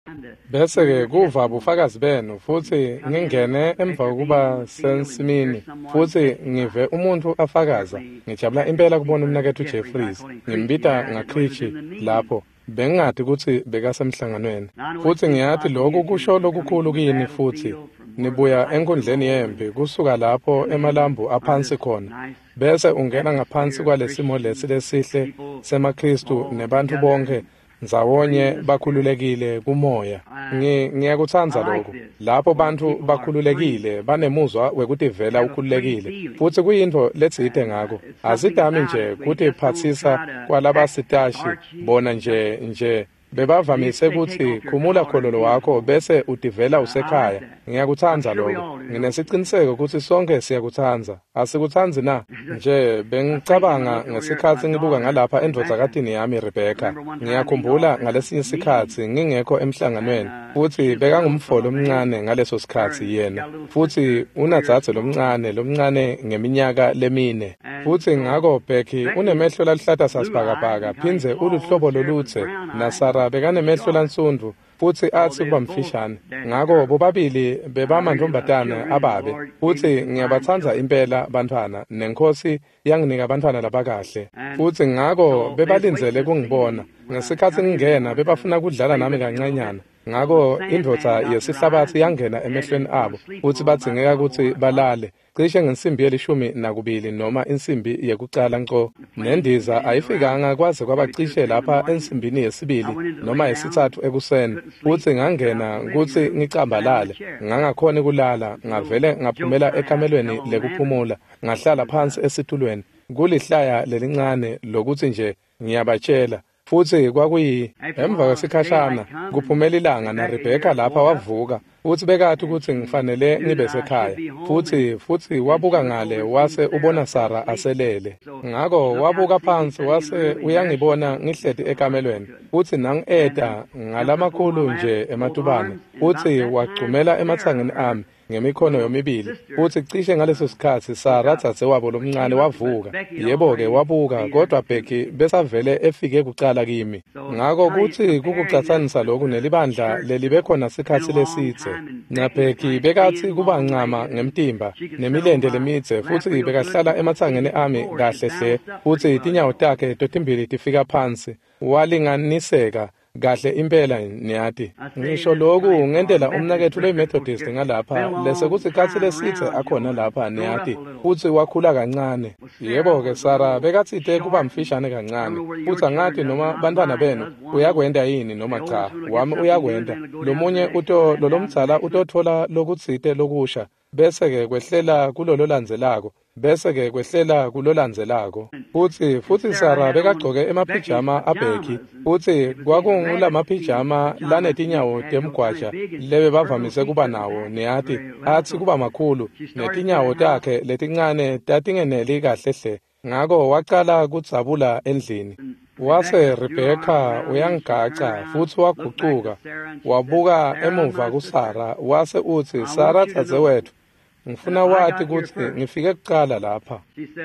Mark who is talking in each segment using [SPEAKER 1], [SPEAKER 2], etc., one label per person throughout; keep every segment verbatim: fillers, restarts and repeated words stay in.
[SPEAKER 1] bese ke kuva bufakazi benu futhi ngingene emva kokuba sensimini futhi ngive umuntu afakaza ngijabula impela kubona umnakethu Jeffries ngimbita ngaChrichi lapho bengathi ukuthi bekasemhlanganweni futhi ngiyathi lokhu kusho lokukhulu kini futhi nibuya enkundleni yempi kusuka lapho emalambu aphansi khona bese ungena ngaphansi kwalesimo lesi lesihle semaKristu nebantu bonke nzawonye bakhululekile kumoya. Ngiyakuthanza lokho lapho bantu bakhululekile banemuzwa wekuthi vela ukhululekile futhi kuyinto letsite ngako asidami nje kuthi phathisa kwalabasitashi bona nje nje bebavamise ukuthi khumula khololo wakho bese utivela usekhaya. Ngiyakuthanza lokho nginesiciniseko ukuthi sonke siyakuthanza asikuthanzi na nje bengicabanga ngesikhathi ngibuka ngalapha endodakadini yami Rebecca ngiyakhumbula ngalesinye isikhathi ngingekho emhlanganweni futhi bekangumfolo omncane ngaleso sikhathi yena futhi unadzathe lomncane lomncane ngeminyaka lemine futhi ngako Becky unemehlo lalihlata sasibhakabhaka phindze uluhlobo loluthe naSara bekanemehlo lansundvu futhi athi kuba mfishane ngako bobabili bebamantombazane ababe futhi ngiyabathanza impela bantwana nenkosi yanginika abantwana labakahle futhi ngako bebalinzele kungibona ngesikhathi ngingena bebafuna kudlala nami kancanyana ngako indvodza yesihlabathi yangena emehlweni abo futhi bathingeka ukuthi balale cishe ngensimbi yelishumi nakubili noma insimbi yekucala nco nendiza ayifikanga kwaze kwabacishe lapha ensimbini yesibili noma yesithathu ekuseni futhi ngangena ukuthi ngicambalale ngangakhona kulala ngavele ngaphumela ekamelweni lekuphumula ngahlala phansi esitulweni kulihlaya lelincane lokuthi nje ngiyabatshela futhi kwakuyi emva kwesikhashana kuphumela ilanga na Rebecca lapha wavuka futhi bekathi ukuthi ngifanele ngibe sekhaya futhi futhi wabuka ngale wase ubona Sara aselele ngako wabuka phansi wase uyangibona ngihleti ekamelweni futhi nangi-eda ngalamakhulu nje ematubane futhi wagcumela emathangeni ami ngemikhono yomibili futhi cishe ngaleso sikhathi Sara thathe wabo lomncane wavuka yebo ke wabuka kodwa Becky besavele efike kucala kimi ngako kuthi kukucathanisa lokhu nelibandla lelibe khona sikhathi lesithe na Becky bekathi kuba ncama ngemtimba nemilende lemithe futhi bekahlala emathangeni ami kahle hle futhi itinyawo takhe totimbili tifika phansi walinganiseka kahle impela niyati ngisho lokhu ngendela umnakethu leMethodist ngalapha lese kuthi kathi lesithe akhona lapha niyati futhi wakhula kancane yebo ke Sara bekathithe kuba mfishane kancane futhi angathi noma bantwana benu uyakwenda yini noma cha wami uyakwenda lomunye uto lolomdzala utothola lokutsite lokusha bese ke kwehlela kulolo landzelako bese ke kwehlela kulolandzelako futhi futhi Sara bekagcoke emapijama abheki futhi kwakungulamapijama lanetinyawo temgwaja lebe bavamise kuba nawo niyati athi kuba makhulu netinyawo takhe letincane tatingeneli kahle hle ngako waqala kudzabula endlini wase Rebecca uyangigaca futhi wagucuka wabuka emuva kuSara wase uthi Sara dzadzewethu ngifuna wathi ukuthi ngifike kuqala lapha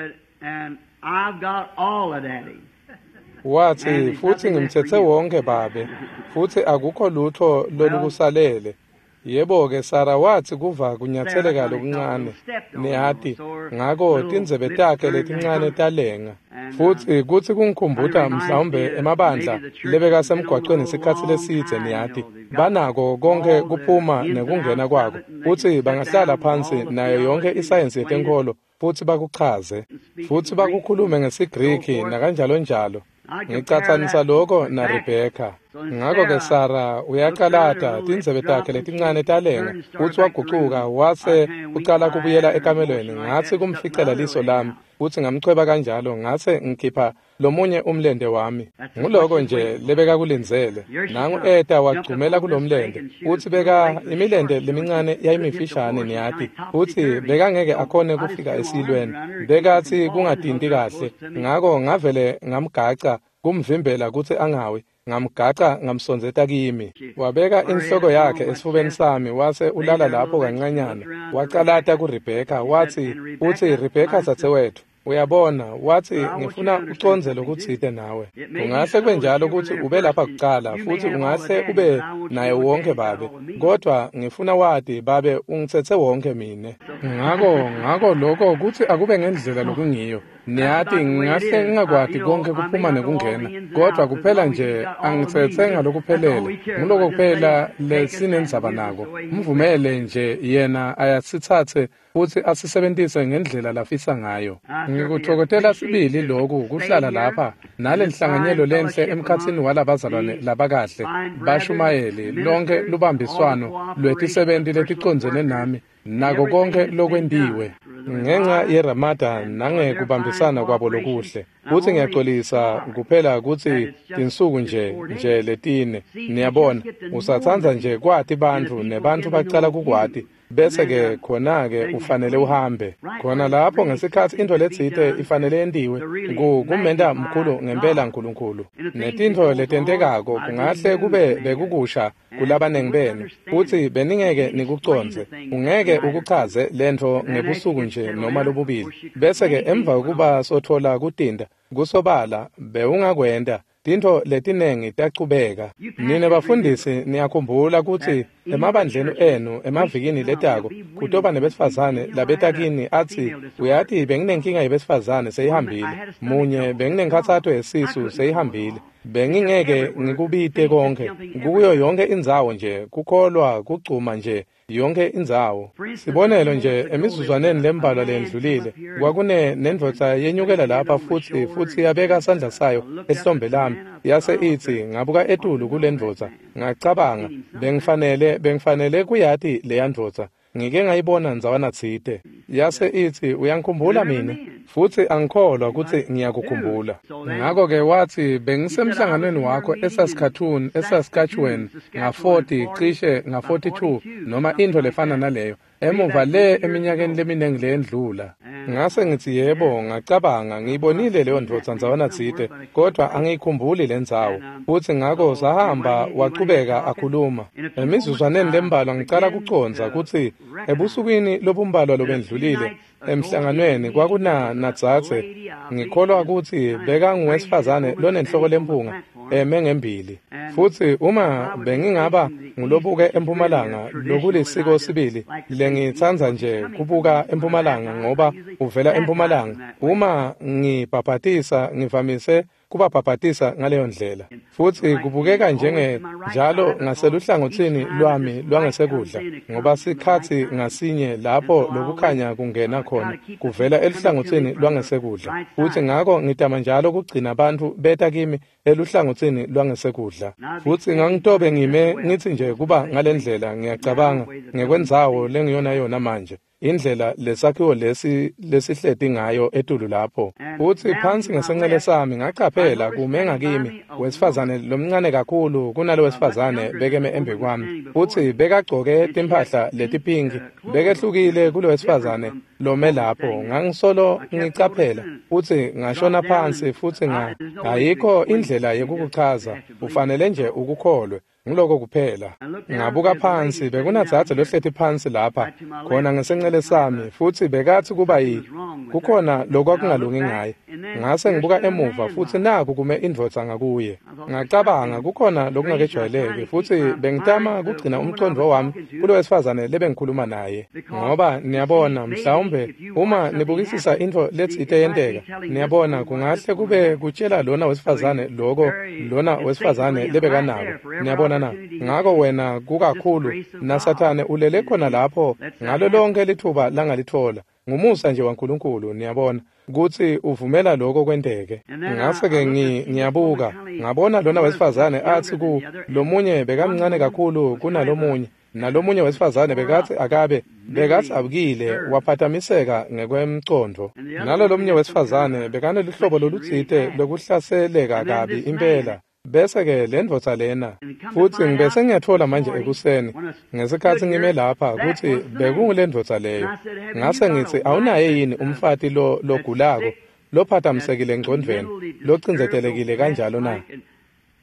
[SPEAKER 1] wathi futhi ngimthethe wonke babe futhi akukho lutho lolukusalele yebo ke Sara wathi kuva kunyatheleka lokuncane niyati ngako tindzebe takhe letincane talenga futhi kuthi kungikhumbuta mhlawumbe emabandla lebeka semgwaqweni isikhathi lesithe niyati banako konke kuphuma nekungena kwako futhi bangahlala phansi nayo yonke isayensi yetenkolo futhi bakuchaze futhi bakukhulume ngesiGriki nakanjalo njalo ngicathanisa lokho na Rebecca ngako ke Sara uyaqalata tindzebe takhe letincane talenga futhi wagucuka wase uqala kubuyela ekamelweni ngathi kumficela liso lami futhi ngamchweba kanjalo ngase ngikhipha lomunye umlende wami nguloko nje lebeka kulinzele nangu eta wagcumela kulomlende futhi beka imilende lemincane yayimifishane niyati futhi beka ngeke akhone kufika esilweni bekathi kungadinti kahle ngako ngavele ngamgaca kumvimbela ukuthi angawi ngamgaca ngamsonzeta kimi wabeka inhloko yakhe esifubeni sami wase ulala lapho kancanyana waqalata kuRebecca wathi uthi Rebecca dzadzewethu uyabona wathi ngifuna uconzele ukutsite nawe ungahle kwenjalo ukuthi ube lapha kuqala futhi ungahle ube naye wonke babe kodwa ngifuna wathi babe ungithethe wonke mina ngako ngako lokho ukuthi akube ngendlela lokungiyo niyathi ngahle ngingakwadi konke kuphuma nekungena kodwa kuphela nje angithethe ngalokuphelele ngiloko kuphela lesinenzaba nako mvumele nje yena ayasithathe futhi asisebenzise ngendlela lafisa ngayo ngikuthokothela sibili lokhu kuhlala lapha nale nhlanganyelo lenhle emkhathini walabazalwane labakahle bashumayeli lonke lubambiswano lwetisebenzi leticonzene nami nako konke lokwendiwe ngenxa yeRamadan nangekubambisana kwabo lokuhle futhi ngiyaxolisa kuphela ukuthi insuku nje nje letine niyabona usathanza nje kwathi bantu nebantu bacala kukwati bese ke khona ke ufanele uhambe khona lapho ngesikhathi into letsite ifanele yendiwe kumenda mkhulu ngempela uNkulunkulu netinto letentekako kungahle kube bekukusha kulabanengi benu futhi beningeke nikuconze ungeke ukuchaze lento ngebusuku nje noma lobubili bese ke emva ukuba sothola kutinda kusobala bewungakwenda tinto letinengi tacubeka nine bafundisi niyakhumbula ukuthi emabandleni enu emavikini letako kutoba nebesifazane labetakini athi uyathi benginenkinga yebesifazane seyihambile munye benginenkathatho yesisu seyihambile bengingeke ngikubite konke kuyo yonke indzawo nje kukholwa kucuma nje yonke indzawo sibonelo nje emizuzwaneni lembalwa lendlulile kwakune nendvodza yenyukela lapha futhi futhi yabeka isandla sayo ehlombe lami yase ithi ngabuka etulu kulendvodza ngacabanga bengifanele bengifanele kuyathi leyandvodza ngike ngayibona ndzawana tsite yase ithi uyangikhumbula mina futhi angikholwa ukuthi ngiyakukhumbula ngako ke wathi bengisemhlanganweni wakho eSaskatoon eSaskatchewan nga forty cishe nga forty-two noma into lefana naleyo emuva le eminyakeni leminengi lendlula ngase ngithi yebo ngacabanga ngiyibonile leyo ndvodza ndzawana tsite kodwa angiyikhumbuli lendzawo futhi ngako sahamba waqhubeka akhuluma emizuzwaneni lembalwa ngicala kuconza ukuthi ebusukwini lobumbalwa lobendlulile emhlanganweni kwakuna natsatse ngikholwa ukuthi beka ngwesifazane lonenhloko lempunga eme ngembili futhi uma bengingaba ngulobuke empumalanga lokulisiko sibili lengitsanza nje kubuka empumalanga ngoba uvela empumalanga uma ngibhabhatisa ngivamise kubabhabhatisa ngaleyo ndlela futhi kubukeka njenge njalo ngaseluhlangothini lwami lwangesekudla ngoba sikhathi ngasinye lapho lokukhanya kungena khona kuvela eluhlangothini lwangesekudla futhi ngako ngitama njalo kugcina abantu beta kimi eluhlangothini lwangesekudla futhi ngangitobe ngime ngithi nje kuba ngalendlela ngiyacabanga ngekwendzawo lengiyona yona manje indlela lesakhiwo lesi lesihleti ngayo etulu lapho futhi phansi ngesenqele sami ngachaphela kumenga kimi wesifazane lomncane kakhulu kunalo wesifazane bekeme embe kwami futhi bekagcoke timphahla letipinki bekehlukile kulo wesifazane lome lapho ngangisolo ngichaphela futhi ngashona phansi futhi nga ayikho indlela yokukuchaza ufanele nje ukukholwe ngiloko kuphela ngabuka phansi bekunatsathe lohlethi phansi lapha khona ngesenqele sami futhi bekathi kuba yi kukhona lokwakungalungi ngaye ngase ngibuka emuva futhi naku kume indvodza ngakuye ngacabanga kukhona lokungakejwayeleki futhi bengitama kugcina umcondo wami kulo wesifazane lebengikhuluma naye ngoba niyabona mhlawumbe uma nibukisisa into lethi iteyenteka niyabona kungahle kube kutshela lona wesifazane lokho lona wesifazane lebekanako niyabona na ngako wena kukakhulu nasathane ulele khona lapho ngalo lonke lithuba langalithola ngumusa nje waNkulunkulu niyabona ukuthi uvumela lokho kwenteke ngase ke ngiyabuka ngabona lona wesifazane athi ku lomunye bekamncane kakhulu kunalomunye nalomunye wesifazane bekathi akabe bekathi abukile waphathamiseka ngekwemcondo nalo lomunye wesifazane bekane lihlobo lolutsite lokuhlaseleka kabi impela bese ke lendvodza lena futhi ngibese ngiyathola manje ekuseni ngesikhathi ngime lapha ukuthi bekungulendvodza leyo ngase ngithi awunaye yini umfati lo logulako lophathamisekile engcondweni locinzetelekile kanjalo na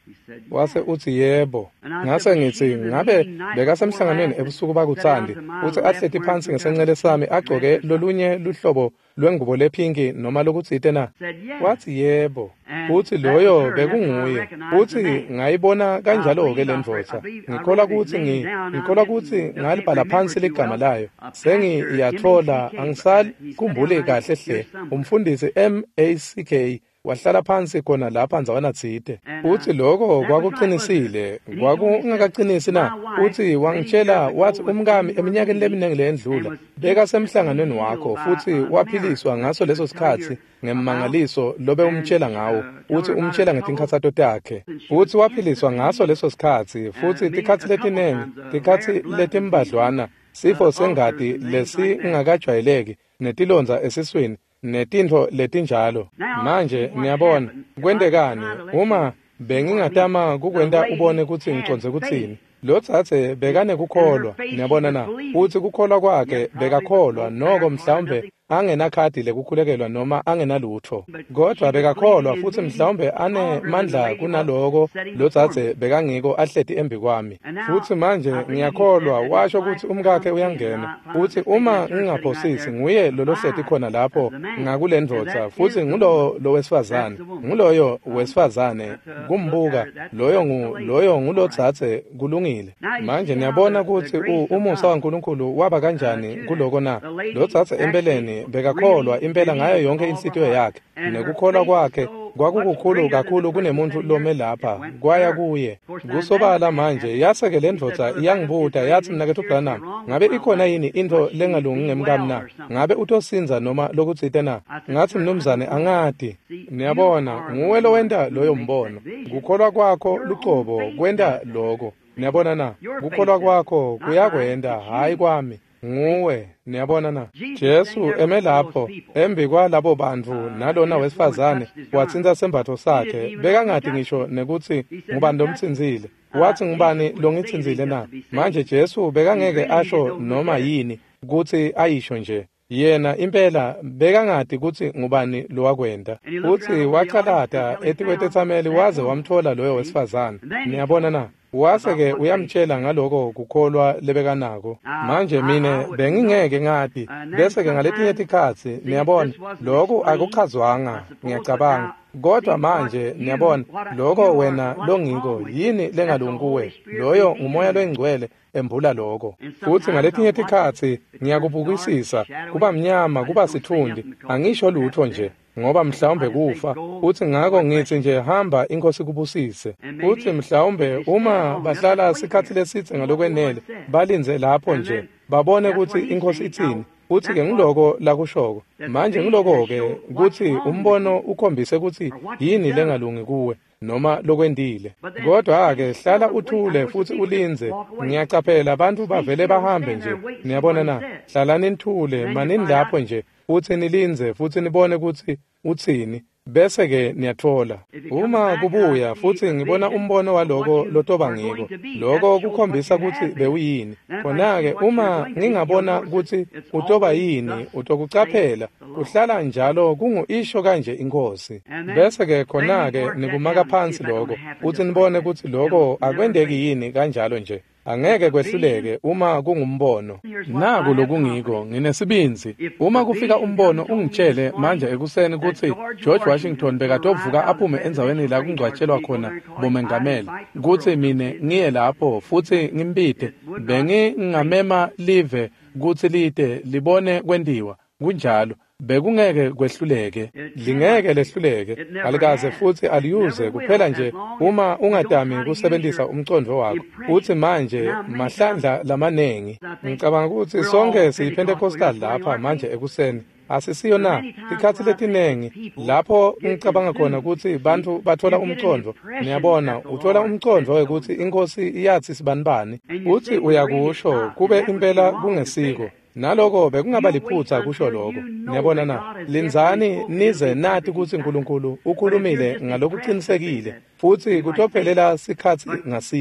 [SPEAKER 1] wase uthi yebo. Ngase ngithi ngabe bekasemhlanganweni ebusuku bakuthandi uthi ahlethi phansi ngesenxele sami agcoke lolunye luhlobo lwengubo lephinki noma lokuthi itena. Wathi yebo. Uthi loyo bekunguye. Uthi ngayibona kanjalo ke lendvodza. Ngikholwa ukuthi ngi ngikholwa ukuthi ngalibhala phansi ligama layo. Sengiyathola angisali kumbule kahle hle. Umfundisi M A C K wahlala phansi khona lapha nzawana tsite. Uthi lokho kwakuqinisile, kwakungakaqinisi na. Uthi wangitshela wathi umkami eminyakeni leminenge lendlula beka semhlanganweni wakho futhi waphiliswa ngaso leso sikhathi ngemangaliso lobe umtshela ngawo. Uthi umtshela ngetinkhathato takhe. Uthi waphiliswa ngaso leso sikhathi futhi tikhathi letinenge, tikhathi letimbadlwana, sifo sengati lesi ngakajwayeleki netilonza esiswini netintho letinjalo. Manje niyabona kwendekani uma bengingatama kukwenta ubone ukuthi ngiconze kuthini. Lo thathe bekane kukholwa, niyabona na. Uthi kukholwa kwakhe bekakholwa noko mhlawumbe angenakhadi lekukhulekelwa noma angenalutho. Kodwa bekakholwa futhi mhlawumbe ane mandla kunaloko lo thathe bekangiko ahleti embi kwami. Futhi manje ngiyakholwa washo ukuthi umkakhe uyangena. Uthi uma ngingaphosisi nguye lolo hleti khona lapho ngakulendvodza futhi ngulo lo wesifazane. Nguloyo wesifazane kumbuka loyo ngu loyo ngulo thathe kulungile. Manje niyabona ukuthi umusa kaNkulunkulu waba kanjani kuloko na. Lo thathe empeleni bekakholwa impela ngayo yonke insitho yakhe nekukholwa kwakhe kwakukukhulu kakhulu kunemuntu lome lapha kwaya kuye. Kusobala manje yaseke lendvodza iyangibuta yathi mnakethu uBranham ngabe ikhona yini into lengalungi ngemkami na. Ngabe utosinza noma lokuthi itena. Ngathi mnumzane angadi. Niyabona nguwe lo wenda loyo mbono. Kukholwa kwakho lucobo kwenda lokho. Niyabona na. Kukholwa kwakho kuyakwenda hayi kwami. Nguwe niyabona na. Jesu eme lapho embi kwalabo bantu nalona wesifazane watsinza sembatho sakhe bekangadi ngisho nekuthi ngubani lomtsinzile. Wathi ngubani longitsinzile na. Manje Jesu bekangeke asho noma yini ukuthi ayisho nje. Yena impela bekangadi ukuthi ngubani lo wakwenda. Uthi waqalata etikwetethameli waze wamthola loyo wesifazane. Niyabona na. Waseke uyamtshela ngaloko kukholwa lebekanako. Manje mina bengingeke ngadi bese ke ngaletinye tikhathi niyabona lokho akuchazwanga ngiyacabanga. Kodwa manje niyabona lokho wena longiko yini lengalungi kuwe. Loyo ngumoya lwengcwele embula lokho. Futhi ngaletinye tikhathi ngiyakubukisisa kuba mnyama kuba sithundi angisho lutho nje. Ngoba mhlawumbe kufa uthi ngako ngithi nje hamba inkosi kubusise. Uthi mhlawumbe uma bahlala isikhathi lesithe ngalokwenele balinze lapho nje babone ukuthi inkosi ithini. Uthi ke ngiloko la kushoko. Manje ngiloko ke ukuthi umbono ukhombise ukuthi yini lengalungi kuwe noma lokwendile. Kodwa ake hlala uthule futhi ulinze. Ngiyacaphela abantu bavele bahambe nje. Niyabona na. Hlala nithule manini lapho nje. Uthi nilinze futhi nibone ukuthi uthini bese ke niyathola. Uma kubuya futhi ngibona umbono waloko lotoba ngiko lokho kukhombisa ukuthi bewuyini. Khona ke uma ngingabona ukuthi utoba yini utokucaphela uhlala njalo kungu isho kanje inkosi. Bese ke khona ke nikumaka phansi lokho uthi nibone ukuthi lokho akwendeki yini kanjalo nje. Angeke kwehluleke uma kungumbono. Naku lokungiko nginesibinzi. Uma kufika umbono ungitshele manje ekuseni ukuthi George Washington bekatovuka aphume enzaweni la kungcwatshelwa khona bomengameli. Kuthi mine ngiye lapho futhi ngimbide. Bengingamema live kuthi lide libone kwendiwa. Kunjalo bekungeke kwehluleke. Lingeke lehluleke. Alikaze futhi aliyuze kuphela nje uma ungadami kusebenzisa umcondo wakho. Uthi manje mahlandla lamanengi. Ngicabanga ukuthi sonke siyiPentecostal lapha manje ekuseni. Asisiyo na ikhathi letinengi lapho ngicabanga khona ukuthi bantu bathola umcondo. Niyabona uthola umcondo ukuthi inkosi iyathi sibanibani. Uthi uyakusho kube impela kungesiko. Naloko bekungaba liphutha kusho lokho. Niyabona na linzani nize nathi ukuthi uNkulunkulu ukhulumile ngalokuqinisekile futhi kutophelela sikhathi ngasinye.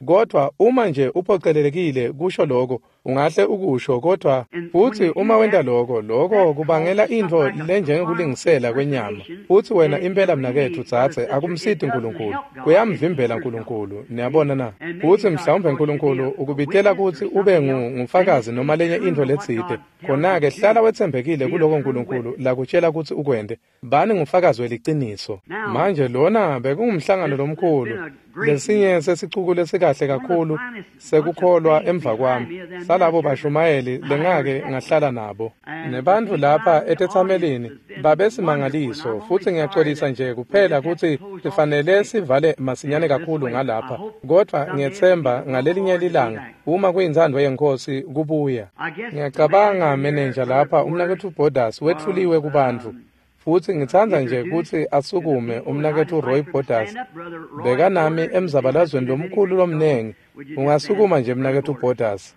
[SPEAKER 1] kodwa uma nje uphocelelekile kusho lokho ungahle ukusho, kodwa futhi uma wenda lokho lokho kubangela into lenjengokulingisela kwenyama. Futhi wena impela mnakethu utsatse akumsidi uNkulunkulu, kuyamvimbela uNkulunkulu. Niyabona na? Futhi mhlawumbe uNkulunkulu ukubitela ukuthi ube ngumfakazi noma lenye into letside, khona-ke hlala wethembekile kuloko uNkulunkulu lakutshela ukuthi ukwende. Bani ngumfakazi weliqiniso. Manje lona bekungumhlangano lomkhulu, lesinye sesicuku lesikahle kakhulu sekukholwa emva kwami. Salabo bashumayeli lengake ngahlala nabo. Nebantu lapha eTethamelini babesimangaliso, futhi ngiyaxolisa nje kuphela ukuthi sifanele sivale masinyane kakhulu ngalapha. Kodwa ngiyethemba ngalelinye ilanga uma kuyinzando yenkosi kubuya. Ngiyacabanga manager lapha umnakethu Borders wethuliwe kubantu. Futhi ngithanda nje ukuthi asukume umnakethu Roy Borders. Beka nami emzabalazweni lomkhulu lomnengi. Ungasukuma nje umnakethu Borders.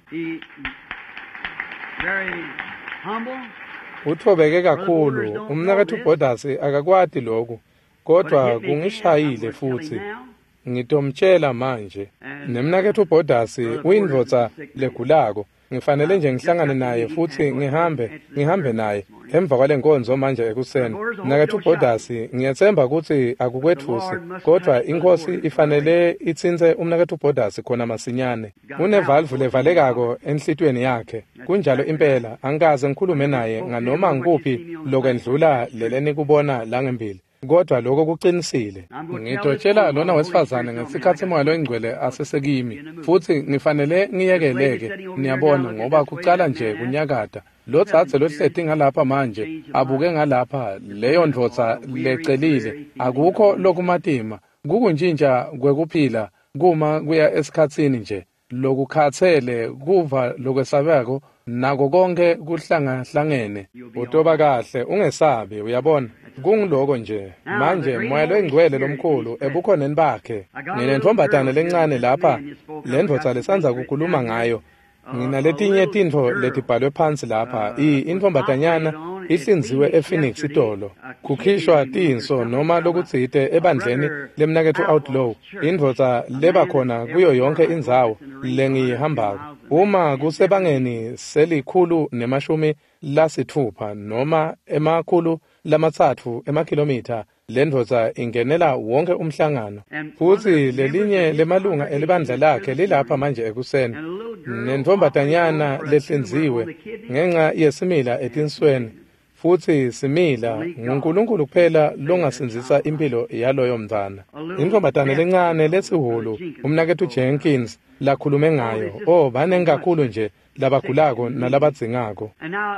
[SPEAKER 1] Uthobeke kakhulu. Umnakethu Borders akakwadi lokho. Kodwa kungishayile futhi. Ngitomtshela manje. Nemnakethu Borders uyindvodza legulako. Ngifanele nje ngihlangane naye futhi ngihambe ngihambe naye emva kwalenkonzo manje ekuseni. Nakethu Borders ngiyethemba ukuthi akukwethusi, kodwa inkosi ifanele itsinze umnakethu Borders khona masinyane. Unevalve levalekako enhlitweni yakhe. Kunjalo impela angikaze ngikhulume naye nganoma ngikuphi lokwendlula leleni kubona la ngempili. Kodwa lokho kuqinisile. Ngidotshela lona wesifazane ngesikhathi umoya loingcwele asesekimi, futhi ngifanele ngiyekeleke. Niyabona ngoba kucala nje kunyakada. Lo tsatse lohleti ngalapha manje abuke ngalapha leyo ndvodza lecelile. Akukho lokumatima, kukunjinja kwekuphila kuma kuya esikhatsini nje. Lokukhathele kuva lokwesabeko nako konke kuhlangahlangene. Utoba kahle ungesabi, uyabona. Kungiloko nje manje moya loingcwele lomkhulu ebukhoneni bakhe. Nginenthombatana lencane lapha lendvodza lesanza kukhuluma ngayo. Nginaletinye tintfo letibhalwe phansi lapha. Inthombatanyana ihlinziwe ePhoenix itolo. Kukhishwa tinso noma lokutsite ebandleni lemnakethu Outlaw. Indvodza leba khona kuyo yonke indzawo lengiyihambako. Uma kusebangeni selikhulu nemashumi lasithupha noma emakhulu lamatsatfu emakhilomitha, lendvodza ingenela wonke umhlangano. Futhi lelinye lemalunga elibandla lakhe lilapha manje ekuseni. Nenthombatanyana lehlinziwe ngenxa yesimila etinsweni. Futhi simila nguNkulunkulu kuphela longasinzisa impilo yaloyo mntwana. Inthombatana lencane lesihulu umnakethu Jenkins lakhulume ngayo. Oh, banengi kakhulu nje labagulako nalabadzingako.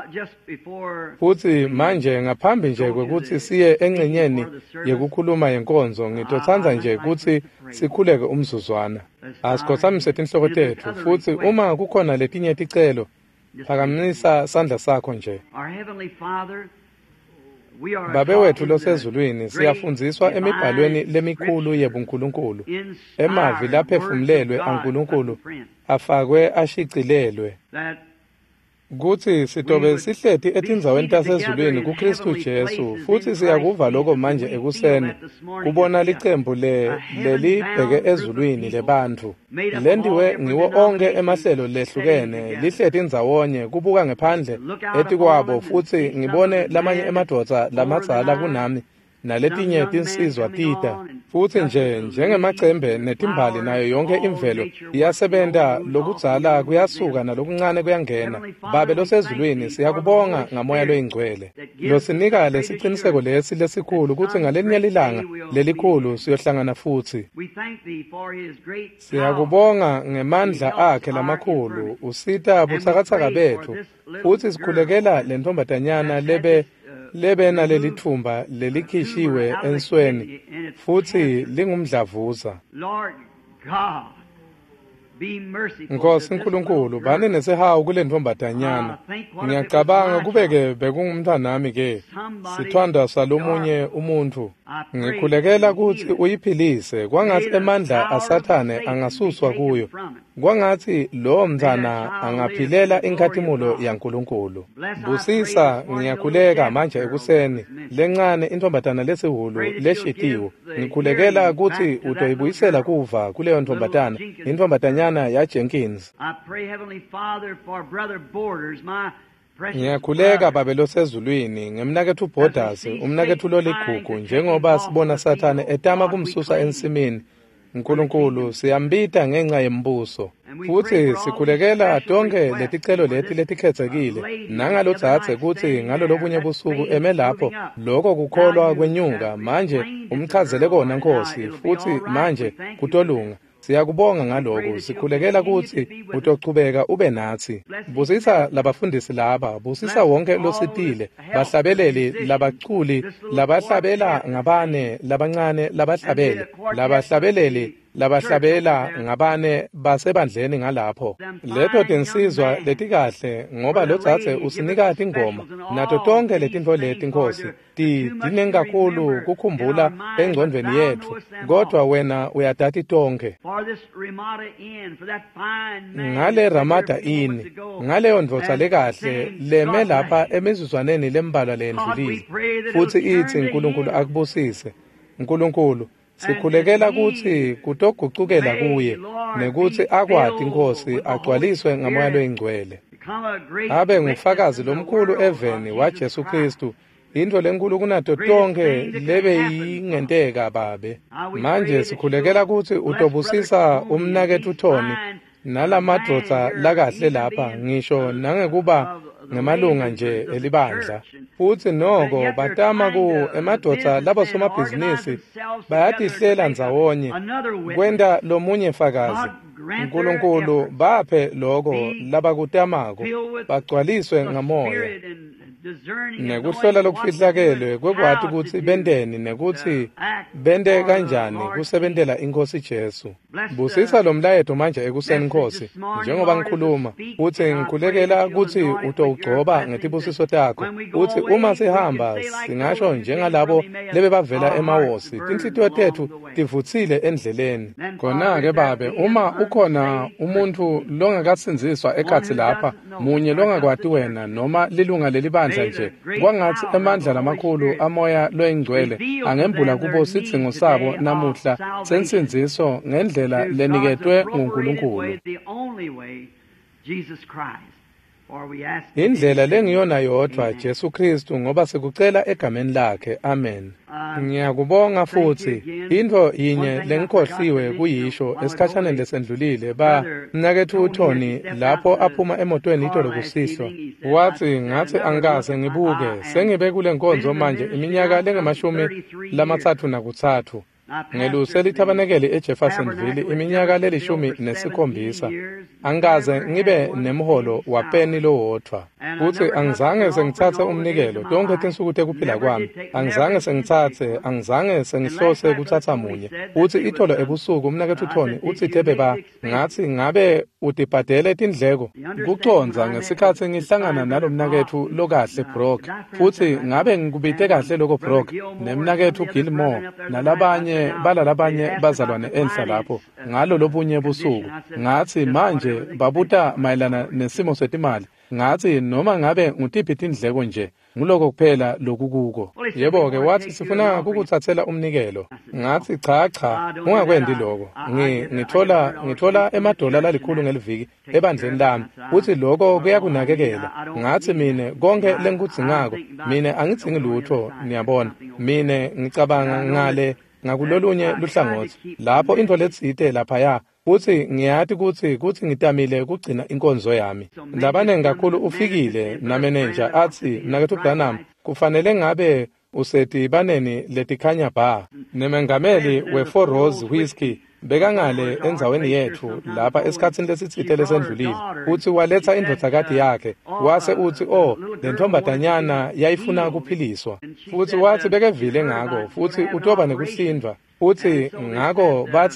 [SPEAKER 1] Futhi manje ngaphambi nje kwekuthi siye engcenyeni yekukhuluma yenkonzo, ngitothanza nje ukuthi sikhuleke umzuzwana. Asikhosamise tinhloko tethu, futhi uma kukhona letinye ticelo phakamisa sandla sakho nje. Babe wethu losezulwini siyafundziswa emibhalweni lemikhulu yebuNkulunkulu, emavi laphefumlelwe aNkulunkulu afakwe ashicilelwe, kuthi sitobe sihleti etindzaweni tasezulwini kuKristu Jesu. Futhi siyakuva lokho manje ekuseni kubona licembu le lelibheke ezulwini lebantfu lendiwe ngiwo onke emahlelo lehlukene lihleti indzawonye kubuka ngephandle etikwabo. Futhi ngibone lamanye emadvodza lamadzala kunami naletinye tinsizwa tita. Futhi nje njengemacembe netimbali nayo yonke imvelo iyasebenta, lokudzala kuyasuka nalokuncane kuyangena. Babe losezulwini siyakubonga ngamoya loingcwele losinika lesiqiniseko lesi lesikhulu ukuthi ngalelinye lilanga lelikhulu siyohlangana futhi. Siyakubonga ngemandla akhe lamakhulu, usita butsakatsaka bethu. Futhi sikhulekela lenthombatanyana lebe lebe nalelithumba lelikhishiwe ensweni futhi lingumdlavuza. Nkosi uNkulunkulu, bani nesihawu kule nthombatanyana. Ngiyacabanga kubeke bekungumntwanami ke sithanda salomunye umuntu. Ngikhulekela ukuthi uyiphilise kwangathi amandla asathane angasuswa kuyo. Kwangathi lo mntana angaphilela inkathimulo yaNkulunkulu. Busisa ngiyakhuleka manje ekuseni lencane intombazana lesihulu leshitiwe. Ngikhulekela ukuthi utoyibuyisela kuva kuleyo ntombazana intombatanyana yaJenkins. Ngiyakhuleka babelo sezulwini ngemnakethu uBorders umnakethu loligugu njengoba sibona sathane etama kumsusa ensimini. Nkulunkulu siyambita ngenxa yembuso futhi sikhulekela tonke leticelo leti letikhethekile nangalotsatse kuthi ngalo lobunye busuku eme lapho lokho kukholwa kwenyuka manje umchazele kona Nkosi futhi manje kutolunga. Siyakubonga ngaloko sikhulekela ukuthi utochubeka ube nathi. Busisa labafundisi laba, busisa wonke lositile, bahlabeleli, labaculi, labahlabela ngabane, labancane, labahlabele, labahlabeleli, labahlabela ngabane basebandleni ngalapho. Leto tinsizwa letikahle ngoba lotsatse usinika ingoma nato tonke letinto leti Nkosi ti dinengakhulu kukhumbula engcondweni yethu kodwa wena uyadati tonke. Ngale Ramada Inn ngaleyo ndvodza lekahle leme lapha emizuzwaneni lembalwa lendlulile futhi ithi uNkulunkulu akubusise. Nkulunkulu sikhulekela ukuthi kutogucukela kuye nekuthi akwati Nkosi agcwaliswe ngamoya loyingcwele. Abe ngufakazi lomkhulu eveni waJesu Kristu into lenkulu kunato tonke lebe yingenteka babe. Manje sikhulekela ukuthi utobusisa umnakethu uThoni nalamadvodza lakahle lapha ngisho nangekuba ngemalunga nje elibandla futhi noko batama ku emadvodza labosomabhizinisi bayatihlela ndzawonye kwenda lomunye fakazi. Nkulunkulu baphe lokho labakutamako bagcwaliswe ngamoya nekuhlola lokufihlakelwe kwekwati ukuthi bendeni nekuthi bende kanjani kusebentela iNkosi Jesu. Busisa lo mlayeto manje ekuseni Nkosi njengoba ngikhuluma uthi ngikhulekela ukuthi utogcoba ngetibusiso takho uthi uma sihamba singasho njengalabo lebe bavela emawosi tinhlitiyo tethu tivutsile endleleni. Khona ke babe uma ukhona umuntu longakasinziswa ekhathi lapha munye longakwati wena noma lilunga lelibandla nje kwangathi amandla lamakhulu amoya loyingcwele angembula kubo sidzingo sabo namuhla sensinziso ngendlela leniketwe nguNkulunkulu. Indlela lengiyona yodwa Jesu Kristu ngoba sikucela egameni lakhe. Amen. Ngiyakubonga futhi into yinye lengikhohliwe kuyisho esikhatshane lesendlulile ba mnakethu uThoni lapho aphuma emotweni itolo kusihlwa wathi ngathi angikaze ngibuke sengibe kule nkonzo manje iminyaka lengamashumi lamathathu nakutsathu ngeluse lithabanekele eJeffersonville iminyaka lelishumi nesikhombisa angikaze ngibe nemholo wapeni lowodwa futhi angizange sengithathe umnikelo tonke tinsuku tekuphila kwami angizange sengithathe angizange sengihlose kuthatha munye uthi itholo ebusuku umnakethu uThoni uthi tebeba ngathi ngabe utibhadele tindleko kuconza ngesikhathi ngihlangana nalomnakethu lokahle Brock futhi ngabe ngikubite kahle lokho Brock nemnakethu Gilmore nalabanye balalabanye bazalwane enhla lapho ngalo lobunye busuku ngathi manje babuta mayelana nesimo setimali ngathi noma ngabe ngutiphi tindleko nje nguloko kuphela lokukuko yebo ke wathi sifuna ukukuthathela umnikelo ngathi cha cha ungakwendi lokho ngithola ngithola emadola lalikhulu ngeliviki ebandleni lami uthi lokho kuyakunakekela ngathi mine konke lengikudzingako mine angidzingi lutho niyabona mine ngicabanga ngale ngakulolunye luhlangothi lapho into letsite lapha uthi ngiyathi kuthi kuthi ngitamile kugcina inkonzo yami labane ngakhulu ufikile na manager athi mnakethu Branham kufanele ngabe usethi baneni letikhanya bar nemengameli we Four Rose Whiskey bekangale endzaweni yethu lapha esikhatsini lesitsite lesendlulile uthi waletha indvodakati yakhe wase uthi oh le ntombatanyana yayifuna kuphiliswa futhi wathi bekevile ngako futhi utoba nekuhlindwa uthi ngako bathi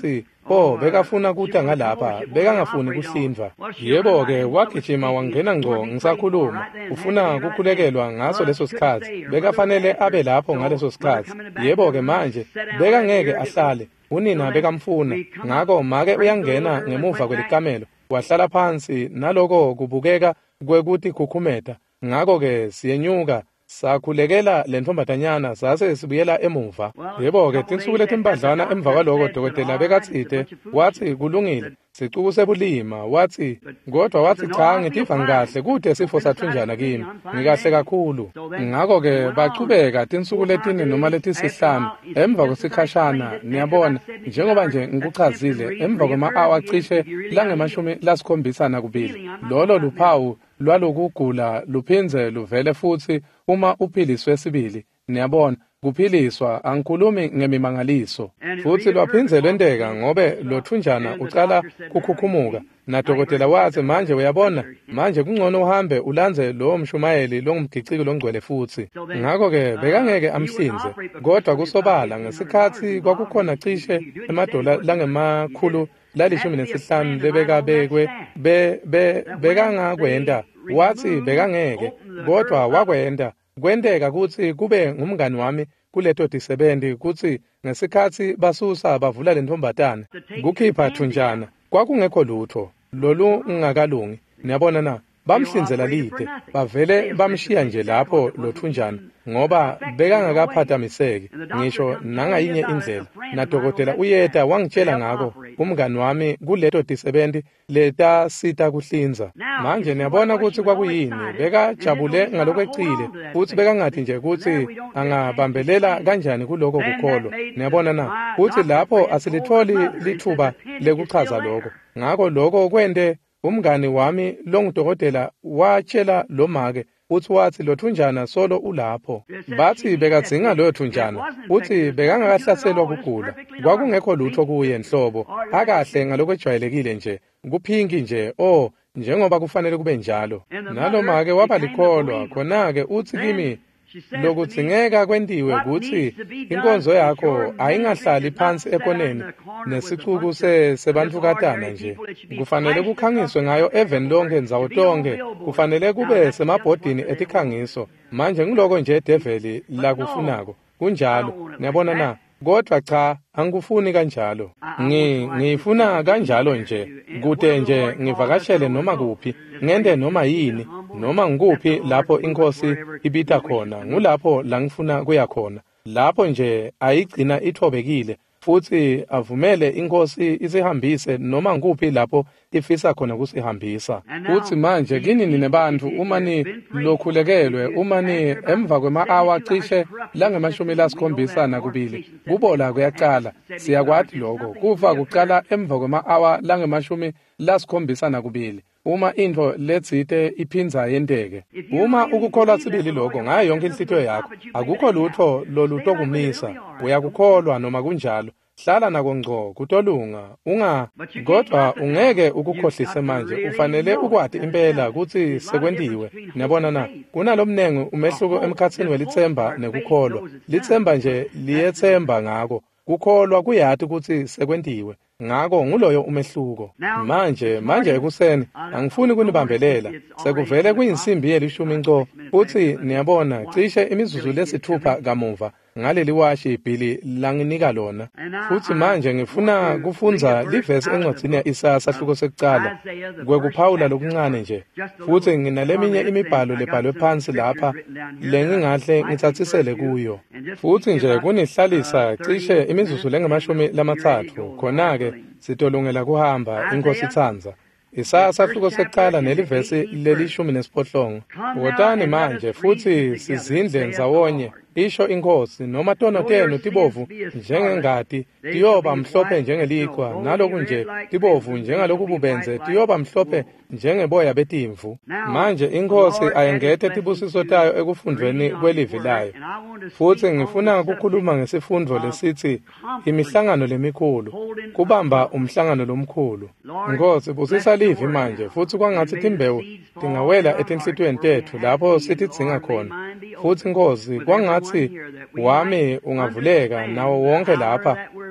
[SPEAKER 1] oh bekafuna kuta ngalapha bekangafuni kuhlindwa yebo ke wagijima wangena ngco ngisakhuluma ufuna ukukhulekelwa ngaso leso sikhathi bekafanele abe lapho ngaleso sikhathi yebo ke manje bekangeke ahlale unina bekamfuna ngako make uyangena ngemuva kwelikamelo wahlala phansi naloko kubukeka kwekuthi khukhumeta ngako ke siyenyuka sakhulekela lentombazanyana sase sibuyela emuva yebo ke tinsuku letimbadlana emva kwaloko dokotela bekathide wathi kulungile sicukuse bulima wathi kodwa wathi cha ngitiva ngahle kude sifo sathunjana kimi ngikahle kakhulu ngako ke baqhubeka tinsuku letini noma letisihlanu emva kwesikhashana niyabona njengoba nje ngikuchazile emva kwama-hour cishe langemashumi lasikhombisa nakubili lolo luphawu lwalokugula luphinze luvele futhi uma uphiliswe sibili niyabona kuphiliswa angikhulumi ngemimangaliso futhi lwaphinze lwenteka ngobe lothunjana ucala kukhukhumuka nadokotela wathi manje uyabona manje kungcono uhambe ulanze lo mshumayeli lo ngumgiciki longcwele futhi ngako ke bekangeke amhlinze kodwa kusobala ngesikhathi kwakukhona cishe emadola langemakhulu lalishumi nesihlanu lebekabekwe be bekangakwenda wathi bekangeke kodwa wakwenda kwenteka kuthi kube ngumngani wami kuleto disebendi kuthi ngesikhathi basusa bavula lentombatana kukhipha thunjana kwakungekho lutho lolu ngakalungi niyabona na bamhlinzela lide bavele bamshiya nje lapho lothunjana ngoba bekangakaphathamiseki ngisho nangayinye indlela nadokotela uyeta wangitshela ngako umngani wami kuleto disebendi leta sita kuhlinza manje niyabona ukuthi kwakuyini bekajabule ngalokweqile futhi bekangathi nje ukuthi angabambelela kanjani kuloko kukholwa niyabona na futhi lapho asilitholi lithuba lekuchaza lokho ngako lokho kwente umngani wami lo ngudokotela watshela lo make uthi wathi lothunjana solo ulapho bathi bekadzinga loyo thunjana uthi bekangakahlaselwa kugula kwakungekho lutho kuye enhlobo akahle ngalokwejwayelekile nje kuphinki nje oh njengoba kufanele kube njalo nalo make waba likholwa khona-ke uthi kimi lokudzingeka kwentiwe ukuthi inkonzo yakho ayingahlali phansi ekoneni nesichuku sebantukatana nje kufanele kukhangiswe ngayo even lonke nzawo tonke kufanele kube semabhodini etikhangiso manje ngiloko nje edeveli lakufunako kunjalo niyabona na kodwa cha angikufuni kanjalo ngi ngifuna kanjalo nje kude nje ngivakashele noma kuphi ngende noma yini noma ngikuphi lapho inkosi ibita khona ngulapho la ngifuna kuya khona lapho nje ayigcina ithobekile futhi avumele inkosi isihambise noma ngikuphi lapho ifisa khona kusihambisa uthi manje kini ninebantu uma ni lokhulekelwe uma ni emva kwema-hour cishe langemashumi lasikhombisa nakubili kubola kuyaqala siyakwathi lokho kufa kuqala emva kwema-hour langemashumi lasikhombisa nakubili uma into ledzite iphinza yenteke uma ukukholwa sibili lokho ngayo yonke inhlitho yakho akukho lutho lolutokumisa uyakukholwa noma kunjalo hlala nako ngco kutolunga unga kodwa ungeke ukukhohlise manje ufanele ukwati impela ukuthi sekwendiwe niyabona na kunalomnengo umehluko emkhathini welithemba nekukholwa lithemba nje liyethemba ngako kukholwa kuyathi ukuthi sekwendiwe ngako nguloyo umehluko manje manje ekuseni angifuni kunibambelela sekuvele kuyinsimbi yelishumi nco uthi niyabona cishe imizuzu lesithupha kamuva ngaleli washi ibhili langinika lona futhi manje ngifuna kufunza livesi encwadzini ya Isaya sahluko sekucala kwekuphawula lokuncane nje futhi nginaleminye imibhalo lebhalwe phansi lapha lengingahle ngithathisele kuyo futhi nje kunihlalisa cishe imizuzu lengamashumi lamathathu khona-ke sitolungela kuhamba inkosi ithanza Isaya sahluko sekucala nelivesi lelishumi nesiphohlongo wotani manje futhi sizindle nzawonye isho inkosi noma tono tenu tibovu njengengadi tiyoba mhlophe njengeliqhwa naloku nje tibovu njengaloku bubenze tiyoba mhlophe njengeboya betimvu manje inkosi ayengethe tibusiso tayo ekufundweni kwelivi layo futhi ngifuna ukukhuluma ngesifundo lesithi imihlangano lemikhulu kubamba umhlangano lomkhulu inkosi busisa livi manje futhi kwangathi timbewu tingawela etinhlitweni tethu lapho sitidzinga khona futhi inkosi kwangathi wami ungavuleka nawo wonke lapha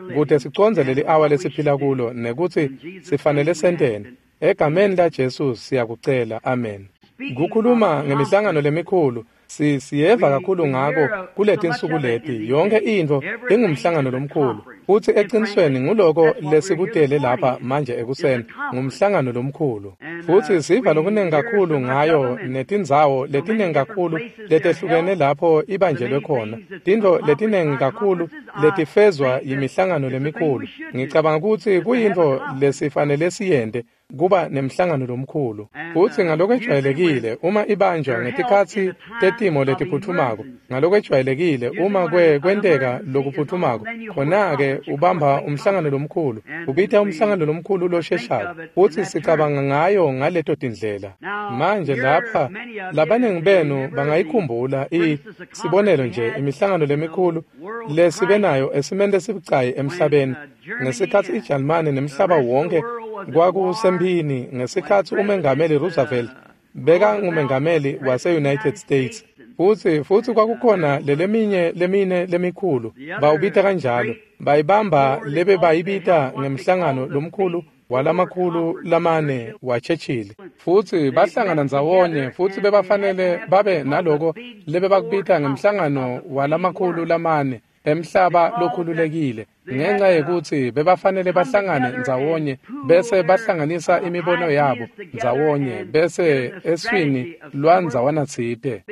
[SPEAKER 1] kude siconze leli hour lesiphila kulo nekuthi sifanele sentene. Egameni laJesu siyakucela. Amen. Kukhuluma ngemihlangano lemikhulu si siyeva kakhulu ngako kuleti insuku leti yonke into ingumhlangano lomkhulu futhi eqinisweni nguloko lesikutele lapha manje ekuseni ngumhlangano lomkhulu futhi siva lokuningi kakhulu ngayo netindzawo letiningi kakhulu letehlukene lapho ibanjelwe khona tinto letiningi kakhulu letifezwa yimihlangano lemikhulu ngicabanga ukuthi kuyinto lesifanele siyende kuba nemhlangano lomkhulu futhi ngalokwejwayelekile uma ibanjwa ngetikhathi tetimo letiphuthumako ngalokwejwayelekile uma kwe kwenteka lokuphuthumako khona ke ubamba umhlangano lomkhulu ubitha umhlangano lomkhulu losheshako futhi sicabanga ngayo ngaleto tindlela manje lapha labaningi benu bangayikhumbula i sibonelo nje imihlangano lemikhulu lesibenayo esimende sibucayi emhlabeni ngesikhathi iJalimane nemhlaba wonke kwakusempini ngesikhathi umengameli Roosevelt beka ngumengameli wase-United States futhi futhi kwakukhona leleminye lemine lemikhulu bawubita kanjalo bayibamba lebe bayibita ngemhlangano lomkhulu walamakhulu lamane waChurchill futhi bahlangana ndzawonye futhi bebafanele babe naloko lebe bakubita ngemhlangano walamakhulu lamane emhlaba lokhululekile ngenxa yekuthi bebafanele bahlangane ndzawonye bese bahlanganisa imibono yabo ndzawonye bese eswini lwanzawana tsite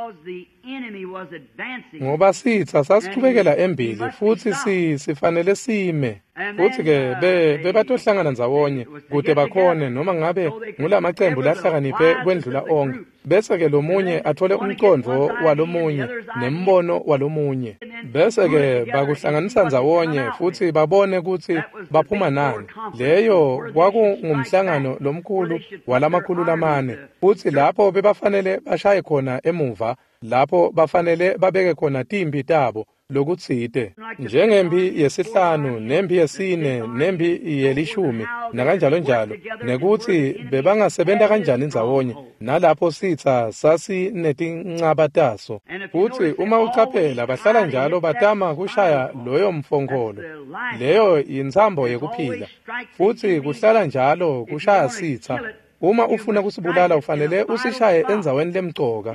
[SPEAKER 1] ngoba sitha sasichubekela embili futhi si sifanele sime futhi ke be bebatohlangana ndzawonye kude bakhone noma ngabe ngulamaqembu lahlakaniphe kwendlula onke bese ke lomunye athole umqondo walomunye nembono walomunye bese ke bakuhlanganisa ndzawonye futhi babone ukuthi baphuma nani leyo kwakungumhlangano lomkhulu walamakhulu lamane futhi lapho bebafanele bashaye khona emuva lapho bafanele babeke khona timbi tabo lokutsite njengembi yesihlanu nembi yesine nembi yelishumi nakanjalo njalo nekuthi bebangasebenta kanjani ndzawonye nalapho sitha sasi netinqaba taso futhi uma ucaphela bahlala njalo batama kushaya loyo mfongolo leyo yinzambo yekuphila futhi kuhlala njalo kushaya sitha uma ufuna kusibulala ufanele usishaye enzaweni lemcoka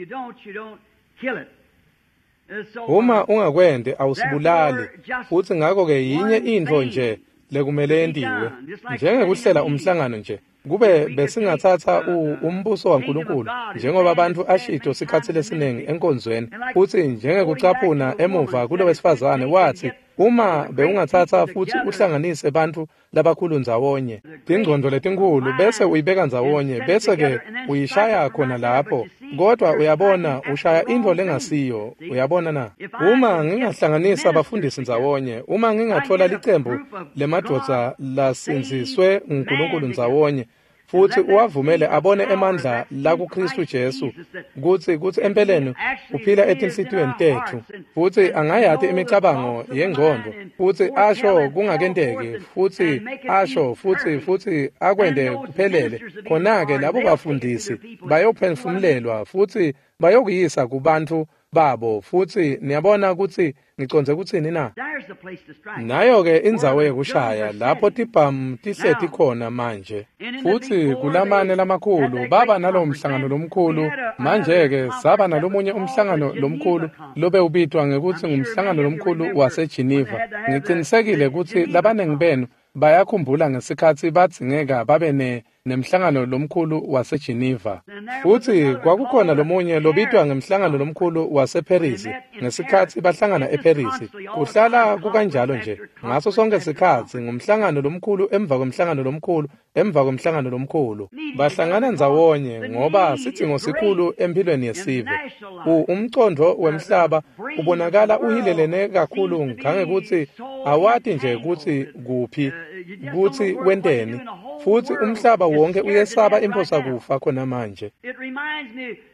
[SPEAKER 1] uma ungakwende awusibulali futhi ngakho ke yinye into nje lekumele yendiwe njengekuhlela umhlangano nje kube besingathatha umbuso waNkulunkulu njengoba abantu ashito sikhathi lesiningi enkonzweni futhi njengekucaphuna emuva kulo wesifazane wathi uma beungathatha futhi uhlanganise abantu labakhulu ndzawonye tingcondo letinkulu bese uyibeka ndzawonye bese ke uyishaya khona lapho kodwa uyabona ushaya into lengasiyo uyabona na uma ngingahlanganisa abafundisi ndzawonye uma ngingathola licembu lemadvodza lasinziswe uNkulunkulu ndzawonye futhi uwavumele abone emandla la kuKristu Jesu kuthi kuthi empeleni uphila etinhlitiyweni tethu futhi angayathi imicabango yengqondo futhi asho kungakenteki futhi asho futhi futhi akwende kuphelele khona ke labo bafundisi bayophefumulelwa futhi bayokuyisa kubantu babo futhi niyabona ukuthi ngiconze kuthini na nayo ke indzawo yekushaya lapho tibhamu tihleti khona manje futhi kulamane lamakhulu baba nalomhlangano lomkhulu manje ke saba nalomunye umhlangano lomkhulu lobe ubitwa ngekuthi ngumhlangano lomkhulu waseGeneva ngicinisekile ukuthi labanengi benu bayakhumbula ngesikhathi badzingeka babe ne nemhlangano lomkhulu waseGeneva futhi kwakukhona lomunye lobitwa ngemhlangano lomkhulu waseParis ngesikhathi bahlangana eParis kuhlala kukanjalo nje ngaso sonke isikhathi ngumhlangano lomkhulu emva kwemhlangano lomkhulu emva kwemhlangano lomkhulu bahlangana ndzawonye ngoba sidingo sikhulu empilweni yesive umcondo wemhlaba ubonakala uhilelene kakhulu ngangekuthi awati nje ukuthi kuphi ukuthi wenteni futhi umhlaba wonke uyesaba imposa kufa khona manje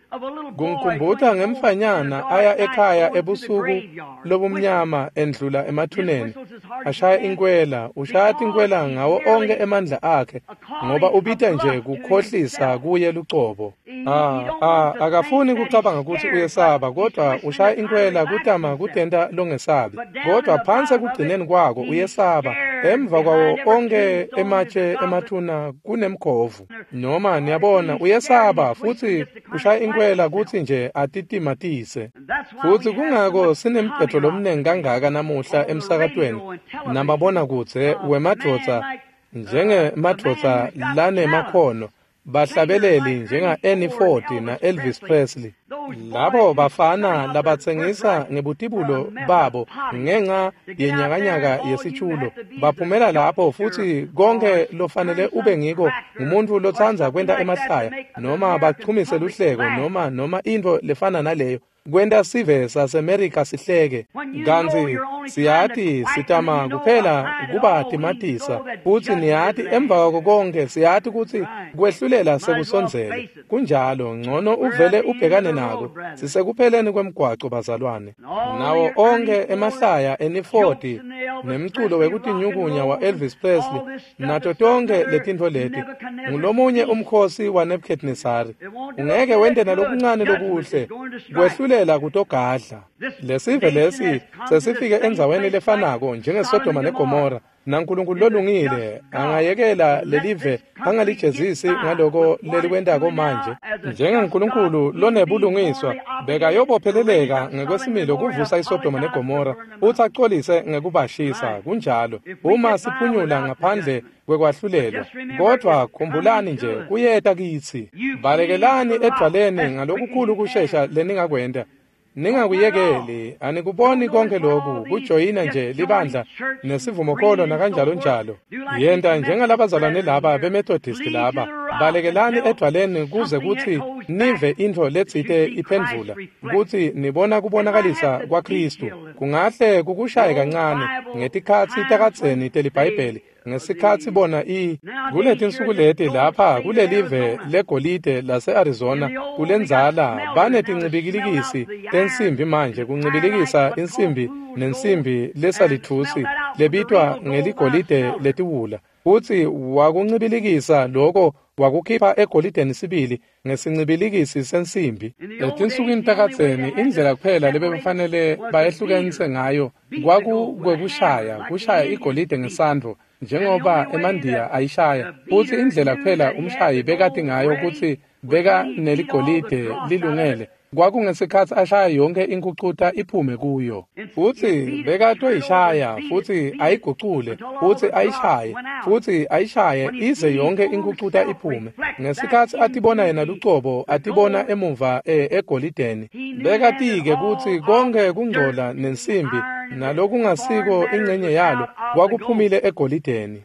[SPEAKER 1] Kungikhumbuza ngemfanyana aya ekhaya ebusuku lobumnyama endlula emathuneni. Ashaya inkwela, ushaya inkwela ngawo onke emandla akhe ngoba ubita nje kukhohlisa kuye lucobo. Ah, ah, akafuni kucabanga ukuthi uyesaba kodwa ushaya inkwela kutama kudenta longesabi. Kodwa phansi ekugcineni kwako uyesaba. Emva kwawo onke ematshe emathuna kunemkhovu. Noma niyabona uyesaba futhi ushaya inkwela kuthi nje atitimatise. Futhi kungako sinempetho lomnengi kangaka namuhla emsakatweni nababona kutse wemadvodza njenge madvodza lane makhono bahlabeleli njenga Annie Ford na Elvis Presley. Labo bafana labatsengisa ngebutibulo babo ngenxa yenyakanyaka yesichulo baphumela lapho futhi konke lofanele ube ngiko ngumuntu lothandza kwenta emahlaya noma bachumise luhleko noma noma into lefana naleyo kwenta sive saseMerika sihleke kanzi siyathi sitama kuphela kuba timatisa futhi niyathi emva kwako konke siyathi ukuthi kwehlulela sekusonzele kunjalo ngcono uvele ubhekane nako sisekupheleni kwemgwaco bazalwane nawo onke emahlaya enifoti nemculo wekuthi nyukunya wa Elvis Presley nato tonke letintfo leti ngulomunye umkhosi wa Nebuchadnezzar ungeke wende nalokuncane lokuhle kwehlulela kutogadla lesive lesi sesifike endzaweni lefanako njengeSodoma neGomora naNkulunkulu lolungile angayekela lelive angalijezisi ngaloko lelikwendako manje njengeNkulunkulu lonebulungiswa bekayobopheleleka ngekwesimilo kuvusa iSodoma neGomora uthi axolise ngekubashisa kunjalo uma siphunyula ngaphandle kwekwahlulelwa kodwa khumbulani nje kuyeta kithi balekelani edwaleni ngalokukhulu kushesha leningakwenda ningakuyekeli anikuboni konke lokhu kujoyina nje libandla nesivumokholo nakanjalo njalo yenda njengalabazalwane laba beMethodist laba balekelani edwaleni kuze kuthi nive into letsite iphendvula ukuthi nibona kubonakalisa kwaKristu kungahle kukushaye kancane ngetikhathi takadzeni telibhayibheli ngesikhathi bona i kuleti insuku leti lapha kulelive legolide lase-Arizona kulenzala banetincibilikisi tensimbi manje kuncibilikisa insimbi nensimbi lesalithusi lebitwa ngeligolide letiwula uthi wakuncibilikisa lokho wakukhipha egolideni sibili ngesincibilikisi sensimbi etinsukwini takadzeni indlela kuphela lebefanele bayehlukanise ngayo kwakukwekushaya kushaya igolide ngesandvo njengoba emandiya ayishaya futhi indlela kuphela umshayi bekati ngayo ukuthi beka neligolide lilungele kwakungesikhathi ashaya yonke inkucuta iphume kuyo futhi bekatoyishaya futhi ayigucule futhi ayishaye futhi ayishaye ize yonke inkucuta iphume ngesikhathi atibona yena lucobo atibona emuva egolideni bekatike ukuthi konke kungcola nensimbi nalokungasiko ingcenye yalo kwakuphumile egolideni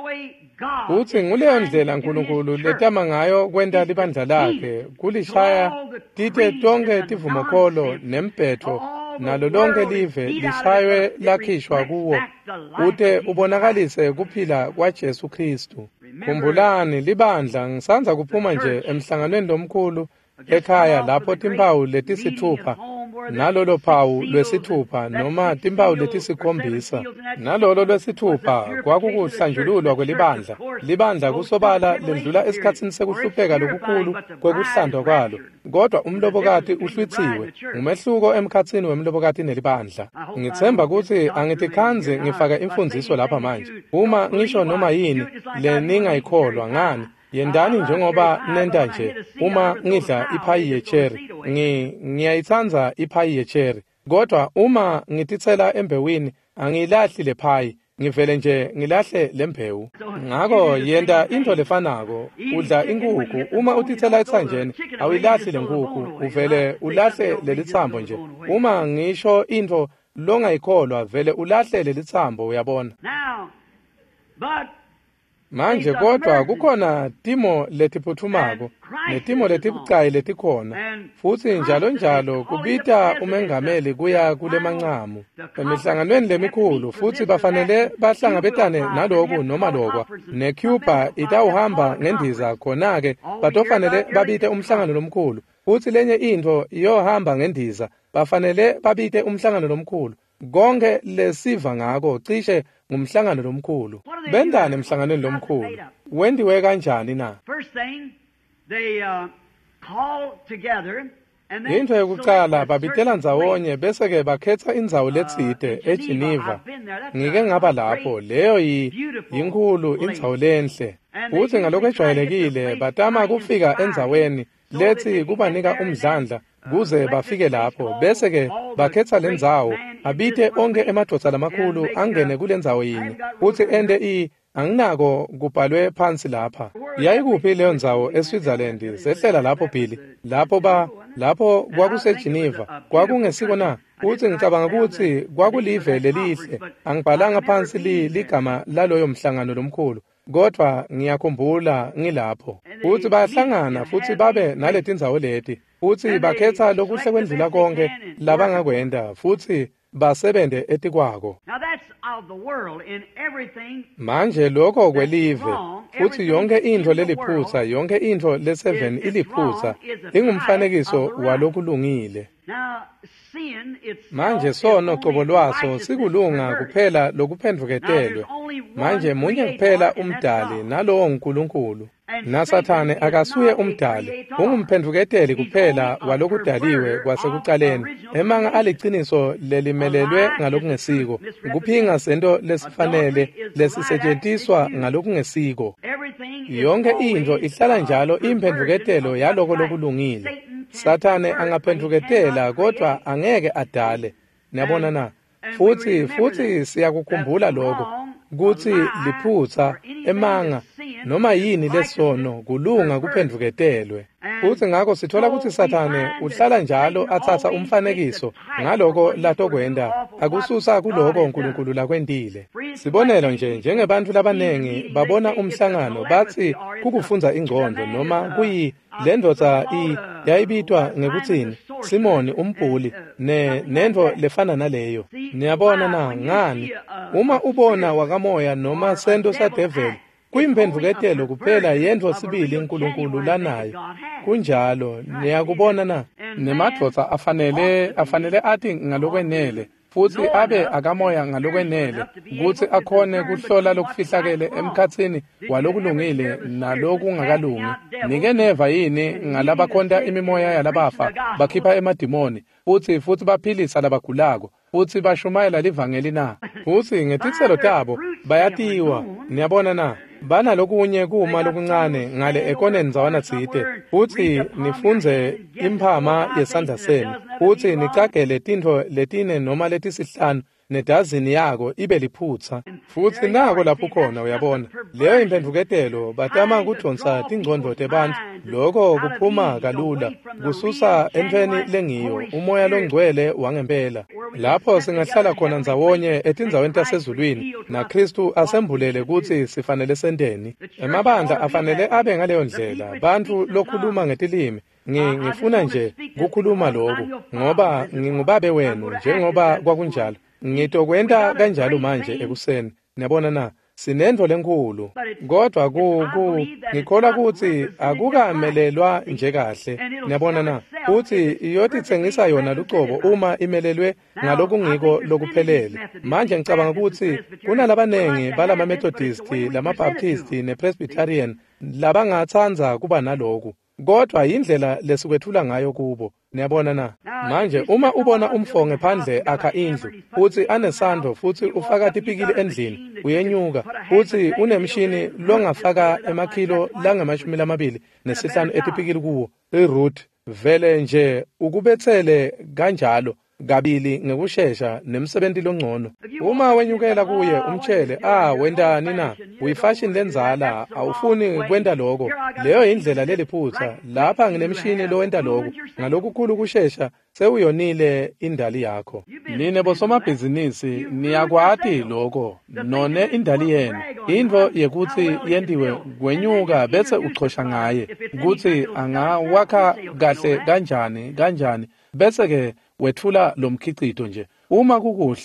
[SPEAKER 1] uthi nguleyo ndlela uNkulunkulu letama ngayo kwenta libandla lakhe kulishaya tite tonke tivumokholo nempetho nalo lonke live lishaywe lakhishwa kuwo ute ubonakalise kuphila kwaJesu Kristu khumbulani libandla ngisanza kuphuma nje emhlanganweni lomkhulu ekhaya lapho timpawu letisithupha nalolo phawu lwesithupha noma timpawu letisikhombisa nalolo lwesithupha kwakukuhlanjululwa kwelibandla libandla kusobala lendlula esikhatsini sekuhlupheka lokukhulu kwekuhlandwa kwalo kodwa umlobokati uhlwithiwe umehluko emkhatsini wemlobokati nelibandla ngithemba ukuthi angitikhanze ngifaka imfundiso lapha manje uma ngisho noma yini leningayikholwa ngani yendani njengoba nenda nje uma ngidla iphayi yecherry ngiyayitsanza iphayi yecherry kodwa uma ngitithela embewini angiyilahli le phayi ngivele nje ngilahle lembewu ngako yenda into lefanako udla inkukhu uma utithela ethanjeni awuyilahli lenkukhu uvele ulahle lelithambo nje uma ngisho into longayikholwa vele ulahle lelithambo uyabona manje kodwa kukhona timo letiphuthumako netimo letibucayi letikhona futhi njalo njalo kubita umengameli kuya kule mancamu emihlanganweni lemikhulu futhi bafanele bahlangabetane naloku noma lokwa neCuba itawuhamba ngendiza khona-ke batofanele babite umhlangano lomkhulu futhi lenye into iyohamba ngendiza bafanele babite umhlangano lomkhulu. Konke lesiva ngako cishe ngumhlangano lomkhulu. Bendane emhlanganweni lomkhulu. Wendiwe kanjani na?
[SPEAKER 2] First thing, they uh, call together.
[SPEAKER 1] Into yokuqala babitela ndzawonye bese ke bakhetha indzawo letsite eGeneva. Ngike ngaba lapho, leyo yinkulu indzawo lenhle. Futhi ngalokho ejwayelekile batama kufika endzaweni lethi kubanika umdlandla kuze bafike lapho bese ke bakhetha lendzawo abite onke emadvodza lamakhulu angene kulendzawo yini futhi ende i anginako kubhalwe phansi lapha. Yayikuphi leyo ndzawo eSwitzerland sehlela lapho phili lapho ba lapho kwakuseGeneva kwakungesiko na futhi ngicabanga ukuthi kwakulive lelihle angibhalanga phansi li ligama laloyo mhlangano lomkhulu kodwa ngiyakhumbula ngilapho futhi bahlangana futhi babe naleti ndzawo leti futhi bakhetha lokuhle kwendlula konke labangakwenda futhi basebende etikwako. Manje lokho kwelive futhi yonke into leliphutsa yonke into le-seven iliphutsa ingumfanekiso walokulungile. Manje sono qobo lwaso sikulunga kuphela lokuphendvuketelwe. Manje munye kuphela umdali nalowo uNkulunkulu. NaSathane akasuye umdali, ungumphendvuketeli kuphela walokudaliwe kwasekuqaleni. Emanga aliciniso lelimelelwe ngalokungesiko, kuphinga sento lesifanele lesisetshenziswa ngalokungesiko. Yonke into ihlala njalo imphendvuketelo yaloko lokulungile. Sathane angaphendvuketela kodwa angeke adale. Niyabona na? Futhi futhi siyakukhumbula lokho kuthi liphutsa emanga noma yini lesono kulunga kuphendvuketelwe. Futhi ngakho sithola ukuthi Sathane uhlala njalo athatha umfanekiso ngaloko latokwenda akususa kuloko uNkulunkulu lakwendile. Sibonelo nje njengebantu labanengi babona umhlangano bathi kukufunza ingqondo noma kuyi lendvodza i yayibitwa ngekuthini Simoni umbhuli ne nendo lefana naleyo. Niyabona na ngani uma ubona wakamoya noma sento sadevil kuyimphendvuketelo kuphela yendvo sibili uNkulunkulu lanayo. Kunjalo niyakubona na nemadvodza afanele afanele athi ngalokwenele futhi abe akamoya ngalokwenele ukuthi akhone kuhlola lokufihlakele emkhatsini walokulungile nalokungakalungi. Nike neva yini ngalabakhonta imimoya yalabafa bakhipha emadimoni futhi futhi baphilisa labagulako futhi bashumayela livangeli na futhi ngetitselo tabo bayatiwa. Niyabona na bana lokunye kuma lokuncane ngale ekoneni zawana tsite futhi nifunze imphama yesandla senu futhi nicagele tintfo letine noma letisihlanu nedazini yako ibe liphutsa futhi nako lapho khona uyabona leyo imphendvuketelo batama kudonsa tingqondo tebantu lokho kuphuma kalula kususa entweni lengiyo umoya longcwele wangempela lapho singahlala khona ndzawonye etindzaweni tasezulwini na Kristu asembulele ukuthi sifanele sendeni. Emabandla afanele abe ngaleyo ndlela bantu lokhuluma ngetilimi ngifuna nje kukhuluma lokho ngoba ngingubabe wenu njengoba kwakunjalo ngitokwenda kanjalo manje ekuseni. Niyabona na sinendvo lenkulu kodwa ku ngikholwa ukuthi akukamelelwa nje kahle. Niyabona na futhi iyotitsengisa yona lucobo uma imelelwe ngalokungiko lokuphelele. Manje ngicabanga ukuthi kunalabanengi balama Methodist lama Baptist ne Presbyterian labangathanza kuba naloku kodwa indlela lesikwethula ngayo kubo. Niyabona na manje uma ubona umfonge phandle akha indlu futhi anesando futhi ufaka tipikili endlini uyenyuka futhi unemshini longafaka emakhilo langamashumi lamabili nesihlanu etipikili kuwo iRoot vele nje ukubethele kanjalo kabili ngekushesha nemsebenzi longcono. Uma wenyukela kuye umtshele ah wendani na uyifashion lenzala awufuni kwenda lokho leyo indlela leliphutsa lapha nginemshini lo wenda lokho ngalokukhulu kushesha sewuyonile indali yakho. Nine bosomabhizinisi niyakwati lokho none indali yenu indvo yekuthi yendiwe kwenyuka bese uxhosha ngaye ukuthi angawakha kahle kanjani kanjani bese ke wethula lo mkhicito nje uma kukuhle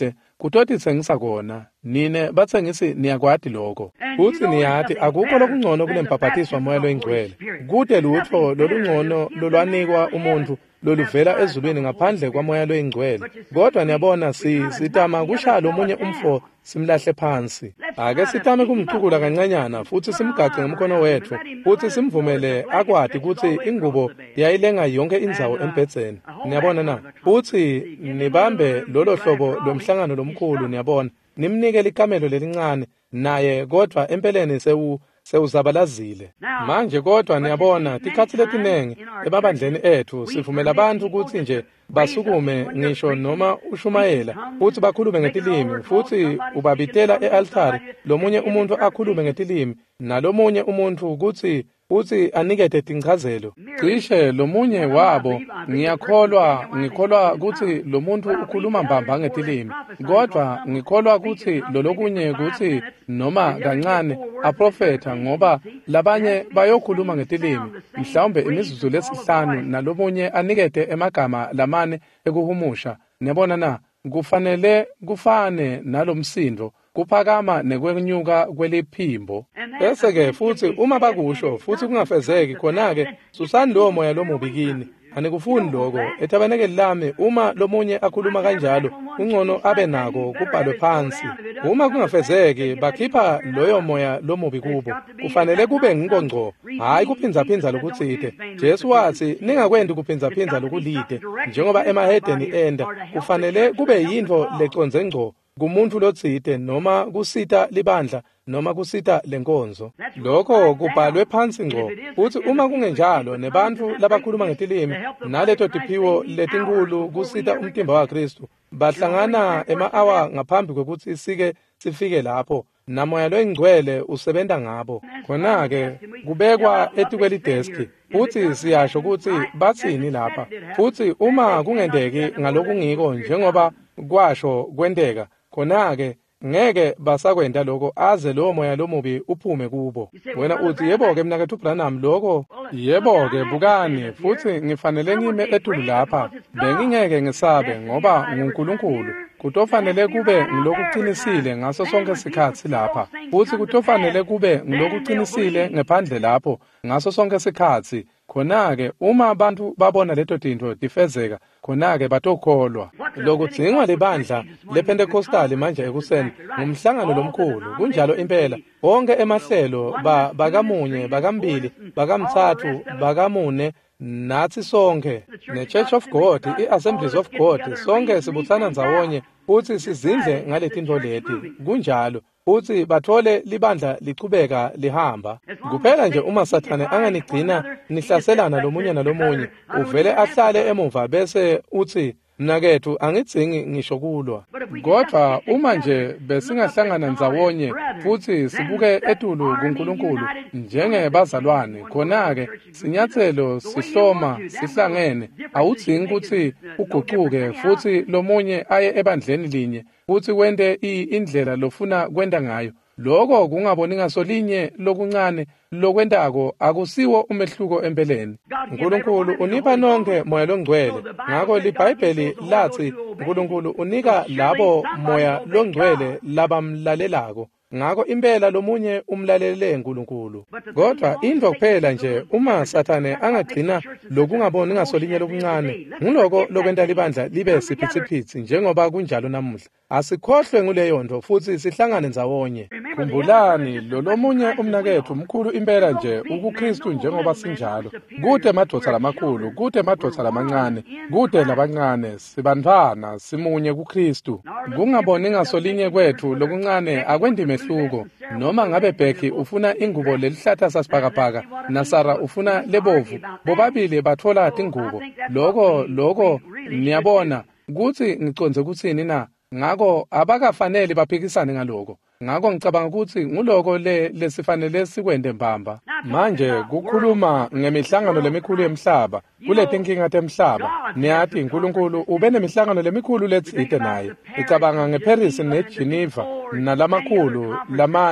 [SPEAKER 1] kutoti sengisakona nine bathengisi niyakwadi lokho futhi niyathi akukho lokungcono kulempaphathiswa moya loyingcwele kude lutho lolungcono lolwanikwa umuntu loluvela ezulwini ngaphandle kwamoya loyingcwele kodwa niyabona si sitama kushalo omunye umfo simlahle phansi ake sitame kumcukula kancanyana futhi simgaxe ngomkhono wethu futhi simvumele akwadi ukuthi ingubo yayilenga yonke indzawo embhedzeni niyabona na futhi nibambe lolo hlobo lomhlangano lomkhulu niyabona nimnike likamelo lelincane naye kodwa empeleni sewu sewuzabalazile manje kodwa niyabona tikhathi letinenge ebabandleni ethu sivumela abantu ukuthi nje basukume ngisho noma ushumayela futhi bakhulume ngetilimi futhi ubabitela e-altari lomunye umuntu akhulume ngetilimi nalomunye umuntu ukuthi uthi anikete tinchazelo cishe lomunye wabo ngiyakholwa ngikholwa ukuthi lo muntu ukhuluma mbamba ngetilimi kodwa ngikholwa ukuthi lolokunye ukuthi noma kancane aprofeta ngoba labanye bayokhuluma ngetilimi mhlawumbe imizuzu lesihlanu nalomunye anikete emagama lamane ekuhumusha nebona na kufanele kufane nalomsindo kuphakama nekwenyuka kweliphimbo bese ke futhi uma bakusho futhi kungafezeki khona ke susani lo moya lomubikini anikufuni lokho ethabenekeli lami uma lomunye akhuluma kanjalo ungcono abe nako kubhalwe phansi uma kungafezeki bakhipha loyo moya lomubi kubo kufanele kube ngingongco hayi kuphinza phinza lokutsite Jesu wathi ningakwendi kuphinza phinza lokulide njengoba emahedeni enda kufanele kube yinto leconze ngco kumuntu lotsite noma kusita libandla noma kusita lenkonzo lokho kubhalwe phansi ngco futhi uma kungenjalo nebantu labakhuluma ngetilimi naleto tiphiwo letinkulu kusita umtimba waKristu bahlangana ema-hour ngaphambi kwekuthi sike sifike lapho namoya loyingcwele usebenza ngabo khona ke kubekwa etikweli desk futhi siyasho ukuthi bathini lapha futhi uma kungendeki ngalokungiko njengoba kwasho kwendeka khona ke ngeke basakwenda lokho aze lo moya lomubi uphume kubo wena uthi yebo ke mina ke uBranham lokho yebo ke bukani futhi ngifanele ngime etulu lapha bengingeke ngisabe ngoba nguNkulunkulu kutofanele kube ngilokuqinisile ngaso sonke isikhathi lapha futhi kutofanele kube ngilokuqinisile ngephandle lapho ngaso sonke isikhathi khona ke uma abantu babona leto tinto tifezeka khona ke batokholwa lokudzingwa libandla lePentecostal manje ekuseni ngumhlangano lomkhulu kunjalo impela wonke emahlelo bakamunye bakambili bakamthathu bakamune nathi sonke neChurch of God iAssemblies of God sonke sibuthana ndzawonye futhi sizindle ngaletinto leti kunjalo futhi bathole libandla lichubeka lihamba kuphela nje uma sathane anganigcina nihlaselana lomunye nalomunye uvele ahlale emuva bese uthi mnakethu angidzingi ngisho kulwa kodwa uma nje besingahlangana ndzawonye futhi sibuke etulu kuNkulunkulu njengebazalwane khona ke sinyathelo sihloma sihlangene awudzingi ukuthi uguquke futhi lomunye aye ebandleni linye futhi wende indlela lofuna kwenda ngayo lokho kungaboni ngasolinye lokuncane lokwendako akusiwo umehluko empeleni uNkulunkulu unika nonke moya longcwele ngakho liBhayibheli lathi uNkulunkulu unika labo moya longcwele labamlalelako ngakho impela lomunye umlalelele uNkulunkulu kodwa into kuphela nje uma sathane angagcina lokungaboni ngasolinye lokuncane nguloko lokwenta libandla libe siphithiphithi njengoba kunjalo namuhla asikhohlwe nguleyo nto futhi sihlangane ndzawonye khumbulani lo lomunye umnakethu mkhulu impela nje ukuKristu njengoba sinjalo kude madodza lamakhulu kude madodza lamancane kude labancane sibantwana simunye kuKristu kungaboni ngasolinye kwethu lokuncane akwendime hluko noma ngabe Becky ufuna ingubo lelihlata sasibhakabhaka naSara ufuna lebovu bobabili bathola tingubo lokho lokho niyabona kuthi ngiconze ukuthini na ngakho abakafanele baphikisane ngaloko ngakho ngicabanga ukuthi nguloko le lesifanele sikwende mbamba manje kukhuluma ngemihlangano lemikhulu yemhlaba kuleti inkinga temhlaba niyathi uNkulunkulu ube nemihlangano lemikhulu letsite naye icabanga ngeParis neGeneva nalamakhulu lamane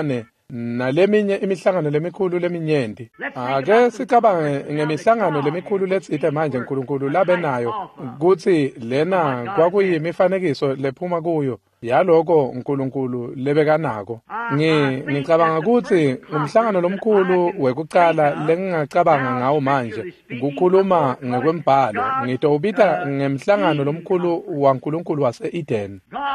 [SPEAKER 1] naleminye imihlangano lemikhulu leminyenti. Ake sicabange ngemihlangano lemikhulu letsite manje uNkulunkulu labe nayo kuthi lena kwakuyimifanekiso lephuma kuyo yaloko uNkulunkulu lebekanako. Ngi ngicabanga ukuthi umhlangano lomkhulu wekucala lengingacabanga ngawo manje kukhuluma ngekwembhalo ngitobita ngemhlangano lomkhulu waNkulunkulu wase-Eden.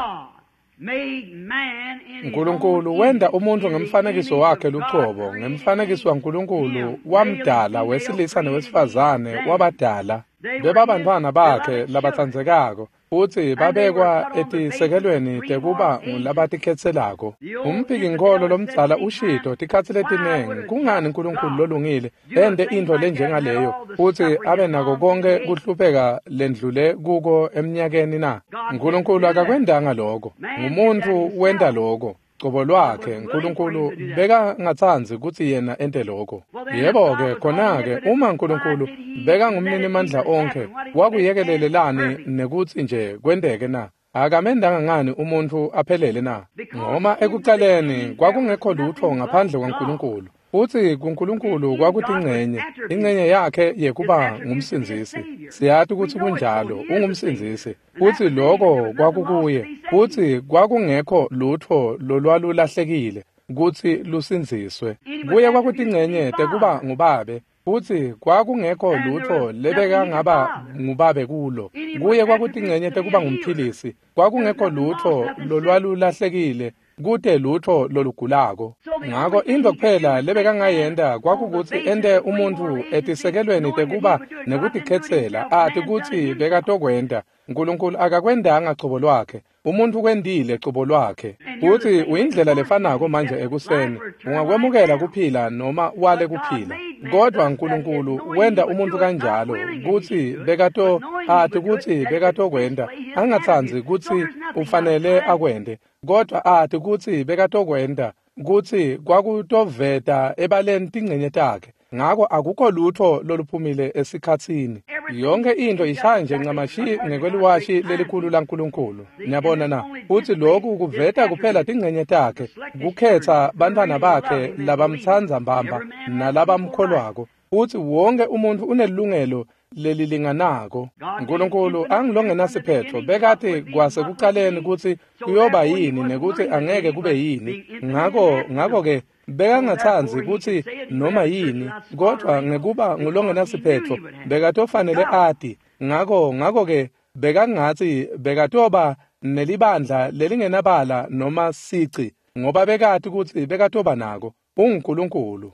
[SPEAKER 1] uNkulunkulu wenda umuntu ngemfanekiso wakhe luqobo, ngemfanekiso waNkulunkulu wamdala wesilisa nowesifazane wabadala bebabantwana bakhe labathandzekako futhi babekwa etisekelweni tekuba ngulabatikhetselako. Umphiki nkolo lomdzala uShito tikhatsi letinengi kungani uNkulunkulu lolungile ende into lenjengaleyo futhi abe nako konke kuhlupheka lendlule kuko eminyakeni na? uNkulunkulu akakwendanga lokho, ngumuntu wenda lokho. Qobo lwakhe uNkulunkulu beka ngatsanzi ukuthi yena ente lokho. Yebo ke khona ke uma uNkulunkulu beka ngumnini mandla onke wakuyekelelelani nekuthi nje kwendeke na? Akamendanga ngani umuntu aphelele na? Ngoma ekuqaleni kwakungekho lutho ngaphandle kwaNkulunkulu. Futhi kuNkulunkulu kwakuthi ingcenye, ingcenye yakhe yekuba ngumsinzisi. Siyathi ukuthi kunjalo, ungumsinzisi. Futhi lokho kwakukuye, futhi kwakungekho lutho lolwalulahlekile ukuthi lusinziswe. Kuye kwakuthi ingcenye tekuba ngubabe, futhi kwakungekho lutho lebeka ngaba ngubabe kulo. Kuye kwakuthi ingcenye tekuba ngumphilisi, kwakungekho lutho lolwalulahlekile kude lutho lolugulako. Ngako into kuphela lebeka ngayenda kwakukuthi ende umuntu etisekelweni tekuba nekutikhetsela athi ukuthi bekatokwenda. uNkulunkulu akakwendanga qobo lwakhe, umuntu kwendile qobo lwakhe. Futhi uyindlela lefanako manje ekuseni, ungakwemukela kuphila noma wale kuphila. Kodwa uNkulunkulu wenda umuntu kanjalo ukuthi bekato athi ukuthi bekatokwenda, angatsanzi ukuthi ufanele akwende. Kodwa athi ukuthi bekatokwenda kuthi kwakutoveta ebaleni tingcenye takhe. Ngako akukho lutho loluphumile esikhatsini. Yonke into ishaya nje ncamashi ngekweliwashi lelikhulu laNkulunkulu. Niyabona na? Futhi lokhu kuveta kuphela tingcenye takhe, kukhetha bantwana bakhe labamthandza mbamba nalabamkholwako. Futhi wonke umuntu unelungelo lelilinganako. uNkulunkulu angilongenasiphetho bekathi kwase kuqaleni ukuthi kuyoba yini nekuthi angeke kube yini. Ngako ngako ke beka ngathanzi ukuthi noma yini, kodwa ngekuba ngulongenasiphetho bekatofanele ati. Ngako ngako ke beka ngathi bekatoba nelibandla lelingenabala noma sici, ngoba bekathi ukuthi bekatoba nako uNkulunkulu.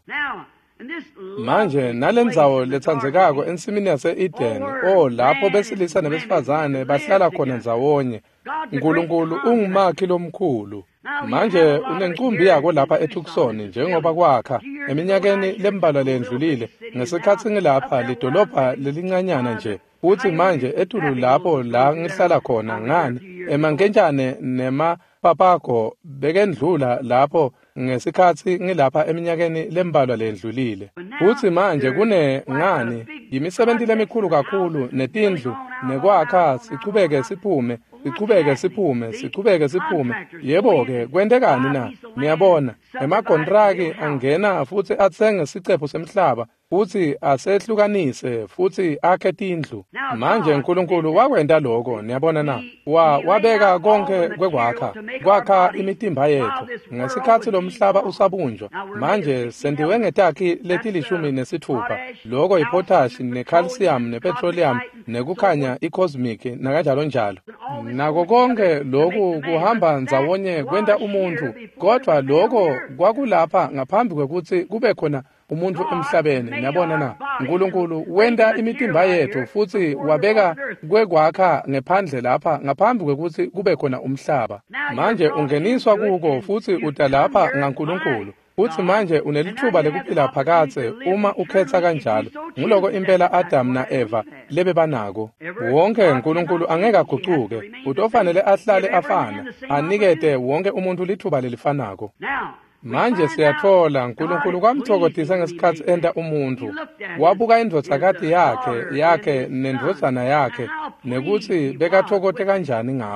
[SPEAKER 1] Manje nalendzawo lethandzekako ensimini yase-Eden, oh lapho besilisa nebesifazane bahlala khona ndzawonye, uNkulunkulu ungumakhi lomkhulu. Manje unencumbi yako lapha eTucson njengoba kwakha eminyakeni lembalwa lendlulile ngesikhathi ngilapha lidolobha lelincanyana nje. Futhi manje etulu lapho la ngihlala khona ngani emankenjane nemapapako bekendlula lapho ngesikhathi ngilapha eminyakeni lembalwa lendlulile. Futhi manje kune ngani yimisebenzi lemikhulu kakhulu netindlu nekwakha siqhubeke siphume siqhubeke siphume siqhubeke siphume. Yebo ke kwendekani na? Niyabona emakontraki angena futhi athenge isicephu semhlaba futhi asehlukanise futhi akhe tindlu. Manje uNkulunkulu wakwenda lokho, niyabona na? Wa wabeka konke kwekwakha kwakha imitimba yethu ngesikhathi lomhlaba usabunjwa. Manje sendiwe ngetakhi letilishumi nesithupha, lokho ipotash necalcium nepetroleum nekukhanya icosmic nakanjalo njalo. Nako konke lokhu kuhamba ndzawonye kwenda umuntu, kodwa lokho kwakulapha ngaphambi kwekuthi kube khona umuntu emhlabeni. Niyabona na? uNkulunkulu wenda imitimba yethu futhi wabeka kwekwakha ngephandle lapha ngaphambi kwekuthi kube khona umhlaba. Manje ungeniswa kuko futhi uta lapha ngaNkulunkulu. Futhi manje unelithuba lekuphila phakathe uma ukhetha kanjalo. Nguloko impela Adam na Eva lebe banako. Wonke uNkulunkulu angeke aguquke, utofanele ahlale afana, anikete wonke umuntu lithuba lelifanako. Manje siyathola uNkulunkulu kwamthokothisa ngesikhathi enda umuntu, wabuka indvodzakati yakhe yakhe nendvodzana yakhe nekuthi bekathokote kanjani ngabo.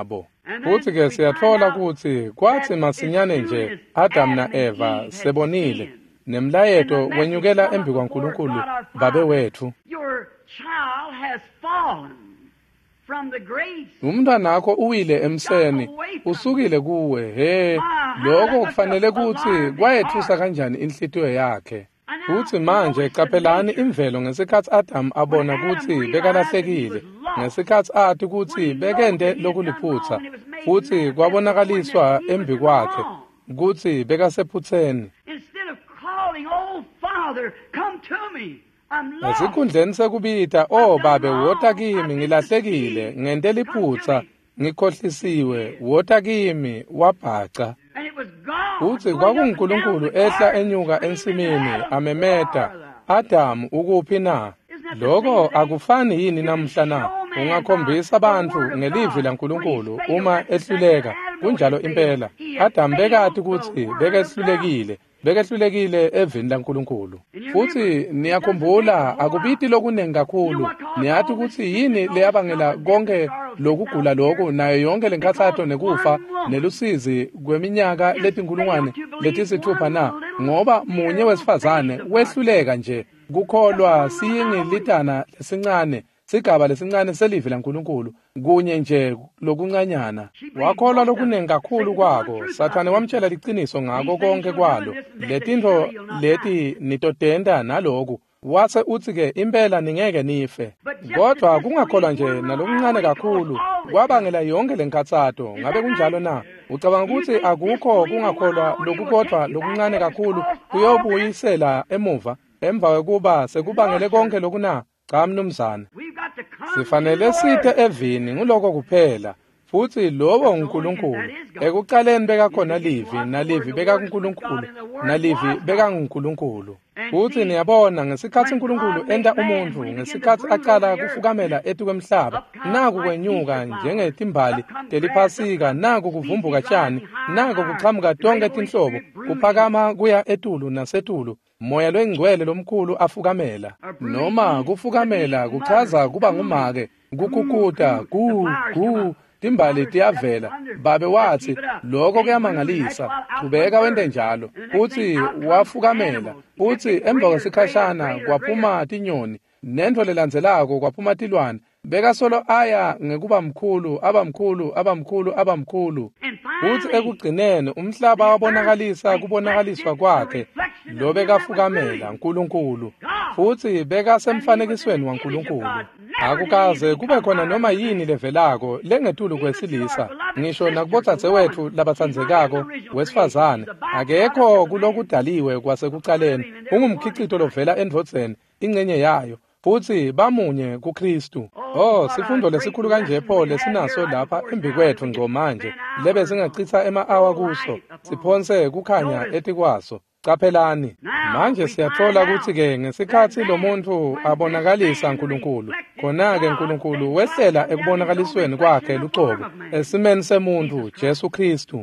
[SPEAKER 1] futhi-ke siyathola ukuthi kwathi masinyane nje Adam na Eva sebonile nemlayeto wenyukela embi kwaNkulunkulu babe wethu. Umntwana wakho uwile emseni, usukile kuwe. He, lokho kufanele ukuthi kwayethusa kanjani inhlitiyo yakhe. Futhi manje capelani imvelo ngesikhathi Adam abona ukuthi bekalahlekile, ngesikhathi athi ukuthi bekende lokuliphutha, futhi kwabonakaliswa embi kwakhe ukuthi bekasephutheni. Esikhundleni sekubita, oh babe wota kimi ngilahlekile, ngentela iphutha, ngikhohlisiwe, wota kimi wabhaca. Futhi kwakunguNkulunkulu ehla enyuka ensimini amemeta, Adam ukuphi na? Lokho akufani yini namhla na? Ungakhombisa abantu ngelivi laNkulunkulu uma ehluleka, kunjalo impela. Adam bekade ukuthi bekehlulekile, bekehlulekile evini laNkulunkulu. Futhi niyakhumbula akubiti lokunengi kakhulu, niyathi ukuthi yini leyabangela konke lokugula lokho nayo yonke lenkathatho nekufa nelusizi kweminyaka letinkulungwane letisithupha na, ngoba munye wesifazane wehluleka nje kukholwa siyingilitana lesincane, sigaba lesincane selivi laNkulunkulu, kunye nje lokuncanyana. Wakholwa lokunengi kakhulu kwako, Sathane wamtshela liciniso ngako konke kwalo, letinto leti nitotenda naloku, wase uthi-ke impela ningeke nife. Kodwa kungakholwa nje nalokuncane kakhulu kwabangela yonke lenkathatho. Ngabe kunjalo na? Ucabanga ukuthi akukho kungakholwa lokukodwa lokuncane kakhulu kuyobuyisela emuva emva kwekuba sekubangele konke lokhu na? Cha mnumzana, sifanele sithe evini nguloko kuphela, futhi lowo uNkulunkulu. Ekuqaleni bekakhona livi, nalivi bekaNkulunkulu, nalivi bekaNkulunkulu. Futhi niyabona ngesikhathi uNkulunkulu enta umuntu, ngesikhathi aqala kufukamela etu kwemhlaba, naku kwenyuka njengetimbali teliphasika, naku kuvumbuka tshani, naku kuchamuka tonke tinhlobo, kuphakama kuya etulu nasetulu, moya lwengcwele lomkhulu afukamela. Noma kufukamela kuchaza kuba ngumake, kukukuta, ku, ku, timbali tiyavela. Babe wathi lokho kuyamangalisa, qhubeka wende njalo. Uthi wafukamela, uthi emva kwesikhashana kwaphuma tinyoni, nento lelandzelako kwaphuma tilwane. Beka solo aya ngekuba mkhulu, abamkhulu, abamkhulu, abamkhulu. Uthi ekugcineni umhlaba wabonakalisa kubonakaliswa kwakhe, lo bekafukamela uNkulunkulu, futhi beka semfanekisweni waNkulunkulu. Akukaze kube khona noma yini levelako lengetulu kwesilisa, ngisho nakubodzadzewethu labatsandzekako wesifazane, akekho kulokudaliwe kwasekuqaleni, ungumkhicito lovela endvodzeni, ingcenye yayo, futhi bamunye kuKristu. Oh, sifundo lesikhulu kanje pho lesinaso lapha embi kwethu ngco manje, lebe singachitha ema-awa kuso, siphonse kukhanya etikwaso. Capelani, manje siyathola ukuthi-ke ngesikhathi lo muntu abonakalisa uNkulunkulu, khona-ke uNkulunkulu wehlela ekubonakalisweni kwakhe luqobo esimeni semuntu Jesu Kristu.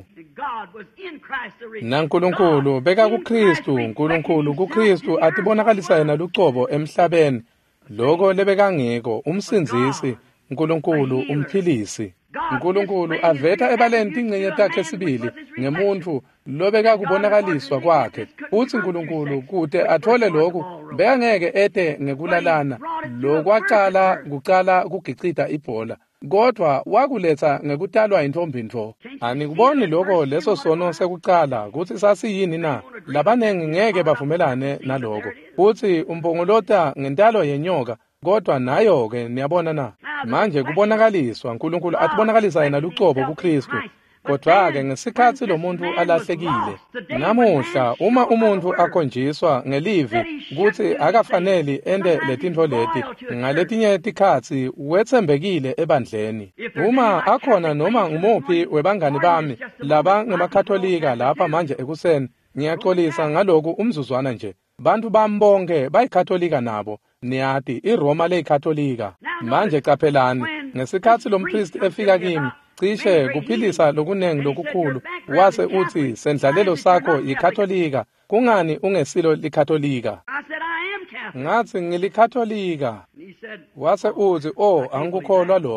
[SPEAKER 1] NaNkulunkulu beka kuKristu, uNkulunkulu kuKristu atibonakalisa yena luqobo emhlabeni, lokho lebekangeko, umsinzisi, uNkulunkulu umphilisi. uNkulunkulu aveta ebaleni tingcenye takhe sibili ngemuntu lobeka kubonakaliswa kwakhe. Uthi uNkulunkulu kude athole lokhu bekangeke ete ngekulalana lokwaqala kuqala kugicita ibhola, kodwa wakuletha ngekutalwa intombi ntho. Anikuboni lokho leso sono sekuqala ukuthi sasiyini na? Labanengi ngeke bavumelane naloko. Uthi umbongolota ngentalo yenyoka, kodwa nayo-ke niyabona na, manje kubonakaliswa uNkulunkulu atibonakalisa yena luqobo kuKristu. Kodwa-ke ngesikhathi lo muntu alahlekile, namuhla uma umuntu akhonjiswa ngelivi ukuthi akafaneli ende letinto leti, ngaletinye tikhathi wethembekile ebandleni. Uma akhona noma ngumuphi webangani bami laba ngemakatholika lapha manje ekuseni, ngiyaxolisa ngaloku umzuzwana nje. Bantu bambonke bayikatholika nabo, niyati iRoma leyikatholika. Manje capelani, ngesikhathi lo mpristi efika kimi, cishe kuphilisa lokunengi lokukhulu, wase uthi sendlalelo sakho yikatholika, kungani ungesilo likatholika? Ngathi ngilikatholika. Wase uthi, oh angikukholwa lokho.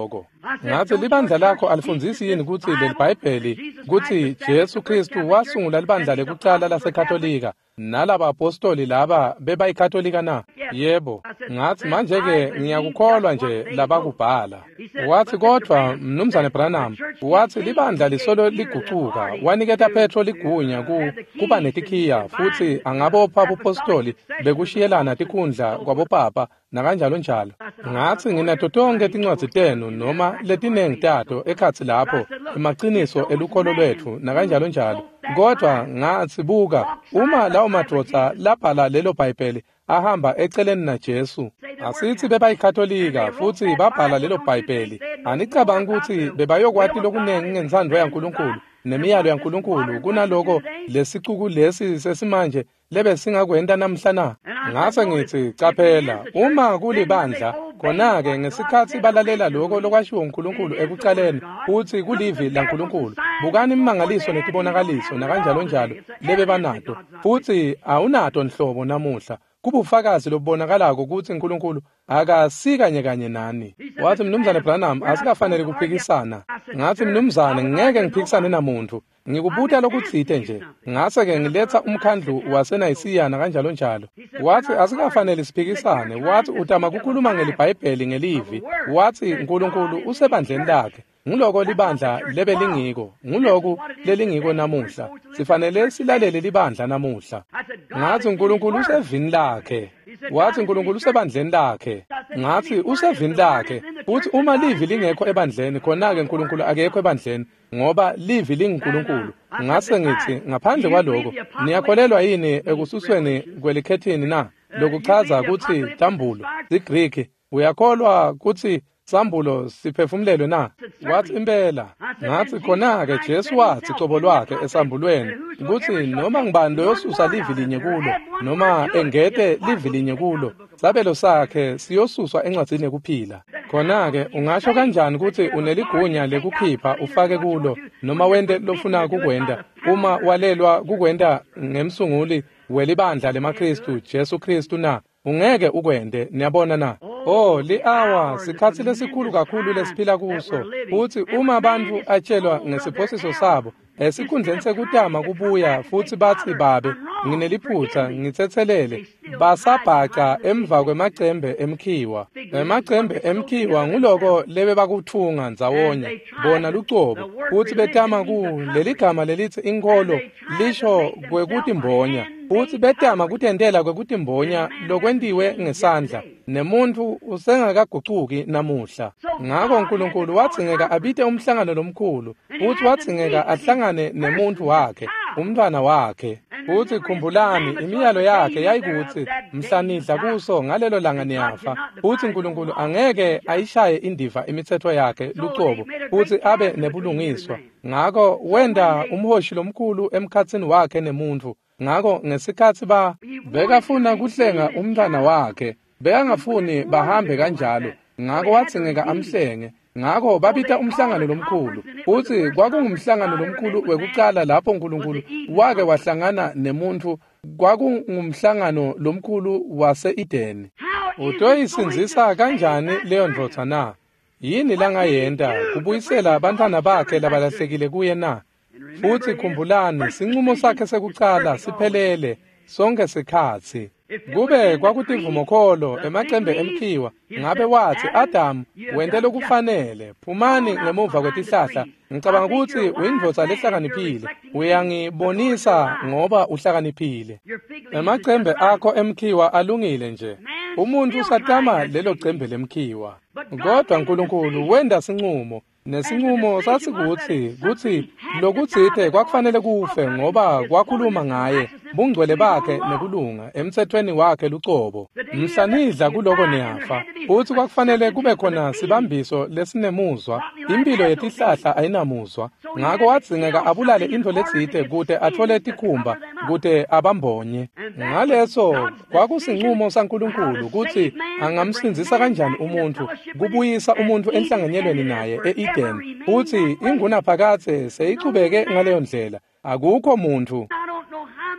[SPEAKER 1] ngathi libandla lakho alifundzisi yini ukuthi leli Bhayibheli ukuthi Jesu Kristu wasungula libandla lekucala laseKatolika nalaba apostoli laba bebayikatolika na? Yebo. Ngathi manje-ke ngiyakukholwa nje labakubhala. Wathi kodwa mnumzane Branham, wathi libandla lisolo liguquka, waniketa Petro ligunya ku kuba netikhiya futhi angabopha apostoli bekushiyelana tikhundla kwabopapa nakanjalo njalo. Ngathi nginato tonke tincwadzi tenu noma letinengi tato ekhatsi lapho emaqiniso elukholo lwethu nakanjalo njalo. Kodwa ngathi buka uma lawo madvodza labhala lelo Bhayibheli ahamba eceleni na Jesu, asithi bebayikatolika futhi babhala lelo Bhayibheli, anicabanga ukuthi bebayokwati lokunengi ngentsandvo yaNkulunkulu nemiyalo yaNkulunkulu kunaloko lesicuku lesi sesimanje lebe singakwenta namhlana? Ngase ngithi caphela, uma kulibandla khona-ke ngesikhathi balalela lokho lokwashiwo uNkulunkulu ekucaleni uthi kulivi laNkulunkulu, bukani imimangaliso netibonakaliso nakanjalo njalo lebe banato, futhi awunato nhlobo namuhla kubufakazi lobubonakalako ukuthi uNkulunkulu akasika kanye nani. Wathi mnumzane Branham asikafanele kuphikisana. Ngathi mnumzane ngeke ngiphikisane namuntu, ngikubuta lokutsite nje. Ngase-ke ngiletha umkhandlu waseNayisiya nakanjalo njalo. Wathi asikafanele siphikisane. Wathi utama kukhuluma ngelibhayibheli ngelivi. Wathi uNkulunkulu usebandleni lakhe. Nguloko libandla lebe lingiko, nguloko lelingiko namuhla. Sifanele silalele libandla namuhla. Ngathi uNkulunkulu usevini lakhe. Wathi uNkulunkulu usebandleni lakhe. Ngathi usevini lakhe. Uthi uma livi lingekho ebandleni khona-ke uNkulunkulu akekho ebandleni ngoba livi linguNkulunkulu. Ngase ngithi ngaphandle kwaloko niyakholelwa yini ekususweni kwelikhethini na lokuchaza ukuthi tambulo ziGreek? Uyakholwa ukuthi sambulo siphefumulelwe na? Wathi impela. Ngathi khona-ke Jesu wathi cobo lwakhe esambulweni ukuthi noma ngibani loyosusa livi linye kulo noma engete livi linye kulo, sabelo sakhe siyosuswa encwadzini yekuphila. Khona-ke ungasho kanjani ukuthi uneligunya lekukhipha ufake kulo noma wente lofuna kukwenda uma walelwa kukwenda ngemsunguli welibandla lemaKristu Jesu Kristu na? Ungeke ukwende, niyabona na? Oh, li-hour sikhathi lesikhulu kakhulu lesiphila kuso. Uthi uma abantu atshelwa ngesiphosiso sabo esikhundleni sekutama kubuya futhi bathi babe ngineliphutha ngithethelele, basabhaca emva kwemacembe emkhiwa. Emacembe emkhiwa nguloko lebe bakuthunga ndzawonye bona lucobo, futhi betama ku leli gama lelithi inkolo lisho kwekuti mbonya, futhi betama kutendela kwekuti mbonya lokwentiwe ngesandla nemuntu usengakagucuki namuhla. Ngakho uNkulunkulu watsingeka abite umhlangano lomkhulu, futhi watsingeka ahlangane nemuntu wakhe, umntwana wakhe. Futhi khumbulani imiyalo yakhe yayikuthi mhlanidla kuso ngalelo langa niyafa, futhi uNkulunkulu angeke ayishaye indiva imithetho yakhe lucobo futhi abe nebulungiswa. Ngakho wenda umhoshi lomkhulu emkhatsini wakhe nemuntu. Ngakho ngesikhathi ba bekafuna kuhlenga umntwana wakhe, bekangafuni bahambe kanjalo. Ngakho watsingeka amhlenge. Ngakho babita umhlangano lomkhulu, futhi kwakungumhlangano lomkhulu wekucala lapho uNkulunkulu wake wahlangana nemuntu. Kwakungumhlangano lomkhulu wase-Edeni. Utoyisinzisa kanjani leyo ndvodza na? Yini langayenda kubuyisela abantwana bakhe labalahlekile kuye na? Futhi khumbulani sinqumo sakhe sekucala siphelele sonke sikhathi. Kube kwakutivumokholo emacembe emkhiwa, ngabe wathi Adamu wente lokufanele, phumani ngemuva kwetihlahla. Ngicabanga ukuthi uyindvodza lehlakaniphile, uyangibonisa ngoba uhlakaniphile. Emacembe akho emkhiwa alungile nje, umuntu usatama lelo cembe lemkhiwa. Kodwa uNkulunkulu wenda sinqumo, nesinqumo sasikuthi kuthi lokutsite kwakufanele kufe ngoba kwakhuluma ngaye bungcwele bakhe nekulunga emthethweni wakhe lucobo. Mhlanidla kuloko niyafa, uthi kwakufanele kube khona sibambiso lesinemuzwa, impilo yetihlahla ayinamuzwa. Ngakho wadzingeka abulale into letsite kude athole tikhumba kude abambonye. Ngaleso kwakusinqumo saNkulunkulu ukuthi angamsinzisa kanjani umuntu, kubuyisa umuntu enhlanganyelweni naye e-Eden. Uthi inguna phakathe seyichubeke ngaleyo ndlela, akukho muntu.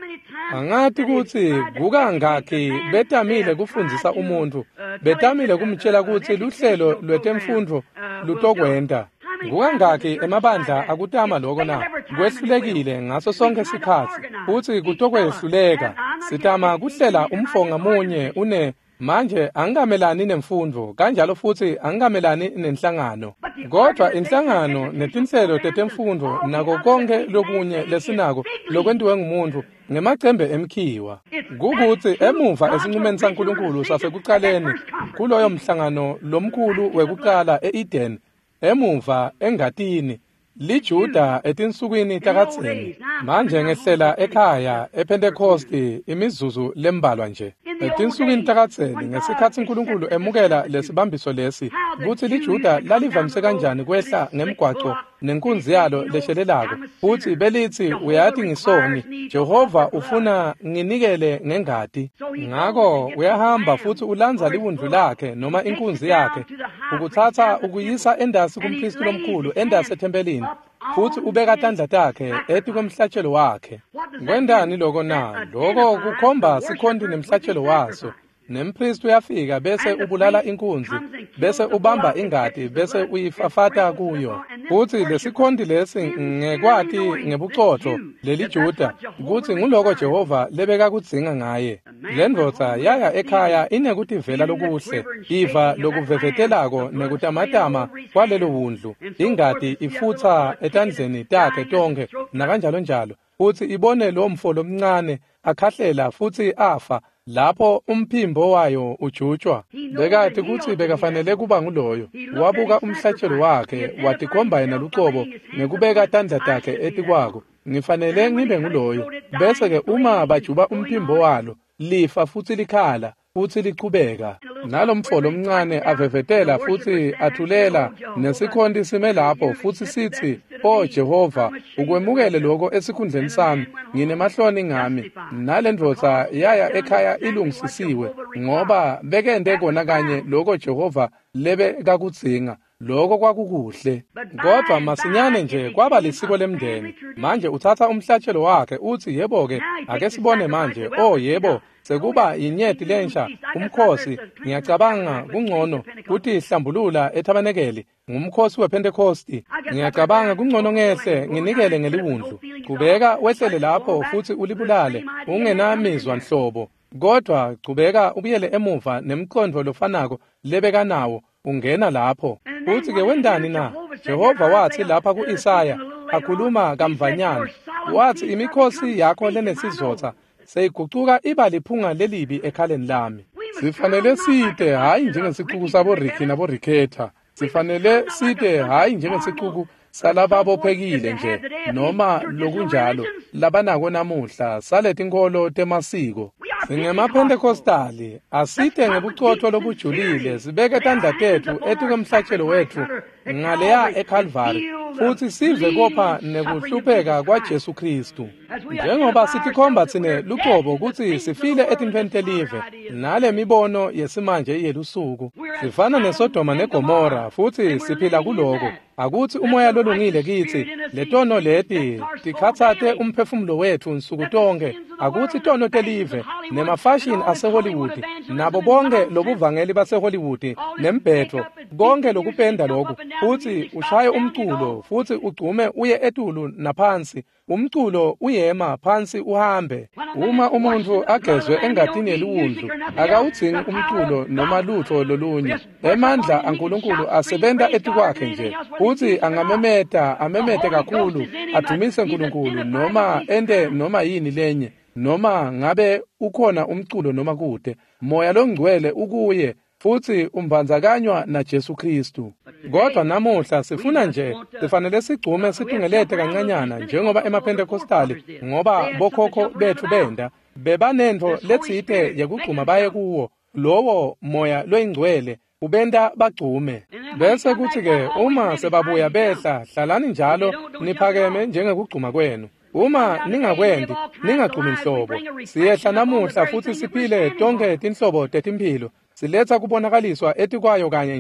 [SPEAKER 1] angathi ukuthi kukangakhi betamile kufundisa umuntu, betamile kumtshela ukuthi luhlelo lwetemfundo lutokwenda. Kukangakhi emabandla akutama lokho na, kwehlulekile ngaso sonke isikhathi, futhi kutokwehluleka. Sitama kuhlela umfonga munye une manje angamelani nemfundo, kanjalo futhi angamelani nenhlangano. Kodwa inhlangano netinhlelo tetemfundo nako konke lokunye lesinako lokwentiwe ngumuntu ngemacembe emkhiwa. Kukuthi emuva esinqumeni saNkulunkulu sasekuqaleni kuloyo mhlangano lomkhulu wekuqala e-Eden, emuva engatini liJuda etinsukwini takatseni, manje ngehlela ekhaya ePentecosti imizuzu lembalwa nje. Etinsukwini takatseni ngesikhathi uNkulunkulu emukela lesibambiso lesi, ukuthi liJuda lalivamise kanjani kwehla ngemgwaco nenkunzi yalo leshelelako, futhi belithi uyathi ngisoni, Jehova ufuna nginikele ngengadi. Ngako uyahamba futhi ulanza liwundlu lakhe noma inkunzi yakhe, ukuthatha ukuyisa endasi kumpristi lomkhulu endasi ethempelini, futhi ubeka tandla takhe eti komhlatshelo wakhe. Kwendani lokho na? Lokho kukhomba sikhondi nemhlatshelo waso. Nempristi uyafika bese ubulala inkunzi, bese ubamba ingadi, bese uyifafata kuyo. Futhi lesikhondi lesi ngekwati ngebucotho leliJuda ukuthi nguloko Jehova lebeka kudzinga ngaye. Lendvodza yaya ekhaya inekuti vela lokuhle, iva lokuvevetelako nekutamatama kwalelo wundlu, ingadi ifutha etandleni takhe tonke nakanjalo njalo, futhi ibone lo mfo lomncane akhahlela futhi afa lapho umphimbo wayo ujutshwa. Bekathi kuthi bekafanele kuba nguloyo, wabuka umhlatshelo wakhe watikhomba yena lucobo ngekubeka tandla takhe eti kwako, ngifanele ngibe nguloyo. Bese ke uma bajuba umphimbo walo lifa futhi likhala futhi liqhubeka. Nalo mfo lomncane avevetela futhi athulela, nesikhondi sime lapho futhi sithi, "O Jehova, ukwemukele lokho esikhundleni sami, nginemahloni ngami." Nalendvodza yaya ekhaya ilungisisiwe, ngoba bekende kona kanye lokho Jehova lebe kakudzinga. Lokho kwakukuhle. Kodwa masinyane nje kwaba lisiko lemndeni. Manje uthatha umhlatshelo wakhe uthi, "Yebo-ke, ake sibone manje, oh yebo, sekuba yinyeti lensha, umkhosi, ngiyacabanga kungcono kuthi hlambulula etabanekeli, ngumkhosi wePentecosti. Ngiyacabanga kungcono ngehle nginikele ngeliwundlu. Qhubeka wehlele lapho futhi ulibulale, ungenamizwa nhlobo. Kodwa qhubeka ubuyele emuva nemqondo lofanako lebeka nawo, ungena lapho." Uthi ke wendani na? Jehova wathi lapha ku-Isaya akhuluma kamvanyana, wathi imikhosi yakho lenesizotha seyigucuka iba liphunga lelibi ekhaleni lami. Sifanele side hayi njengesixuku sabo Rikhi nabo Rikhetha. Sifanele side hayi njengesixuku salababophekile nje noma lokunjalo labanako namuhla saletha inkolo temasiko. SingemaPentekostali aside ngebucotho lobujulile, sibeke tandla tethu eti komhlatshelo wethu ngaleya eCalvary, futhi sive kopha nekuhlupheka kwaJesu Kristu. Njengoba sitikhomba tsine lucobo ukuthi sifile etimfeni telive nale mibono yesimanje yelusuku, sifana neSodoma neGomora futhi siphila kuloko. Akuthi umoya lolungile kithi, letono leti tikhatsate umphefumulo wethu nsuku tonke. Akuthi tono telive nemafashini aseHollywood nabo bonke lobuvangeli baseHollywood nembhetho konke lokupenda lokho, futhi ushaye umculo futhi ugcume uye etulu naphansi, umculo uyema phansi uhambe. Uma umuntu agezwe engadini yeliwundlu akawudzingi umculo noma lutho lolunye. Emandla aNkulunkulu asebenta etikwakhe nje, futhi angamemeta amemete kakhulu adumise uNkulunkulu noma ende noma yini lenye, noma ngabe ukhona umculo noma kude. Moya longcwele ukuye futhi umbandzakanywa naJesu Kristu. Kodwa namuhla sifuna nje sifanele sigcume situngelete kancanyana njengoba emaPentekostali, ngoba bokhokho bethu benda bebanento letsite yekugcuma baye kuwo lowo moya loyingcwele ubenda bagcume. Bese kuthi ke uma sebabuya behla, hlalani njalo niphakeme njengekugcuma kwenu. Uma ningakwendi ningagcumi inhlobo. Siyehla namuhla futhi siphile tonke tinhlobo tetimphilo, siletha kubonakaliswa etikwayo kanye nje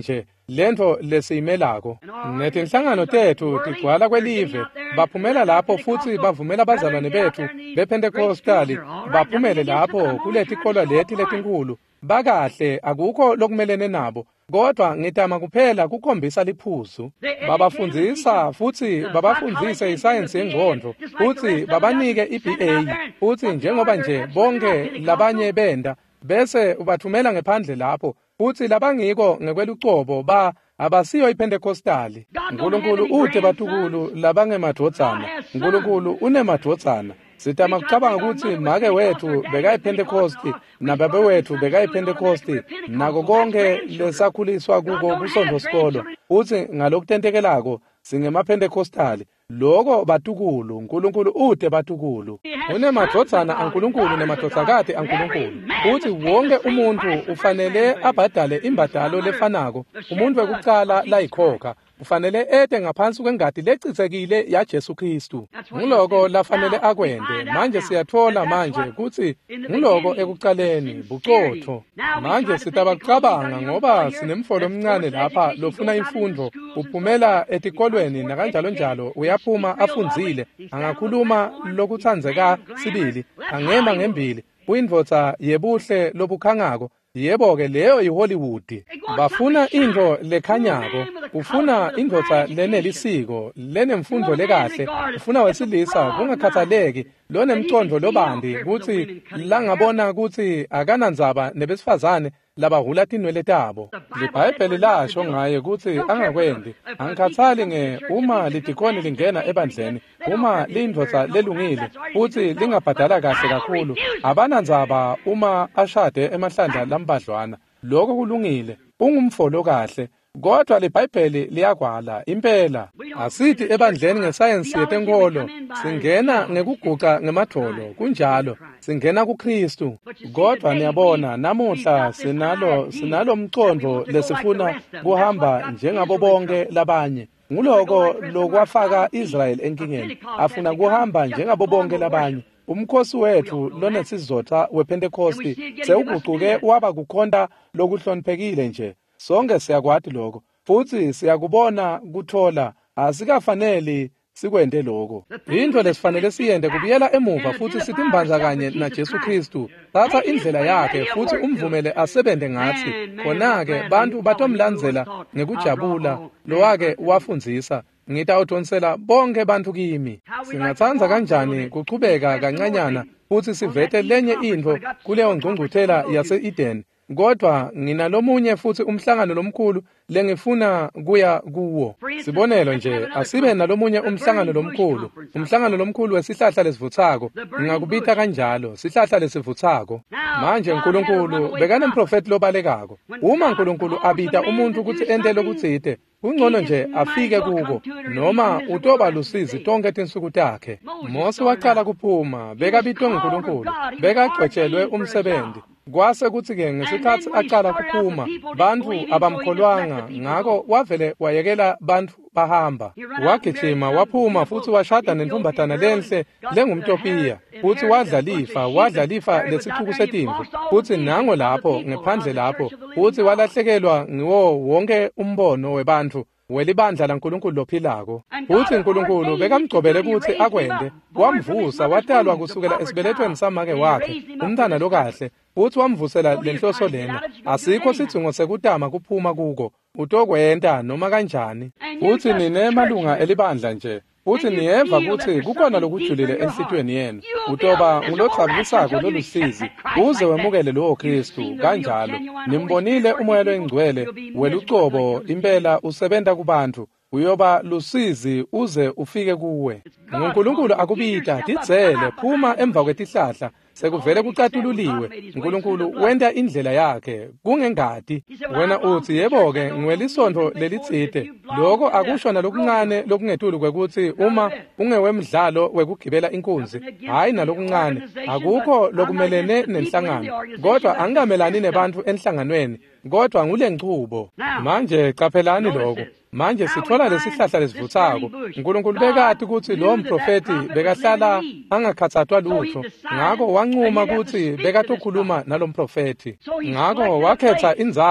[SPEAKER 1] lento lesiyimelako. Nethi inhlangano tethu tigcwala kwelive baphumela lapho futhi bavumela abazalwane bethu bePentekostali baphumele lapho kulethi kholwa lethi letinkulu. Bakahle akukho lokumelene nabo, kodwa ngitama kuphela kukhombisa liphuzu. Babafundzisa futhi babafundise isayensi yengqondo futhi babanike i-B A futhi njengoba nje bonke labanye benda bese ubathumela ngephandle lapho futhi labangiko ngekwelucobo ba abasiyo iPentekostali. Nkulunkulu ude bathukulu labangemadvodzana. Nkulunkulu unemadvodzana. Sitama kucabanga ukuthi make wethu bekayiPentekosti nababe wethu bekayiPentekosti nako konke lesakhuliswa kuko kusonto sikolo uthi ngalokutentekelako singemaPentekostali. Loko batukulu uNkulunkulu ude batukulu unemadvodzana aNkulunkulu nemadvodzakati aNkulunkulu uthi wonke umuntu ufanele abhadale imbadalo lefanako. Umuntu wekucala layikhokha ufanele ede ngaphansi kwengadi lecitsekile yaJesu Kristu. Ngiloko lafanele akwende. Manje siyathola manje ukuthi ngiloko ekucaleni bucotho. Manje sitabacabanga ngoba sinemfolo omncane lapha lofuna imfundo uphumela etikolweni nakanjalo njalo uyaphuma afundzile angakhuluma lokuthandzeka sibili angema ngembili uyindvodza yebuhle lobukhangako. Yebo ke leyo yiHollywood. Bafuna into lekhanyako, ufuna indvodza lenelisiko, lenemfundo lekahle, ufuna wesilisa kungakhathaleki lonemcondo lobandi ukuthi langabona ukuthi akanandzaba nebesifazane labahula tinwele tabo. LiBhayibheli lasho ngaye ukuthi angakwendi. Angikhathali nge uma lidikoni lingena ebandleni, uma lindvodza lelungile futhi lingabhadala kahle kakhulu, abanandzaba uma ashade emahlandla lambadlwana. Lokho kulungile, ungumfolo kahle. Kodwa liBhayibheli liyakwala impela. Asithi ebandleni ngesayensi yetenkolo, singena ngekuguqa ngemadolo, kunjalo singena kuKristu. Kodwa niyabona namuhla sinalo sinalo umcondo lesifuna kuhamba njengabo bonke labanye. Nguloko lokwafaka Israel enkingeni, afuna kuhamba njengabo bonke labanye. Umkhosi wethu lonesizotha wePentekosti sewuguquke waba kukhonda lokuhloniphekile nje. Sonke siyakwati lokho futhi siyakubona kuthola asikafanele sikwende lokho. Into lesifanele siyende kubuyela emuva futhi sitimbanza kanye naJesu Kristu. Thatha indlela yakhe futhi umvumele asebende ngathi. Khona-ke bantu batomlandzela ngekujabula lowake wafundzisa. Ngitawudonsela bonke bantu kimi. Singathanza kanjani kuchubeka kancanyana futhi sivete lenye into kuleyo ngcungcuthela yase-Eden. Kodwa nginalomunye futhi umhlangano lomkhulu lengifuna kuya kuwo. Sibonelo nje asibe nalomunye umhlangano lomkhulu, umhlangano lomkhulu wesihlahla lesivuthako. Ngingakubita kanjalo, sihlahla lesivuthako. Manje uNkulunkulu bekanemprofeti lobalekako. Uma uNkulunkulu abita umuntu ukuthi ente lokutsite, kungcono nje afike kuko noma utoba lusizi tonke tinsuku takhe. Mose waqala kuphuma, bekabitwe nguNkulunkulu, bekagcwetshelwe umsebenzi. Kwase kuthi ke ngesikhathi aqala kuphuma bantu abamkholwanga ngako wavele wayekela bantu bahamba. Wagijima waphuma futhi washada nentombatana lenhle lengumtopiya futhi wadla lifa wadla lifa lesithuku setimvu futhi nango lapho ngephandle lapho futhi walahlekelwa ngiwo wonke umbono webantu welibandla laNkulunkulu lophilako. Futhi uNkulunkulu bekamgcobele ukuthi akwende, wamvusa watalwa kusukela esibelethweni samake wakhe umntana lokahle futhi wamvusela lenhloso lena. Asikho sidingo sekutama kuphuma kuko utokwenta noma kanjani. Futhi nine malunga elibandla nje futhi niyeva ukuthi kukhona lokujulile enhlitweni yenu. Utoba ngulothabisako lolusizi uze wemukele lo Kristu kanjalo. Nimbonile umoya loengcwele welucobo impela usebenta kubantu. Uyoba lusizi uze ufike kuwe. uNkulunkulu akubita didzele phuma emva kwetihlahla sekuvele kucatululiwe. uNkulunkulu wenda indlela yakhe kungengadi. Wena uthi yebo ke ngiwelisonto lelitsite. Lokho akusho nalokuncane lokungetulu kwekuthi uma ungewemdlalo wekugibela inkunzi, hayi nalokuncane. Akukho lokumelene nenhlangano. Kodwa angamelani nebantu enhlanganweni, kodwa ngulengcubo. Manje caphelani lokho. Manje sithola lesihlahla lesivuthako. uNkulunkulu bekade ukuthi lo mprofeti bekahlala angakhathathwa lutho. Ngako wancuma ukuthi bekatokhuluma nalomprofeti. Ngako wakhetha indzawo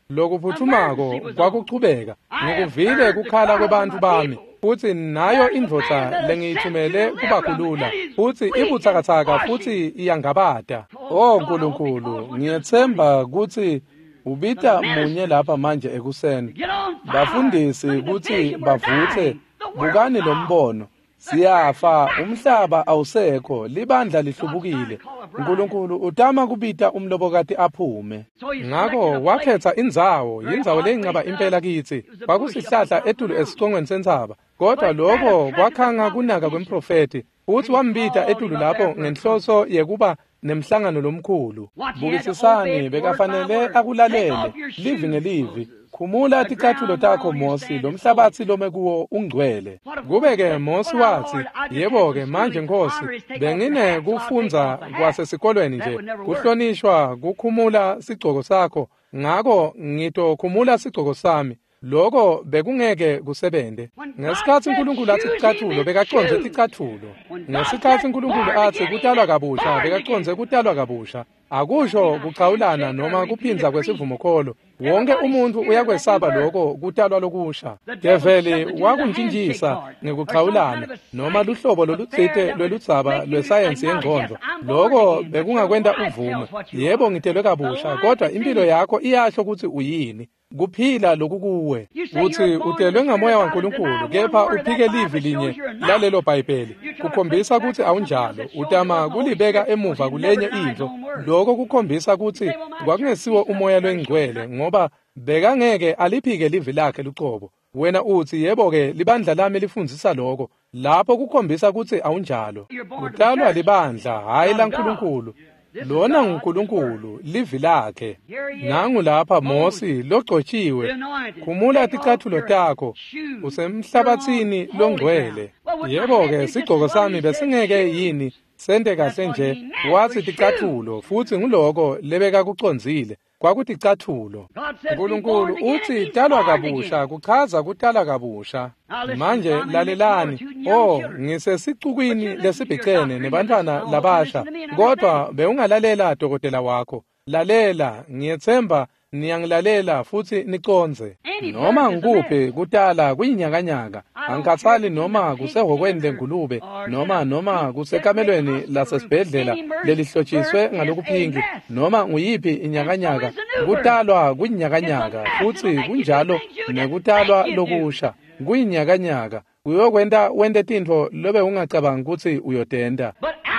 [SPEAKER 1] lokuphuthumako kwakuchubeka ngikuvile kukhala kwebantu bami futhi nayo indvodza lengiyithumele kubakhulula futhi ibuthakathaka futhi iyangabada. Oh Nkulunkulu, ngiyethemba ukuthi ubita munye lapha manje ekuseni bafundisi ukuthi bavuthe bukani lombono siyafa umhlaba awusekho libandla lihlubukile. Nkulunkulu utama kubita umlobokati aphume. Ngakho wakhetha indzawo indzawo lengcaba impela kithi kwakusihlahla etulu esiqongweni sentsaba kodwa lokho kwakhanga kunaka kwemprofeti uthi wambita etulu lapho ngenhloso yekuba nemhlangano lomkhulu. Bukisisani bekafanele akulalele livi ngelivi. Khumula ticathulo takho Mosi lomhlabathi lome kuwo ungcwele. Kube-ke Mosi wathi yebo-ke manje Nkosi bengine kufunza kwasesikolweni nje kuhlonishwa kukhumula sigcoko sakho ngako ngitokhumula sigcoko sami lokho bekungeke kusebende. Ngesikhathi uNkulunkulu athi ticathulo bekaconze ticathulo. Ngesikhathi uNkulunkulu athi kutalwa kabusha bekaconze kutalwa kabusha. Akusho kuchawulana noma kuphinza kwesivumo kholo. Wonke umuntu uyakwesaba lokho kutalwa lokusha. Develi wakuntshintshisa ngekuchawulana noma luhlobo lolutsite lweludzaba lwesayensi yengqondo. Lokho bekungakwenda uvume. Yebo ngitelwe kabusha kodwa impilo yakho iyasho ukuthi uyini. Kuphila lokhu kuwe uthi utelwe ngamoya waNkulunkulu kepha uphike livi linye lalelo Bhayibheli kukhombisa ukuthi awunjalo utama kulibeka emuva kulenye into. Lokho kukhombisa ukuthi kwakungesiwo umoya lwengcwele ngoba bekangeke aliphike livi lakhe lucobo. Wena uthi yebo-ke libandla lami lifundzisa lokho lapho kukhombisa ukuthi awunjalo. Utalwa libandla hayi laNkulunkulu. Lona nguNkulunkulu livi lakhe. Nangu lapha Mosi logcotshiwe. Khumula ticathulo takho usemhlabathini longcwele. Yebo-ke sigcoko sami besingeke yini sente kahle nje wathi ticathulo futhi nguloko lebeka kuconzile kwakuticathulo. uNkulunkulu uthi talwa kabusha kuchaza kutala kabusha. Manje lalelani oh ngisesicukwini lesibhicene nebantwana labasha kodwa beungalalela dokotela wakho. Lalela ngiyethemba niyangilalela futhi niconze. Noma ngikuphi kutala kuyinyakanyaka angikhathali noma kusehokweni lengulube noma noma kusekamelweni lasesibhedlela lelihlotshiswe ngalokuphingi noma nguyiphi inyakanyaka kutalwa kuyinyakanyaka futhi kunjalo nekutalwa lokusha kuyinyakanyaka uyokwenda wende tintfo lobe ungacabanga ukuthi uyodenda.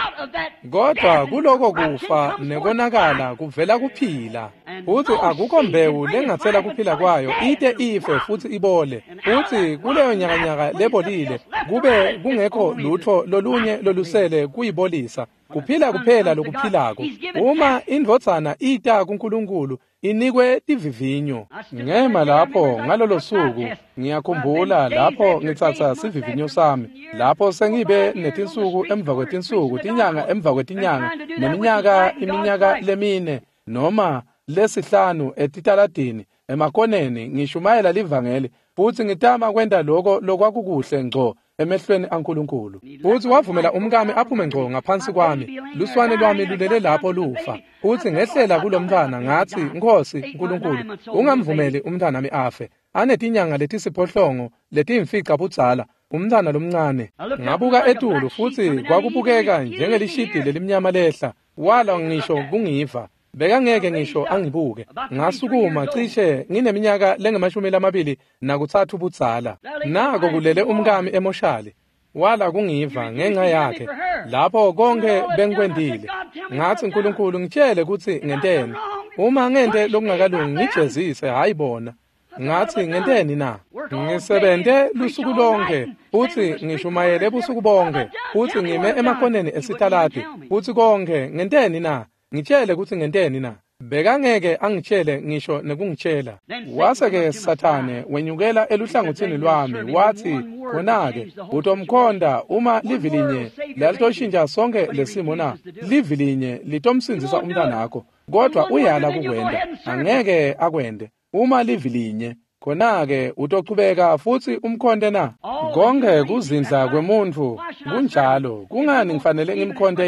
[SPEAKER 1] Kodwa kuloko kufa nekonakala kuvela kuphila. Uthi akukho mbewu lengathela kuphila kwayo ite ife futhi ibole. Uthi kuleyo nyakanyaka lebolile kube kungekho lutho lolunye lolusele kuyibolisa. Kuphila kuphela lokuphilako. Uma indvodzana ita kuNkulunkulu inikwe tivivinyo. Ngema lapho ngalolo suku ngiyakhumbula lapho ngithatha sivivinyo sami. Lapho sengibe netinsuku emva kwetinsuku, tinyanga emva kwetinyanga, neminyaka iminyaka lemine noma lesihlanu etitaladini emakoneni ngishumayela livangeli futhi ngitama kwenda lokho lokwakukuhle ngco emehlweni aNkulunkulu. Futhi wavumela umkami aphume ngco ngaphansi kwami. Luswane lwami lulele lapho lufa. Futhi ngehlela kulomntwana ngathi Nkosi Nkulunkulu ungamvumeli umntwana nami afe. Anetinyanga letisiphohlongo letimfica budzala umntwana lomncane. Ngabuka etulu futhi kwakubukeka njengelishidi lelimnyama lehla. Wala ngisho kungiva. Bekangeke ngisho angibuke. Ngasukuma cishe ngineminyaka lengemashumi lamabili nakuthathu budzala. Nako kulele umkami emoshali. Wala kungiva ngenxa yakhe. Lapho konke bengikwendile. Ngathi uNkulunkulu ngitshele ukuthi ngenteni. Uma ngente lokungakalungi ngijezise hayi bona. Ngathi ngenteni na? Ngisebente lusuku lonke futhi ngishumayele ebusuku bonke futhi ngime emakoneni esitaladi futhi konke ngenteni na? Ngitshele ukuthi ngenteni na? Bekangeke angitshele ngisho nekungitshela. Wase-ke Sathane wenyukela eluhlangothini lwami wathi khona-ke utomkhonda uma livi linye lalitotshintsha sonke lesimo na livi linye litomsindisa umntanakho kodwa uyala kukwenda angeke akwende uma livi linye khona-ke utochubeka futhi umkhonde na. Konke kuzindla kwemuntu kunjalo kungani ngifanele ngimkhonde yena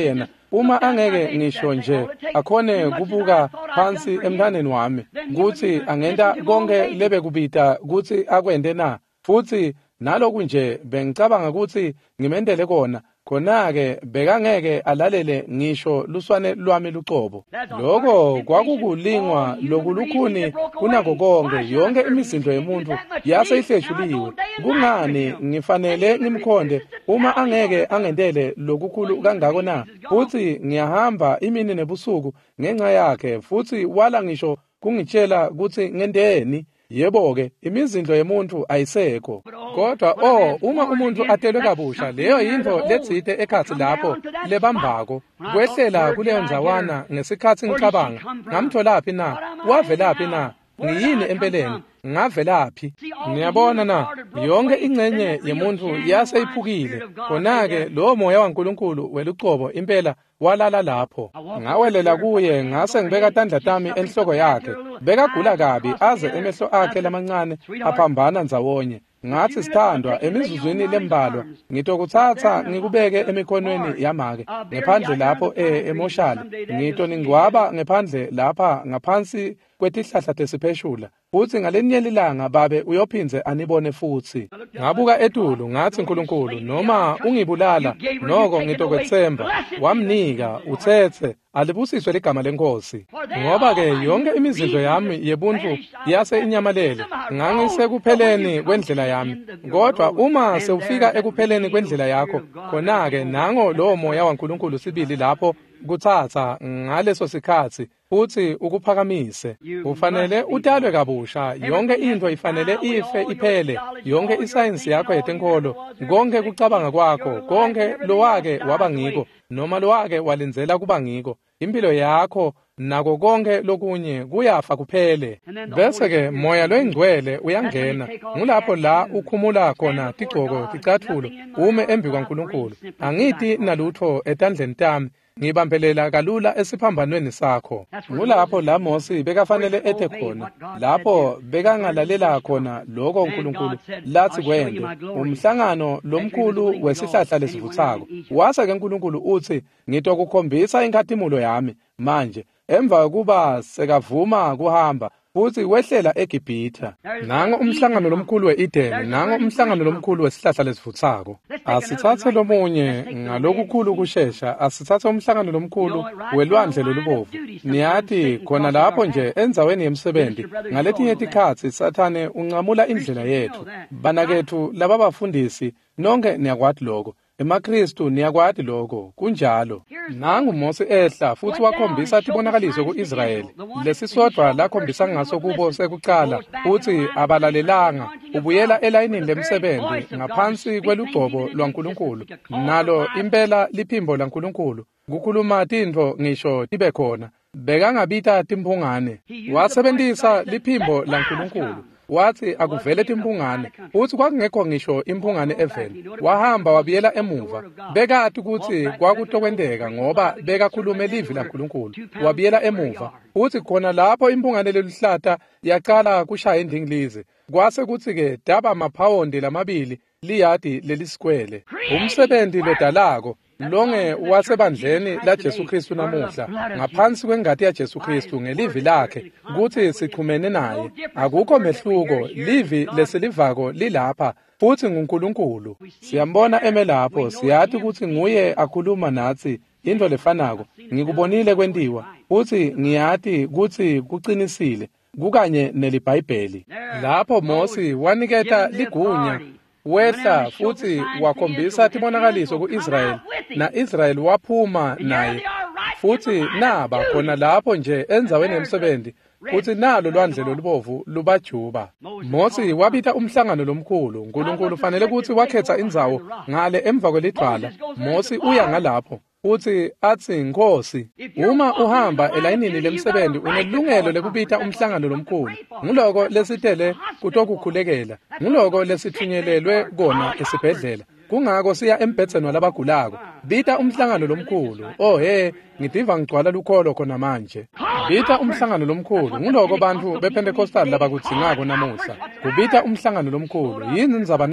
[SPEAKER 1] uma angeke ngisho nje akhone kubuka phansi emntwaneni wami ukuthi angenta konke lebe kubita ukuthi akwende na, futhi naloku nje bengicabanga ukuthi ngimendele kona, khona-ke bekangeke alalele ngisho luswane lwami luqobo. Lokho kwakukulingwa lokulukhuni kunako konke, yonke imizindlo yemuntu yase ihleshuliwe. Kungani ngifanele ngimkhonde uma angeke angendele lokukhulu kangako na? Futhi ngiyahamba imini nebusuku ngenxa yakhe, futhi wala ngisho kungitshela ukuthi ngendeni. Yebo-ke imizindlo yemuntu ayisekho, kodwa oh uma umuntu atelwe kabusha, leyo yinto letsite ekhathi lapho lebambako kwehlela kuleyo nzawana ngesikhathi ngicabanga ngamtholaphi na, wavelaphi na, ngiyini empeleni, ngavelaphi. Ngiyabona na, yonke ingcenye yemuntu yase iphukile, khona-ke lowo moya waNkulunkulu weluqobo impela walala lapho. Ngawelela kuye ngase ngibeka tandla tami enhloko yakhe, bekagula kabi aze emehlo akhe lamancane aphambana ndzawonye. Ngathi sithandwa, emizuzwini lembalwa ngitokuthatha ngikubeke emikhonweni yamake ngephandle lapho emoshali, ngito ningwaba ngephandle lapha ngaphansi kwetihlahla tesipheshula, futhi ngalenye ilanga babe uyophindze anibone futhi. Ngabuka etulu ngathi, Nkulunkulu, noma ungibulala noko ngitokwetsemba, wamnika uthethe, alibusiswe ligama lenkosi. Ngoba-ke yonke imizindlo yami yebuntu yase inyamalele, ngangisekupheleni kwendlela yami. Kodwa uma sewufika ekupheleni kwendlela yakho, khona-ke nango lowo moya waNkulunkulu sibili lapho kuthatha ngaleso sikhathi futhi ukuphakamise. Ufanele utalwe kabusha, yonke into ifanele ife iphele, yonke isayensi yakho yetenkolo, konke kucabanga kwakho, konke lowake waba ngiko noma lowake walenzela kuba ngiko, impilo yakho nako konke lokunye kuyafa kuphele. Bese-ke moya loyingcwele uyangena, ngulapho la ukhumula khona tigcoko ticathulo ume embi kwaNkulunkulu. Angithi nalutho etandleni tami, ngibambelela kalula esiphambanweni sakho. Ngulapho la Mose bekafanele ethe khona, lapho bekangalalela khona lokho uNkulunkulu lathi kwende, umhlangano lomkhulu wesihlahla lesivuthako. Wase-ke uNkulunkulu uthi, ngitokukhombisa inkhatimulo yami manje, emva kuba sekavuma kuhamba futhi wehlela eGibhitha. Nango umhlangano lomkhulu we-Edeni, nango umhlangano lomkhulu wesihlahla lesivuthako. Asithathe lomunye ngalokukhulu kushesha, asithathe umhlangano lomkhulu welwandle lolubovu. Niyathi khona lapho nje enzaweni yemsebenzi, ngaletinye tikhathi Sathane uncamula indlela yethu. Banakethu laba bafundisi, nonke niyakwati lokho. EmaKristu niyakwati lokho, kunjalo. Nangu Mose ehla futhi wakhombisa tibonakaliso ku-Israyeli, lesisodwa lakhombisa ngaso kubo sekucala, futhi abalalelanga. Ubuyela elayinini lemsebenzi ngaphansi kwelugcobo lwaNkulunkulu, nalo impela liphimbo laNkulunkulu. Kukhuluma tintfo ngisho tibe khona, bekangabita timphungane. Wasebentisa liphimbo laNkulunkulu, wathi akuvele timphungane, futhi kwakungekho ngisho imphungane evele. Wahamba wabiyela emuva, bekati ukuthi kwakutokwendeka ngoba bekakhulume livi laNkulunkulu. Wabiyela emuva, futhi khona lapho imphungane leluhlata yaqala kushaya indingilizi, kwase kuthi-ke daba amaphawundi lamabili liyadi lelisikwele. Umsebenzi lodalako longe wasebandleni laJesu Kristu namuhla, ngaphansi kwengati yaJesu Kristu ngelivi lakhe, kuthi sichumene naye. Akukho mehluko, livi lesilivako lilapha, futhi nguNkulunkulu. Siyambona emelapho, siyathi ukuthi nguye akhuluma nathi into lefanako. Ngikubonile kwentiwa, futhi ngiyathi ukuthi kuqinisile, kukanye nelibhayibheli. Lapho Mose waniketa ligunya, wehla futhi wakhombisa tibonakaliso ku-Israyeli, na Israyeli waphuma naye. Futhi naba khona lapho nje enzaweni yemsebenzi, futhi nalo lwandle lolubovu lubajuba. Mose wabita umhlangano lomkhulu. uNkulunkulu fanele ukuthi wakhetha indzawo ngale emva kwelidwala. Mose uya ngalapho futhi athi, Nkosi, uma uhamba elayinini lemsebenzi unelungelo lekubita umhlangano lomkhulu. Nguloko lesitele kutokukhulekela, nguloko lesithunyelelwe kona esibhedlela. Kungako siya embhedzeni walabagulako. Bita umhlangano lomkhulu. Oh he, ngidiva ngigcwala lukholo khona manje. Bita umhlangano lomkhulu. Nguloko bantu bePentecostal labakudzingako namuhla. Kubita umhlangano lomkhulu. Yini ndzaba na?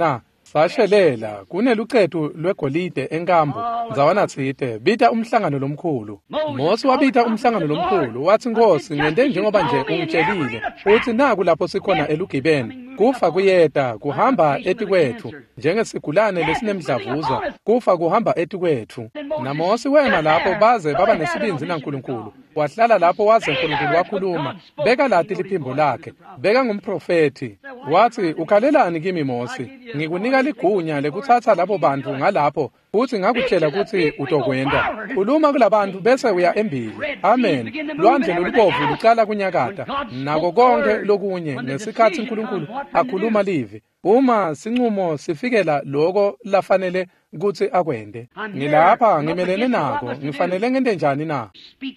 [SPEAKER 1] sashelela kuneluqethu lwegolide enkambo nzawana thide bita umhlangano lomkhulu. Mose wabita umhlangano lomkhulu wathi Nkosi ngende njengoba nje ungitshelile uthi naku lapho sikhona elugibeni kufa kuyeda kuhamba eti kwethu njengesigulane lesinemdlavuza kufa kuhamba eti kwethu. Na Mose wema lapho baze baba nesibinzi naNkulunkulu wahlala lapho waze uNkulunkulu wakhuluma beka lati liphimbo lakhe beka ngumprofeti wathi ukhalelani kimi Mose ngikunika ligunya lekuthatha labo bantu ngalapho futhi ngakutshela ukuthi utokwenda khuluma kulabantu bese uya embili. Amen. Lwandle lolubovu luqala kunyakata nako konke lokunye ngesikhathi uNkulunkulu akhuluma livi uma sinqumo sifikela lokho lafanele ukuthi akwende. Ngilapha ngimelene nako ngifanele ngende njani na?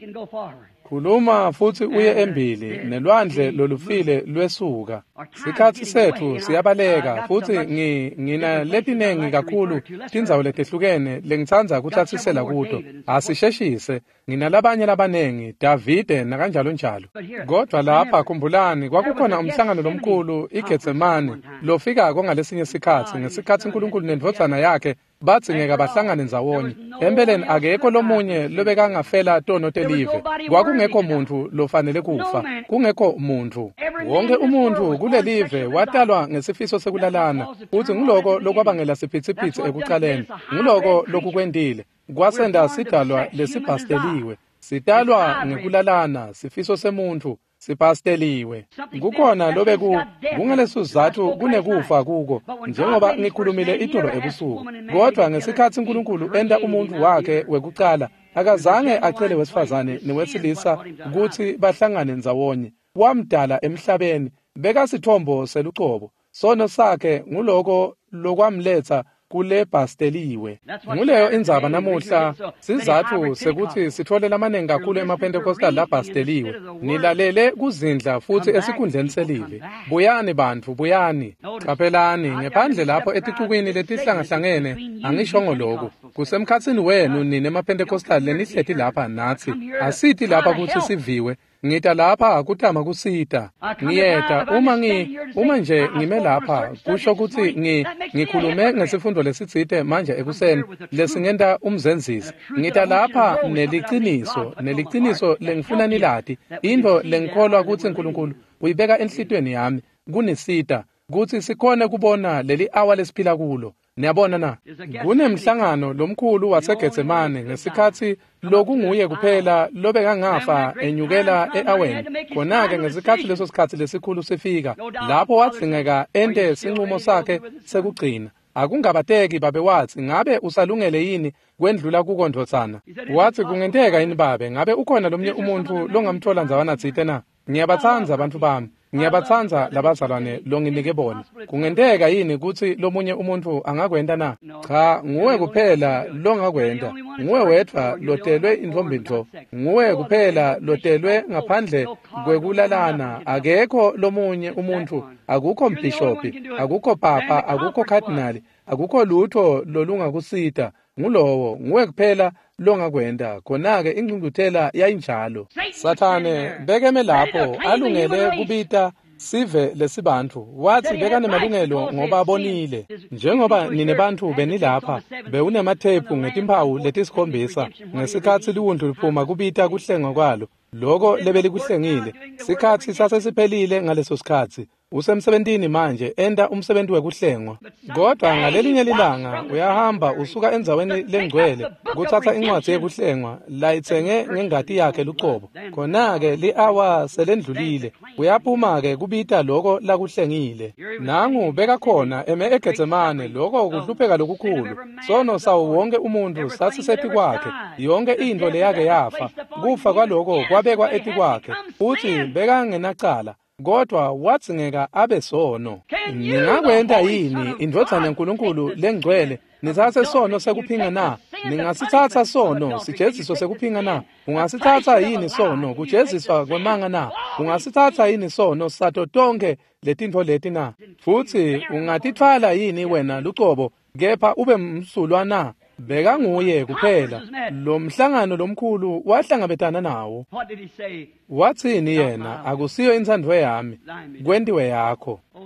[SPEAKER 1] Khuluma futhi uye embili nelwandle lolufile lwesuka. Sikhathi sethu siyabaleka futhi ngina letinengi kakhulu tindzawo letehlukene lengithandza ukuthathisela kuto. Asisheshise nginalabanye labanengi Davide nakanjalo njalo. Kodwa lapha khumbulani kwakukhona umhlangano lomkhulu iGetsemane lofika ngalesinye isikhathi ngesikhathi uNkulunkulu nendvodzana yakhe bathi ngeke bahlangane ndzawonye. Empeleni akekho lomunye lobeka ngafela tono telive. Kwakungekho muntu lofanele kufa. Kungekho muntu. Wonke umuntu kulelive watalwa ngesifiso sekulalana. Uthi ngiloko lokwabangela siphithiphithi ekuqaleni. Ngiloko lokukwendile. Kwasenda sidalwa lesibhasteliwe. Sidalwa ngekulalana sifiso semuntu. Sipasteliwe. Kukhona lobe ku kungalesizathu kunekufa kuko njengoba ngikhulumile itolo ebusuku. Kodwa ngesikhathi uNkulunkulu enda umuntu wakhe wekuqala akazange acele wesifazane newesilisa ukuthi bahlangane ndzawonye. Wamdala emhlabeni beka sithombo seluqobo. Sono sakhe nguloko lokwamletha kule basteliwe. Nguleyo indzaba namuhla sizathu sekuthi sithole lamanengi kakhulu emaPentecostal la basteliwe. Nilalele kuzindla futhi esikhundleni selive. Buyani bantu buyani. Qaphelani ngephandle lapho etixukwini letihlangahlangene angishongo lokho. Kusemkhatsini wenu nine emaPentecostal lenihlethi lapha nathi. Asithi lapha ukuthi siviwe. Ngita lapha kutama kusita. Ngiyeta uma ngi uma nje ngime lapha kusho ukuthi ngi ngikhulume ngesifundo lesitsite manje ekuseni lesingenda umzenzisi. Ngita lapha neliqiniso neliqiniso lengifuna nilati into lengikholwa ukuthi uNkulunkulu uyibeka enhlitweni yami kunesita ukuthi sikhone kubona leli hour lesiphila kulo. Niyabona na kunemhlangano lomkhulu waseGetsemane ngesikhathi lokunguye kuphela lobeka ngafa enyukela eaweni. Khona-ke ngesikhathi leso sikhathi lesikhulu sifika lapho wathingeka ende sinqumo sakhe sekugcina. Akungabateki babe wathi ngabe usalungele yini kwendlula kukondothana. Wathi kungenteka yini babe ngabe ukhona lomnye umuntu longamthola nzawana thite na? Ngiyabathanza abantu bami. Ngiyabathanza labazalwane longinike bona. Kungenteka yini ukuthi lomunye umuntu angakwenda na? Cha, nguwe kuphela longakwenda. Nguwe wedwa lotelwe indlombindlo. Nguwe kuphela lotelwe ngaphandle kwekulalana. Akekho lomunye umuntu. Akukho mbishopi, akukho papa, akukho cardinal, akukho lutho lolungakusita. Ngulowo nguwe kuphela longakwenda. Khona-ke ingqungquthela yayinjalo. Sathane bekeme lapho alungele kubita sive lesibantu. Wathi beka nemalungelo ngoba abonile. Njengoba nine bantu benilapha bewunemathephu ngetimpawu letisikhombisa ngesikhathi liwundu liphuma kubita kuhlengwa kwalo. Loko lebeli kuhlengile. Sikhathi sasesiphelile ngaleso sikhathi. Usemsebentini manje enda umsebenzi wekuhlengwa. Kodwa ngalelinye lilanga uyahamba usuka endzaweni lengcwele kuthatha incwadi yekuhlengwa la itsenge ngengati yakhe luqobo. Khona-ke li-hour selendlulile uyaphuma-ke kubita loko lakuhlengile. Nangu beka khona eme eGetsemane loko kuhlupheka lokukhulu. Sono sawo wonke umuntu sathi sethi kwakhe yonke into leyake yafa. Kufa kwaloko kwabekwa eti kwakhe uthi beka ngenacala. Kodwa wathingeka abe sono. Ningakwenda yini indvodzana yaNkulunkulu lengcwele nithathe sono sekuphinga na? Ningasithatha sono sijeziso sekuphinga na? Ungasithatha yini sono kujeziswa kwemanga na? Ungasithatha yini sono sato tonke letintfo leti na? Futhi ungatithwala yini wena luqobo kepha ube msulwa na? Beka nguye kuphela. Lo mhlangano lomkhulu wahlangabetana nawo. Wathini yena? Akusiyo insandvo yami, kwendiwe yakho.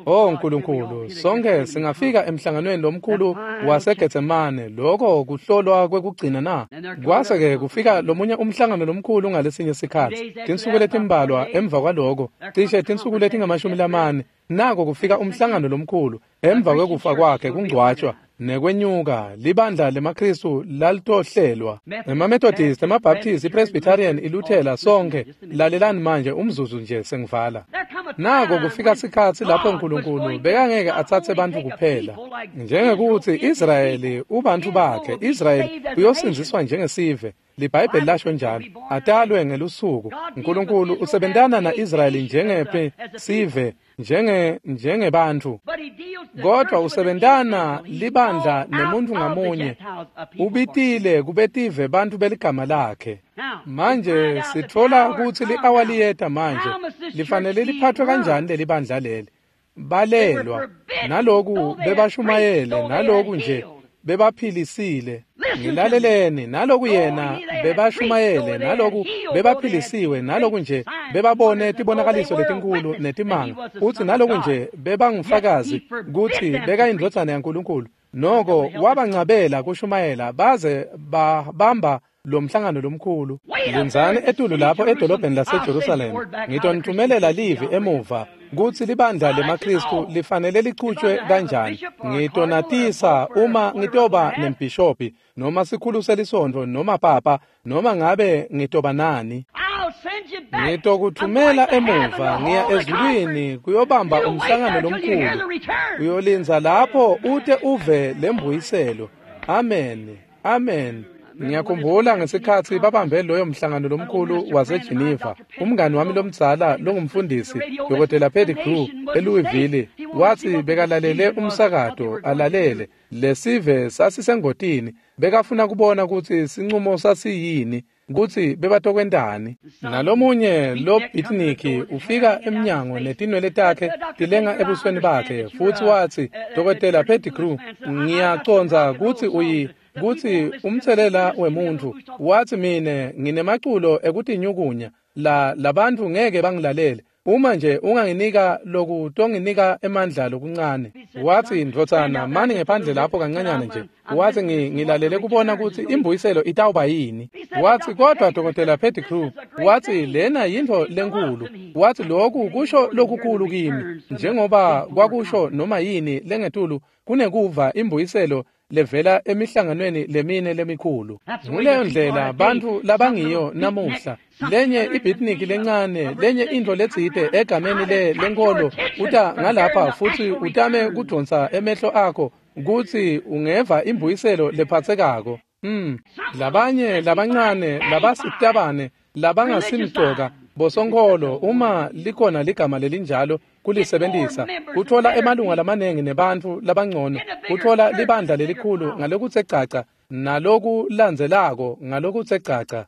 [SPEAKER 1] Oh nkulunkulu, sonke singafika emhlanganweni lomkhulu waseGetsemane, lokho kuhlolwa kwekugcina na. Kwase ke kufika lomunye umhlangano lomkhulu ngalesinye isikhathi. Tinsuku letimbalwa emva kwaloko, cishe tinsuku letingamashumi lamane, nako kufika umhlangano lomkhulu emva kwekufa kwakhe kungcwatshwa nekwenyuka libandla lemaKristu lalitohlelwa. EmaMethodist, emaBaptist, iPresbyterian, iLuthela, sonke lalelani manje umzuzu nje sengivala. Nako kufika sikhathi lapho uNkulunkulu bekangeke athathe abantu kuphela. Njengekuthi Israyeli ubantu bakhe, Israyeli uyosinziswa njengesive. LiBhayibheli lasho njalo, atalwe ngelusuku. uNkulunkulu usebentana na Israyeli njengephe sive, njenge njengebantu. Kodwa usebentana libandla nemuntu ngamunye. Ubitile kubetive bantu beligama lakhe. Manje sithola ukuthi liawaliyeta manje lifanele liphathwe kanjani leli bandla leli. Balelwa naloku bebashumayele, naloku nje bebaphilisile. Ngilaleleni, naloku yena bebashumayele, naloku bebaphilisiwe, naloku nje bebabone tibonakaliso letinkulu netimanga, uthi naloku nje bebangufakazi ukuthi bekayindodana yaNkulunkulu. Noko wabangcabela kushumayela baze babamba lo mhlangano lomkhulu. Lenzani etulu lapho edolobheni laseJerusalem. Ngitonithumelela livi emuva kuthi libandla lemaKristu lifanele liqhutshwe kanjani. Ngitonatisa uma ngitoba nembishopi noma sikhulu selisonto noma papa noma ngabe ngitoba nani. Ngitokuthumela emuva ngiya ezulwini kuyobamba umhlangano lomkhulu. Uyolinza lapho ute uve lembuyiselo. Amen. Amen. Ngiyakhumbula ngesikhathi babambe loyo mhlangano lomkhulu waseGeneva, umngani wami lomdzala longumfundisi Dokotela Pettigrew eLouisville wathi bekalalele umsakato alalele lesive sasisengotini, bekafuna kubona ukuthi sinqumo sasiyini, ukuthi bebatokwendani. Nalomunye lo beatniki ufika eminyango netinwele takhe tilenga ebusweni bakhe, futhi wathi Dokotela Pettigrew, ngiyaconza ukuthi uyi kuthi umthelela wemuntu. Wathi mine nginemaculo ekuthi nyukunya la labantu ngeke bangilalele uma nje unganginika loku tonginika emandla lokuncane. Wathi ndothana mani ngephandle lapho kancanyane nje. Wathi ngilalele kubona ukuthi imbuyiselo itawuba yini. Wathi kodwa Dokotela Pettigrew, wathi lena yinto lenkulu. Wathi lokhu kusho lokukhulu kimi, njengoba kwakusho noma yini lengetulu kunekuva imbuyiselo levela emihlanganweni lemine lemikhulu. Nguleyo ndlela bantu labangiyo namuhla, lenye ibitniki lencane, lenye into letsite egameni le lenkolo, uta ngalapha futhi utame kudonsa emehlo akho ukuthi ungeva imbuyiselo lephathekako. Hmm, labanye labancane labasitabane labangasimcoka bosonkolo uma likhona ligama lelinjalo kulisebenzisa, uthola emalunga lamanengi nebantu labangcono, uthola libandla lelikhulu ngalokutsecaca naloku landzelako ngalokutsecaca.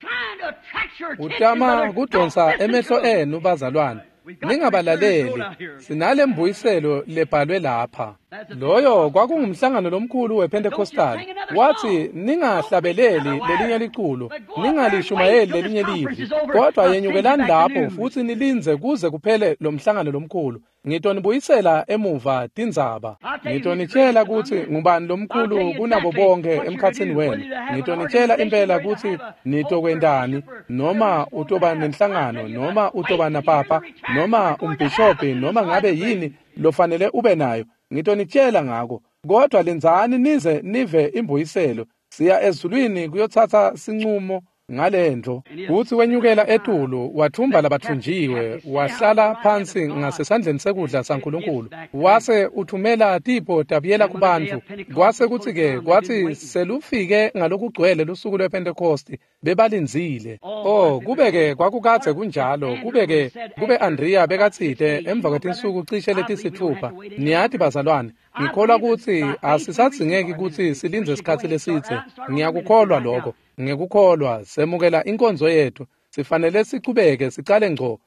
[SPEAKER 1] Utama kudonsa emehlo enu bazalwane, ningabalaleli, sinale mbuyiselo lebhalwe lapha. Loyo kwakungumhlangano lomkhulu wePentecostal. Wathi ningahlabeleli lelinye liculo, ningalishumayeli lelinye livi, kodwa yenyukelani lapho futhi nilinze kuze kuphele lo mhlangano lomkhulu. Ngitonibuyisela emuva tindzaba. Ngitonitshela ukuthi ngubani lomkhulu kunabo bonke emkhatsini wenu. Ngitonitshela impela ukuthi nitokwendani, noma utoba nenhlangano, noma utoba napapa, noma umbishopi, noma ngabe yini lofanele ube nayo. Ngitonitshela ngako, kodwa lenzani nize nive imbuyiselo. Siya ezulwini kuyothatha sinqumo ngalento. Kuthi wenyukela etulu wathumba labathunjiwe, wahlala phansi ngasesandleni sekudla saNkulunkulu. Wase uthumela tipo tabiyela kubantu. Kwase kuthi ke kwathi selufike ngalokugcwele lusuku lwePentecost bebalinzile. Oh, kubeke kwakukathe kunjalo, kubeke kube Andrea bekathide emva kwetinsuku cishe letisithupha. Niyathi bazalwane, ngikholwa ukuthi asisadzingeki ukuthi silinze isikhathi lesithe. Ngiyakukholwa lokho. Ngekukholwa semukela inkonzo yethu, sifanele siqhubeke sicale ngco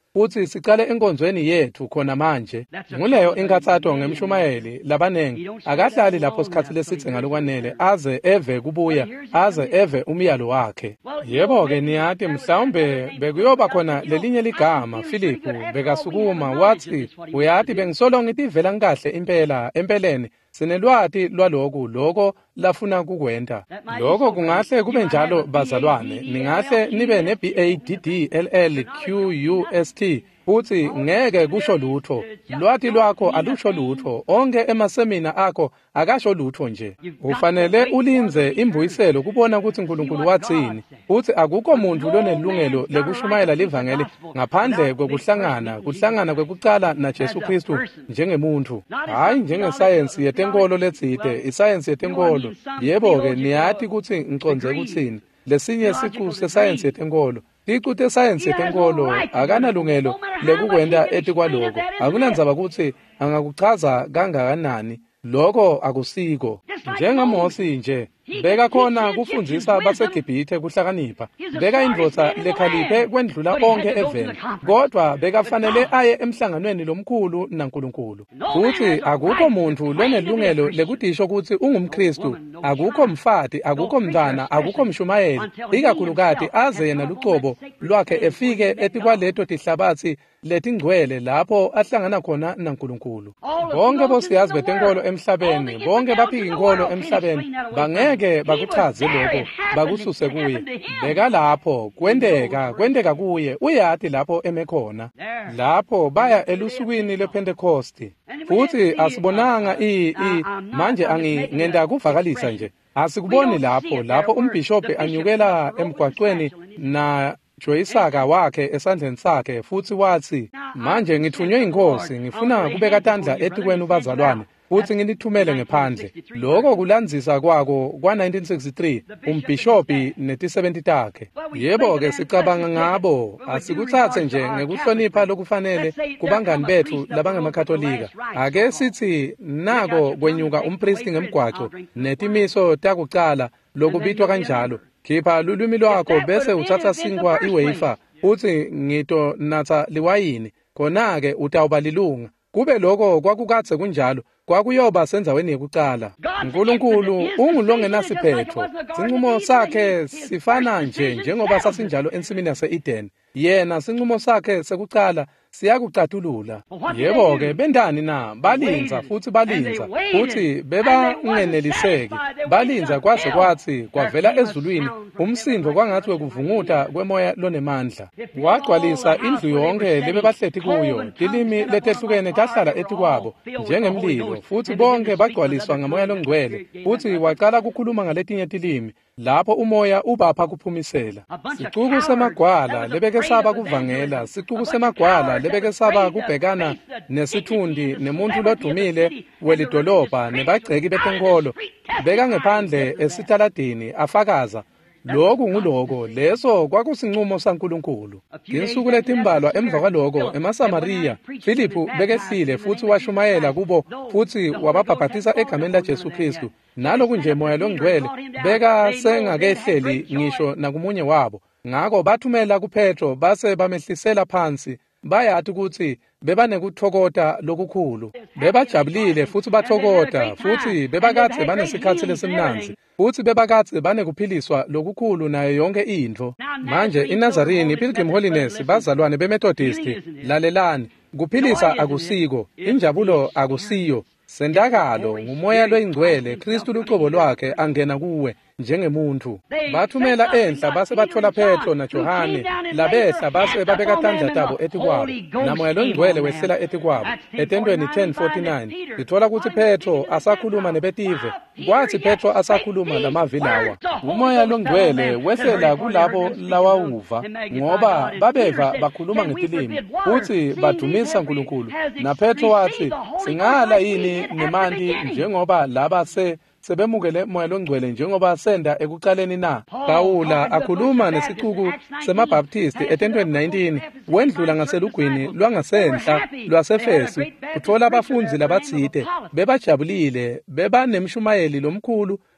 [SPEAKER 1] futhi sicale enkonzweni yethu khona manje. Nguleyo inkathato ngemshumayeli labanengi akahlali lapho sikhathi lesithe ngalokwanele aze eve kubuya aze eve umyalo wakhe. Yebo ke niyathi mhlawumbe bekuyoba khona lelinye ligama Philippu bekasukuma wathi uyathi bengisolo ngithi vela ngikahle impela empeleni sinelwati lwaloku lokho lafuna kukwenda. Lokho kungahle kube njalo bazalwane, ningahle nibe ne B A D D L L Q U S T futhi ngeke kusho lutho. Lwati lwakho alusho lutho, onke emasemina akho akasho lutho nje. Ufanele ulinze imbuyiselo kubona ukuthi uNkulunkulu wathini. Futhi akukho umuntu lonelungelo lekushumayela livangeli ngaphandle kokuhlangana, kuhlangana kwekucala naJesu Kristu njengemuntu. Hayi njengesayensi yetenkolo letsite, isayensi yetenkolo. Yebo ke niyathi ukuthi ngiconze ukuthini. Lesinye sicu sesayensi yetenkolo. Icute science yetenkolo akanalungelo lekukwenda eti kwaloko. Akunandzaba ukuthi angakuchaza kangakanani. Lokho akusiko. NjengaMosi nje beka khona kufundzisa baseGibhithe kuhlakanipha. Beka indvodza lekhaliphe kwendlula onke eveni. Kodwa beka fanele aye emhlanganweni lomkhulu naNkulunkulu. Futhi akukho muntu lonelungelo lekudisho ukuthi ungumKristu, akukho mfati, akukho mntana, akukho mshumayeli, ikakhulukati aze yena lucobo lwakhe efike etikwaleto tihlabathi letingcwele lapho ahlangana khona naNkulunkulu. Bonke bosiyazi betenkolo emhlabeni, bonke baphika inkolo emhlabeni, bangeke bakuchaze lokho, bakususe kuye. Beka lapho, kwendeka, kwendeka kuye, uyathi lapho emekhona. Lapho baya elusukwini lePentecost. Futhi asibonanga i i manje angi ngenda kuvakalisa nje. Asikuboni lapho, lapho umbishophi anyukela emgwaqweni na Joyisaka wakhe esandleni sakhe futhi wathi manje ngithunywe inkosi ngifuna kubeka tandla etikweni ubazalwane futhi ngilithumele ngephandle. Lokho kulandzisa kwako kwa nineteen sixty-three umbishophi neti-seventy takhe. Yebo ke sicabanga ngabo, asikuthathe nje ngekuhlonipha lokufanele kubangani bethu labangemakatolika. Ake sithi nako kwenyuka umpristi ngemgwaco netimiso takucala lokubitwa kanjalo. Khipha lulwimi lwakho bese uthatha sinkwa iwafer uthi ngito natha liwayini khona-ke utawuba lilunga. Kube lokho kwakukathe kunjalo kwakuyoba senzaweni yekucala. uNkulunkulu ungulongenasiphetho, sinqumo sakhe sifana nje njengoba sasinjalo ensimini yase-Eden. Yena sinqumo sakhe sekucala siyakucatulula. Yebo ke bendani na balinza futhi balinza futhi bebangeneliseki balinza kwaze kwathi kwavela ezulwini umsindo kwangathi wekuvunguta kwemoya lonemandla wagcwalisa indlu yonke lebebahlethi kuyo. Tilimi letehlukene tahlala etikwabo njengemlilo futhi bonke bagcwaliswa ngamoya longcwele futhi waqala kukhuluma ngaletinye tilimi lapho umoya ubapha kuphumisela. Sicuku semagwala lebeke saba kuvangela, sicuku semagwala lebeke saba kubhekana nesithundi nemuntu lodumile welidolobha nebagceki betenkolo beka ngephandle esitaladini afakaza lokhu nguloko. Leso kwakusinqumo saNkulunkulu. Insuku letimbalwa emva kwaloko eMasamariya Philippu bekehlile futhi washumayela kubo futhi wababhaphathisa egameni laJesu Kristu. Naloku nje moya longcwele beka sengakehleli ngisho nakumunye wabo. Ngakho bathumela kuPetro base bamehlisela phansi. Bayathi ukuthi bebanekuthokota lokukhulu, bebajabulile futhi bathokota futhi bebakathe banesikhathi lesimnanzi futhi bebakathe banekuphiliswa lokukhulu nayo yonke into. Manje iNazarini Pilgrim Holiness bazalwane beMethodist lalelani, kuphilisa akusiko, injabulo akusiyo, sendakalo ngumoya lwengcwele, Kristu lucobo lwakhe angena kuwe njengemuntu. Bathumela enhla base bathola Petro na Johane labehla base babeka tandla tabo etikwabo namoya longcwele wehlela etikwabo. Etendweni ten forty-nine sithola ukuthi Petro asakhuluma neBetive. Kwathi Petro asakhuluma lamavilawa umoya longcwele wehlela kulabo lawauva ngoba babeva bakhuluma ngetilimi futhi badumisa uNkulunkulu. Na Petro wathi singala yini nemandi njengoba laba se sebemukele moya longcwele njengoba senda ekuqaleni na. Pawula akhuluma nesicuku semabhaptisti etentweni nineteen wendlula ngaselugwini lwangasenhla lwaseFesu. Uthola abafunzi labathite bebajabulile beba nemshumayeli lomkhulu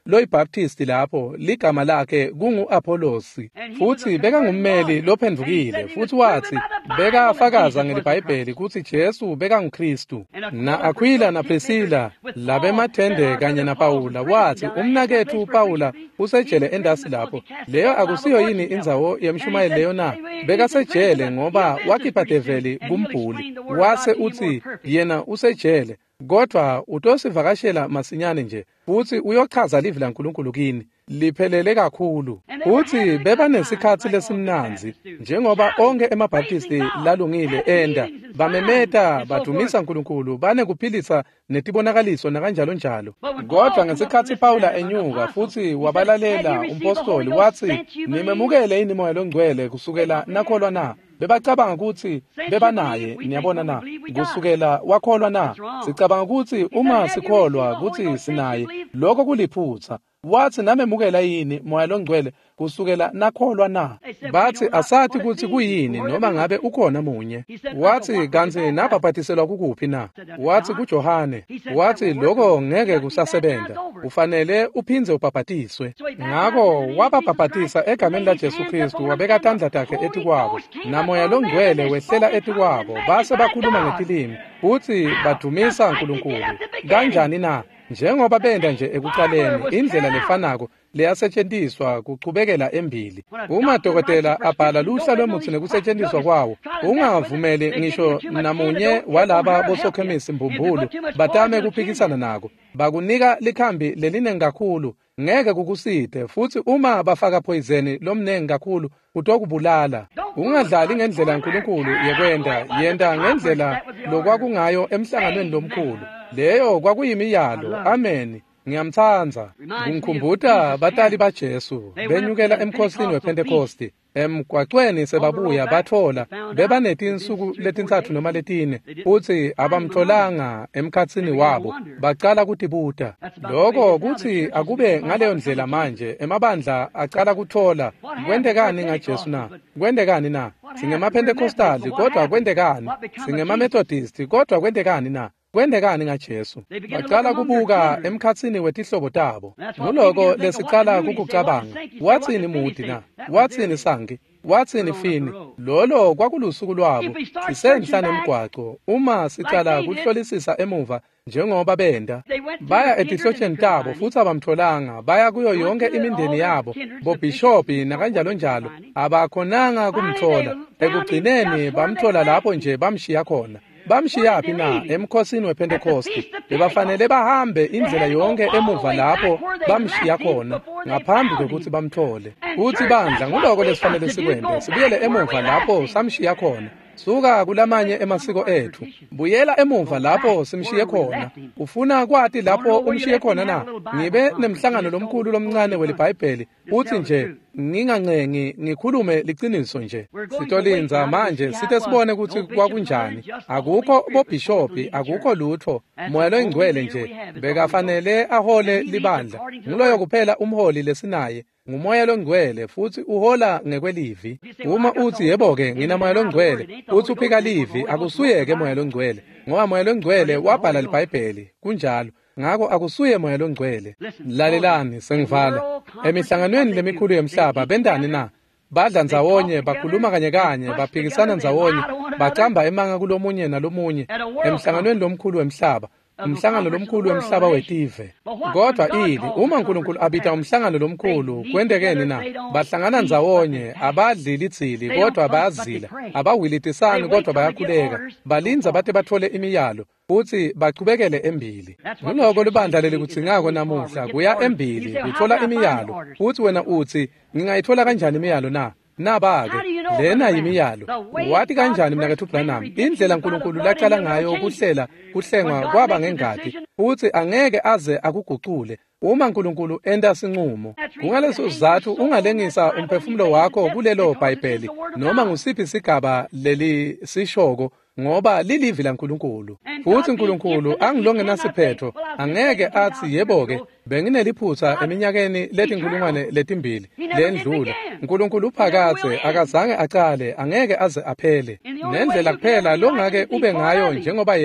[SPEAKER 1] loyiBaptist lapho ligama lakhe kungu-Apolosi futhi bekangummeli lophendukile futhi wathi bekafakaza ngelibhayibheli ukuthi Jesu bekanguKristu. Na Aquila na Priscilla labemathende kanye na Pawula wathi umnakethu Pawula usejele endasi lapho. Leyo akusiyo yini indzawo yemshumayeli leyo na? Bekasejele ngoba wakhipha develi kumbhuli wase uthi yena usejele kodwa utosivakashela masinyane nje futhi uyochaza livi laNkulunkulu kini liphelele kakhulu. Uthi beba nesikhathi lesimnanzi njengoba onke emabhaptisti lalungile enda bamemeta badumisa uNkulunkulu bane kuphilisa netibonakaliso nakanjalo njalo. Kodwa ngesikhathi Pawula enyuka futhi wabalalela umpostoli wathi nimemukele ini moya longcwele kusukela nakholwa na? Bebacabanga ukuthi bebanaye niyabona na kusukela wakholwa na? Sicabanga ukuthi uma sikholwa ukuthi sinaye lokho kuliphutha. Wathi namemukela yini moya longcwele kusukela nakholwa na? Bathi asathi ukuthi kuyini noma ngabe ukhona munye. Wathi kanti nabhaphathiselwa kukuphi na? Wathi kuJohane. Wathi lokho ngeke kusasebenza, ufanele uphinze ubhaphathiswe. Ngakho wababhaphathisa egameni laJesu Kristu wabeka tandla takhe ethi kwabo namoya longcwele wehlela ethi kwabo base bakhuluma ngetilimi uthi badumisa uNkulunkulu. Kanjani na? Njengoba benda nje ekuqaleni indlela lefanako leyasetshenziswa kuchubekela embili. Uma dokotela abhala luhla lwemuthi nekusetshenziswa kwawo ungavumeli ngisho namunye walaba bosokhemisi mbumbulu batame kuphikisana nako. Bakunika likhambi lelinengi kakhulu ngeke kukuside futhi uma bafaka poison lomnengi kakhulu kutokubulala. Ungadlali ngendlela uNkulunkulu yekwenda yenda ngendlela lokwakungayo emhlanganweni lomkhulu. Leyo kwakuyimiyalo. Amen. Ngiyamthanza. Ngimkhumbuta batali baJesu benyukela emkhosini wePentecost. Emgwaqweni sebabuya bathola beba netinsuku letintathu noma letine futhi abamtholanga emkhatsini wabo baqala kutibuta. Lokho kuthi akube ngaleyo ndlela manje emabandla aqala kuthola kwendekani ngaJesu na? Kwendekani na? SingemaPentecostali kodwa kwendekani? SingemaMethodist kodwa kwendekani na? Kwendekani ngaJesu? Baqala kubuka emkhatsini wetihlobo tabo. Nguloko lesicala kukucabanga. Wathini muti na? Wathini sangi? Wathini fini? Lolo kwakulusuku lwabo. Sisenhlane emgwaqo uma sicala kuhlolisisa emuva njengoba benda. Baya etihlotsheni tabo futhi abamtholanga. Baya kuyo yonke imindeni yabo. Bobishopi nakanjalo njalo abakhonanga kumthola. Ekugcineni bamthola lapho nje bamshiya khona. Bamshiyaphi na? Emkhosini wePentecost. Bebafanele bahambe indlela yonke emuva lapho bamshiya khona ngaphambi kokuthi bamthole. Uthi bandla nguloko lesifanele sikwende sibuyele emuva lapho samshiya khona. Suka kulamanye emasiko ethu buyela emuva lapho simshiye khona. Ufuna kwathi lapho umshiye khona na? Ngibe nemhlangano lomkhulu lomncane welibhayibheli uthi nje ngingancengi ngikhulume liqiniso nje. Sitolinza manje sithe sibone ukuthi kwakunjani. Akukho bobishopi, akukho lutho. Moya loyingcwele nje bekafanele ahole libandla. Nguloyo kuphela umholi lesinaye ngumoya longcwele futhi uhola ngekwelivi. Uma uthi yebo ke nginamoya longcwele uthi uphika livi akusuyeke moya longcwele ngoba moya longcwele wabhala libhayibheli kunjalo. Ngakho akusuye moya longcwele. Lalelani sengivala. Emihlanganweni lemikhulu yemhlaba bendani na? Badla nzawonye bakhuluma kanye kanye baphikisana nzawonye baqamba emanga kulomunye nalomunye emhlanganweni lomkhulu wemhlaba. Umhlangano lomkhulu wemhlaba wetive. Kodwa ili uma uNkulunkulu abita umhlangano lomkhulu kwendekeni na? Bahlangana nzawonye abadli litsili kodwa bayazila, abawilitisani kodwa bayakhuleka, balinza bathi bathole imiyalo futhi baqhubekele embili. Nguloko libandla lelikuthingako namuhla kuya embili kuthola imiyalo futhi wena uthi ngingayithola kanjani imiyalo na? Naba-ke lena yimiyalo. Wathi kanjani mina kethu Branham? Indlela uNkulunkulu laqala ngayo ukuhlela kuhlengwa kwaba ngengadi futhi angeke aze akuguqule uma uNkulunkulu enda sinqumo. Kungaleso sizathu ungalengisa umphefumulo wakho kulelo Bhayibheli noma ngusiphi isigaba leli sishoko ngoba lilivi laNkulunkulu. Futhi uNkulunkulu angilonge nasiphetho angeke athi yebo-ke bengineliphutha eminyakeni leti nkulungwane letimbili lendlula. uNkulunkulu uphakathe akazange aqale angeke aze aphele. Nendlela kuphela longake ube ngayo njengoba yena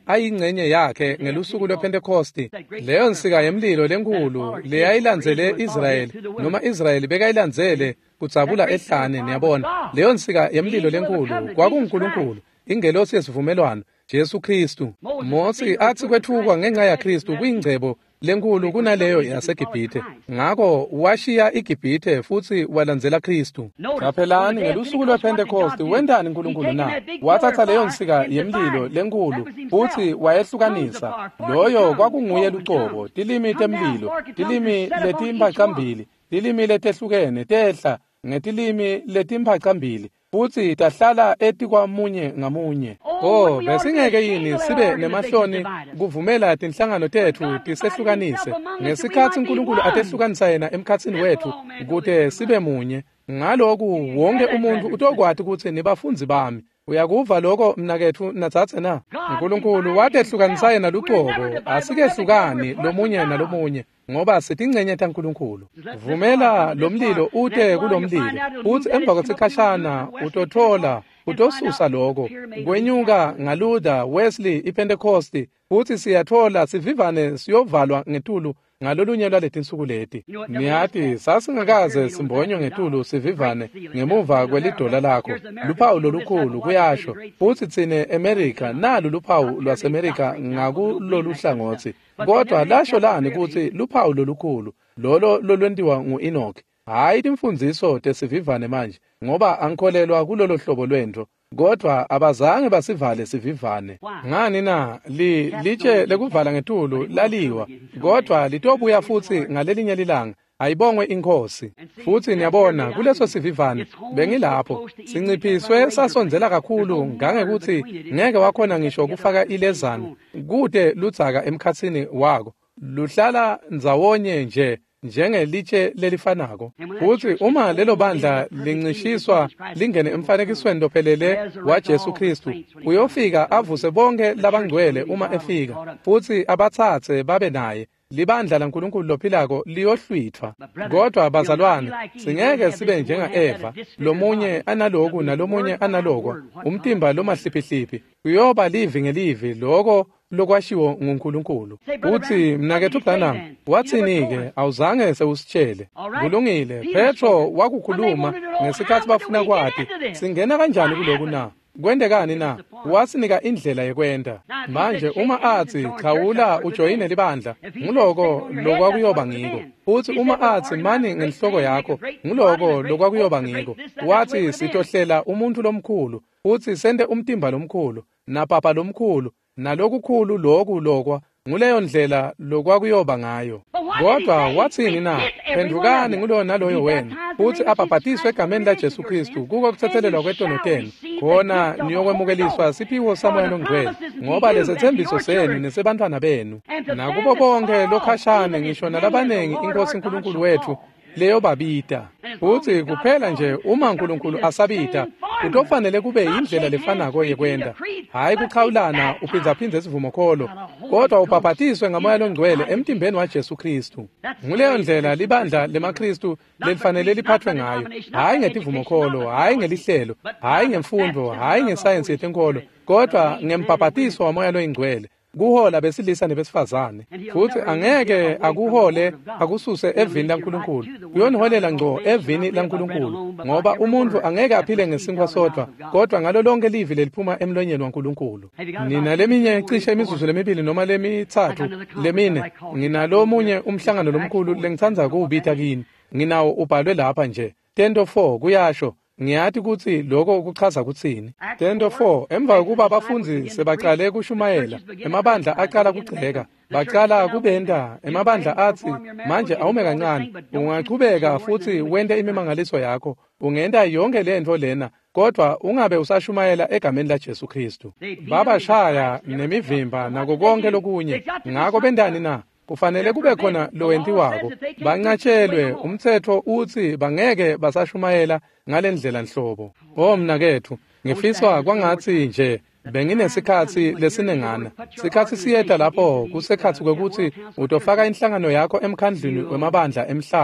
[SPEAKER 1] ayingcenye yakhe ngelusuku lwePentecost. Leyo nsika yemlilo lenkulu leyayilandzele Israyeli noma Israyeli bekayilandzele kudzabula ehlane. Niyabona leyo nsika yemlilo lenkulu kwakuNkulunkulu, ingelosi yesivumelwano Jesu Kristu. Mose athi kwethukwa ngenxa yaKristu kuyingcebo lenkulu kunaleyo yaseGibhithe, ngakho washiya iGibhithe futhi walandzela Kristu. Qaphelani, ngelusuku lwePentecost wendani uNkulunkulu na? Wathatha leyo nsika yemlilo lenkulu futhi wayehlukanisa. Loyo kwakunguye lucobo, tilimi temlilo, tilimi letimbhacambili, tilimi letehlukene tehla ngetilimi letimbhacambili futhi tahlala etikwamunye ngamunye. Oh, besingeke yini sibe nemahloni kuvumela tinhlangano tethu tisehlukanise ngesikhathi uNkulunkulu atehlukanisa yena emkhatsini wethu ukuthi sibe munye. Ngaloku wonke umuntu utokwati ukuthi nibafunzi bami. Uyakuva lokho mnakethu natsatse na? uNkulunkulu watehlukanisa yena lucobo, asikehlukani lomunye nalomunye ngoba sitingcenye taNkulunkulu. Vumela lomlilo ute kulomlilo uthi emva kwesikhashana utothola utosusa lokho kwenyuka ngaLuther, Wesley, iPentecost futhi siyathola sivivane siyovalwa ngetulu ngalolunye lwaletinsuku leti. Niyathi sasingakaze simbonywe ngetulu sivivane ngemuva kwelidola lakho. Luphawu lolukhulu kuyasho futhi tsine America nalo luphawu lwaseMerica ngakuloluhlangothi. Kodwa lasho lani kuthi luphawu lolukhulu lolo lolwentiwa ngu-Enoch, hayi timfundiso tesivivane manje, ngoba angikholelwa kulolo hlobo lwento. Kodwa abazange basivale sivivane. Ngani na li litshe lekuvala ngetulu laliwa, kodwa litobuya futhi ngalelinye lilanga ayibongwe inkosi. Futhi niyabona kuleso sivivane bengilapho sinciphiswe sasonzela kakhulu ngangekuthi ngeke wakhona ngisho kufaka ilezana kude ludzaka emkhatsini wako, luhlala ndzawonye nje njengelitshe lelifanako. Futhi uma lelo bandla lincishiswa lingene emfanekisweni lophelele waJesu Kristu, uyofika avuse bonke labangcwele uma efika futhi abathathe babe naye. Libandla laNkulunkulu lophilako liyohlwithwa. Kodwa bazalwane, singeke sibe njenga Eva, lomunye analoku nalomunye analoko, umtimba lomahliphihliphi. Uyoba livi ngelivi lokho lokwashiwo nguNkulunkulu. Uthi mnakethu Branham, wathini-ke awuzange sewusitshele? Kulungile, Petro wakukhuluma ngesikhathi bafuna kwathi singena kanjani kuloku na? Kwendekani na? Wasinika indlela yekwenda. Manje uma athi khawula ujoyine libandla, nguloko lokwakuyoba ngiko. Uthi uma athi mani ngenhloko yakho, nguloko lokwakuyoba ngiko. Wathi sitohlela umuntu lomkhulu, uthi sende umtimba lomkhulu, napapa lomkhulu, nalokukhulu loku lokwa, nguleyo ndlela lokwakuyoba ngayo. Kodwa wathini na? Phendukani ngulo naloyo wena, uthi abhabhatiswe egameni laJesu Kristu kuko kuthethelelwa kwetonoteni, khona niyokwemukeliswa siphiwo samoya longcwele, ngoba lesethembiso senu nesebantwana benu. Nakubo bonke lokhashane ngisho nalabanengi inkosi uNkulunkulu wethu leyo babita. Uthi kuphela nje uma uNkulunkulu asabita, kutofanele kube indlela lefanako yekwenda, hayi kukhawulana uphinzaphindze isivumo kholo, kodwa ubhabhatiswe ngamoya longcwele emtimbeni waJesu Kristu. Nguleyo ndlela libandla lemaKristu lelifanele liphathwe ngayo, hayi ngetivumo kholo, hayi ngelihlelo, hayi ngemfundo, hayi ngesayensi yetenkolo, kodwa ngembhabhatiso wamoya longcwele. Kuhola besilisa nebesifazane, futhi angeke akuhole akususe evini laNkulunkulu, kuyoniholela ngco evini laNkulunkulu, ngoba umuntu angeke aphile ngesinkwa sodwa, kodwa ngalo lonke livi leliphuma emlonyeni waNkulunkulu. Nina leminye cishe imizuzu lemibili noma lemithathu lemine, nginalo omunye umhlangano lomkhulu lengithanda kuwubita kini, nginawo ubhalwe lapha nje. ten to four kuyasho. Ngiyathi kuthi lokho kuchaza kuthini? ten to four emva kokuba abafundi sebaqale kushumayela, emabandla aqala kugceka, baqala kubenda, emabandla athi manje awume kancane, ungaqhubeka futhi wende imimangaliso yakho, ungenda yonke lento lena, kodwa ungabe usashumayela egameni laJesu Kristu. Babashaya nemivimba nako konke lokunye, ngakho bendani na? Kufanele kube khona lo wentiwako, bancatshelwe umthetho uthi bangeke basashumayela ngalendlela nhlobo. Oh mnakethu, ngifiswa kwangathi nje benginesikhathi lesinengana, sikhathi siyeda lapho kusekhathi kwekuthi utofaka inhlangano yakho emkhandlini wemabandla emhlaba,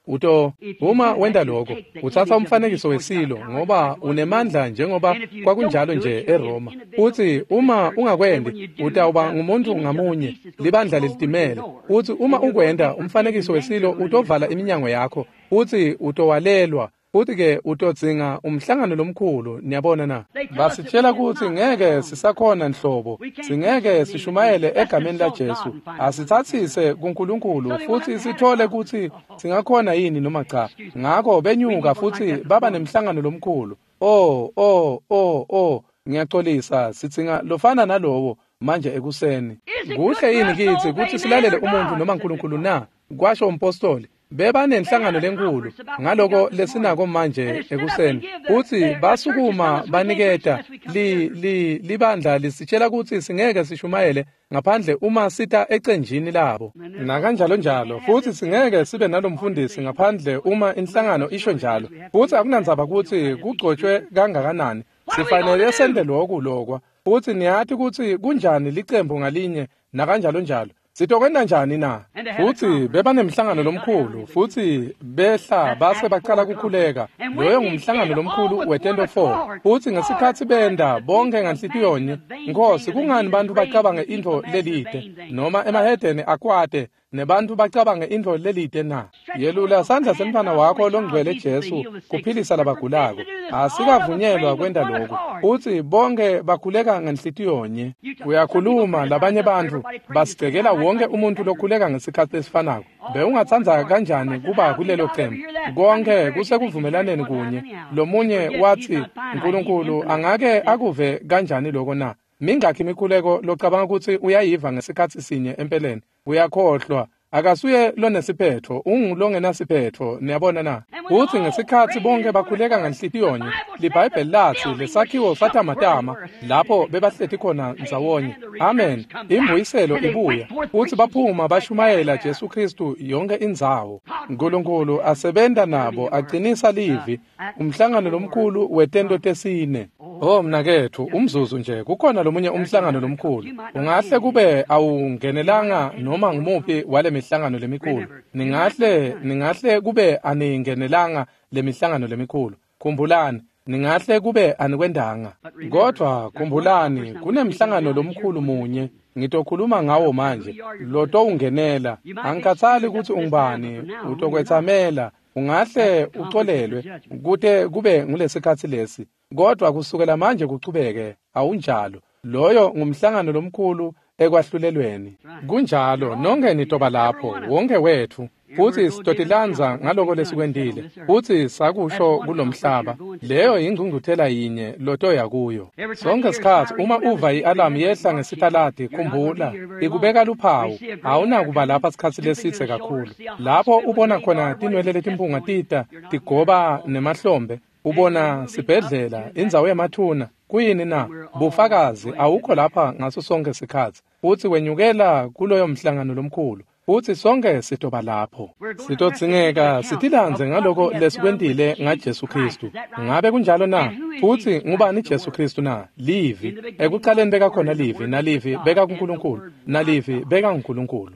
[SPEAKER 1] uto uma wenda lokho uthatha umfanekiso wesilo ngoba unemandla njengoba kwakunjalo nje eRoma. Uthi uma ungakwendi utawuba ngumuntu ngamunye libandla lelitimele. Uthi uma ukwenda umfanekiso wesilo utovala iminyango yakho. Uthi utowalelwa. Uthi ke utodzinga umhlangano lomkhulu. Niyabona na basitshela ukuthi ngeke sisakhona nhlobo singeke sishumayele egameni laJesu asithathise kuNkulunkulu futhi sithole ukuthi singakhona yini noma cha. Ngakho benyuka futhi baba nemhlangano lomkhulu. Oh oh oh oh ngiyaxolisa sithinga lofana nalowo manje ekuseni. Kuhle yini kithi ukuthi silalele umuntu noma uNkulunkulu na? Kwasho umpostoli beba nenhlangano lenkulu ngaloko lesinako manje ekuseni. Uthi basukuma baniketa li li libandla lisitshela ukuthi singeke sishumayele ngaphandle uma sita ecenjini labo. Na kanjalo njalo futhi singeke sibe nalomfundisi ngaphandle uma inhlangano isho njalo. Futhi akunanzaba ukuthi kugcotshwe kangakanani sifanele sende lokho lokwa. Futhi niyathi ukuthi kunjani licembu ngalinye na kanjalo njalo. Sitokwenda njani na? Futhi beba nemhlangano lomkhulu futhi behla base baqala kukhuleka. Loyo ngumhlangano lomkhulu weTendo four. Futhi ngesikhathi benda bonke nganhlitiyonye Nkosi kungani bantu bacabange into lelide noma emahedeni akwade nebantu bacabange into lelide na? Yelula sandla semntwana wakho longcwele Jesu kuphilisa labagulako. Asikavunyelwa kwenda lokho. Uthi bonke bakhuleka ngenhlitiyonye. Uyakhuluma labanye bantu basigcekela wonke umuntu lokhuleka ngesikhathi esifanako. Bewungathanza kanjani kuba kulelo qembu? Konke kusekuvumelaneni kunye. Lomunye wathi uNkulunkulu angake akuve kanjani lokho na? Mingakhi imikhuleko locabanga ukuthi uyayiva ngesikhathi sinye empeleni? Uyakhohlwa. Akasuye lonesiphetho ungulongenasiphetho. Niyabona na? Uthi ngesikhathi bonke bakhuleka ngenhlitiyonye liBhayibheli lathi lesakhiwo satamatama lapho bebahlethi khona nzawonye. Amen. Imbuyiselo ibuya. Uthi baphuma bashumayela Jesu Kristu yonke indzawo. uNkulunkulu asebenda nabo aqinisa livi umhlangano lomkhulu weTendo tesine. Oh mnakethu umzuzu nje kukhona lomunye umhlangano lomkhulu. Ungahle kube awungenelanga noma ngumuphi wale mihlangano lemikhulu. Ningahle ningahle kube aningenelanga lemihlangano lemikhulu. Khumbulani ningahle kube anikwendanga. Kodwa khumbulani kunemhlangano lomkhulu munye ngitokhuluma ngawo manje. Loto ungenela angikhathali ukuthi ungubani utokwethamela ungahle uxolelwe kude kube ngulesikhathi lesi. Kodwa kusukela manje kuchubeke awunjalo. Loyo ngumhlangano lomkhulu ekwahlulelweni. Kunjalo nonke nitoba lapho wonke wethu futhi sidotilanza ngaloko lesikwendile futhi sakusho kulomhlaba. Leyo ingcungcuthela yinye loto yakuyo. Sonke isikhathi uma uva i-alarm yehla ngesithaladi khumbula ikubeka luphawu. Awunakuba lapha sikhathi lesithe kakhulu. Lapho ubona khona tinwele letimpunga tita tigoba nemahlombe. Ubona sibhedlela indzawo yamathuna kuyini na? Bufakazi awukho lapha ngaso sonke isikhathi. Futhi wenyukela kuloyo mhlangano lomkhulu. Futhi sonke sitoba lapho. Sitodzingeka sitilanze ngaloko lesikwendile ngaJesu Kristu. Ngabe kunjalo na? Futhi ngubani Jesu Kristu na? Livi. Ekuqaleni beka khona livi na livi beka kuNkulunkulu na livi beka uNkulunkulu.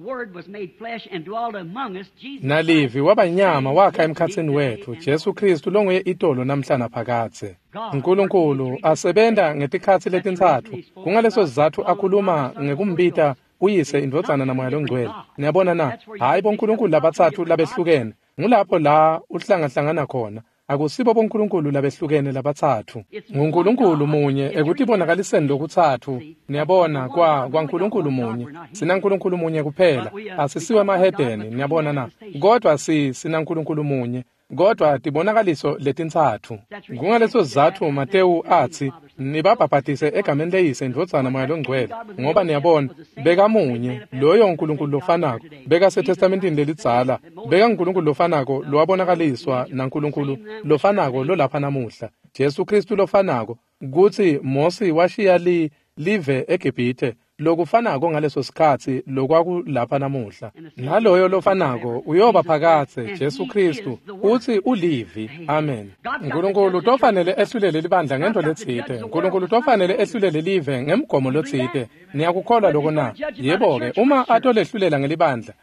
[SPEAKER 1] Na livi waba inyama wakha emkhatsini wethu Jesu Kristu longuye itolo namhlanje phakathe. uNkulunkulu asebenda ngetikhathi letintsathu. Kungaleso sizathu akhuluma ngekumbita uyise indvodzana namoya longcwele. Niyabona na? Hayi bonkulunkulu labathathu labehlukene. Ngulapho la uhlangahlangana khona. Akusibo bonkulunkulu labehlukene labathathu. nguNkulunkulu munye ekutibonakaliseni lokuthathu. Niyabona kwa kwaNkulunkulu munye. Sina uNkulunkulu munye kuphela. Asisiwe emahedeni. Niyabona na? Kodwa si sina uNkulunkulu munye. Kodwa tibonakaliso letintsathu. Kungaleso sizathu Matewu athi nibabhaphathise egameni leyise indvodzana moya longcwele ngoba niyabona beka munye loyo uNkulunkulu lofanako beka seTestamentini lelidzala beka uNkulunkulu lofanako lowabonakaliswa naNkulunkulu lofanako lo lapha namuhla Jesu Kristu lofanako kuthi Mose washiya li live eGibhithe lokufanako ngaleso sikhathi lokwakulapha namuhla naloyo lofanako uyoba phakathe Jesu Kristu uthi ulivi. Amen. uNkulunkulu tofanele ehlulele libandla ngento letsite. uNkulunkulu tofanele ehlulele live ngemgomo lotsite. Niyakukholwa lokho na? Yebo ke uma atolehlulela ngelibandla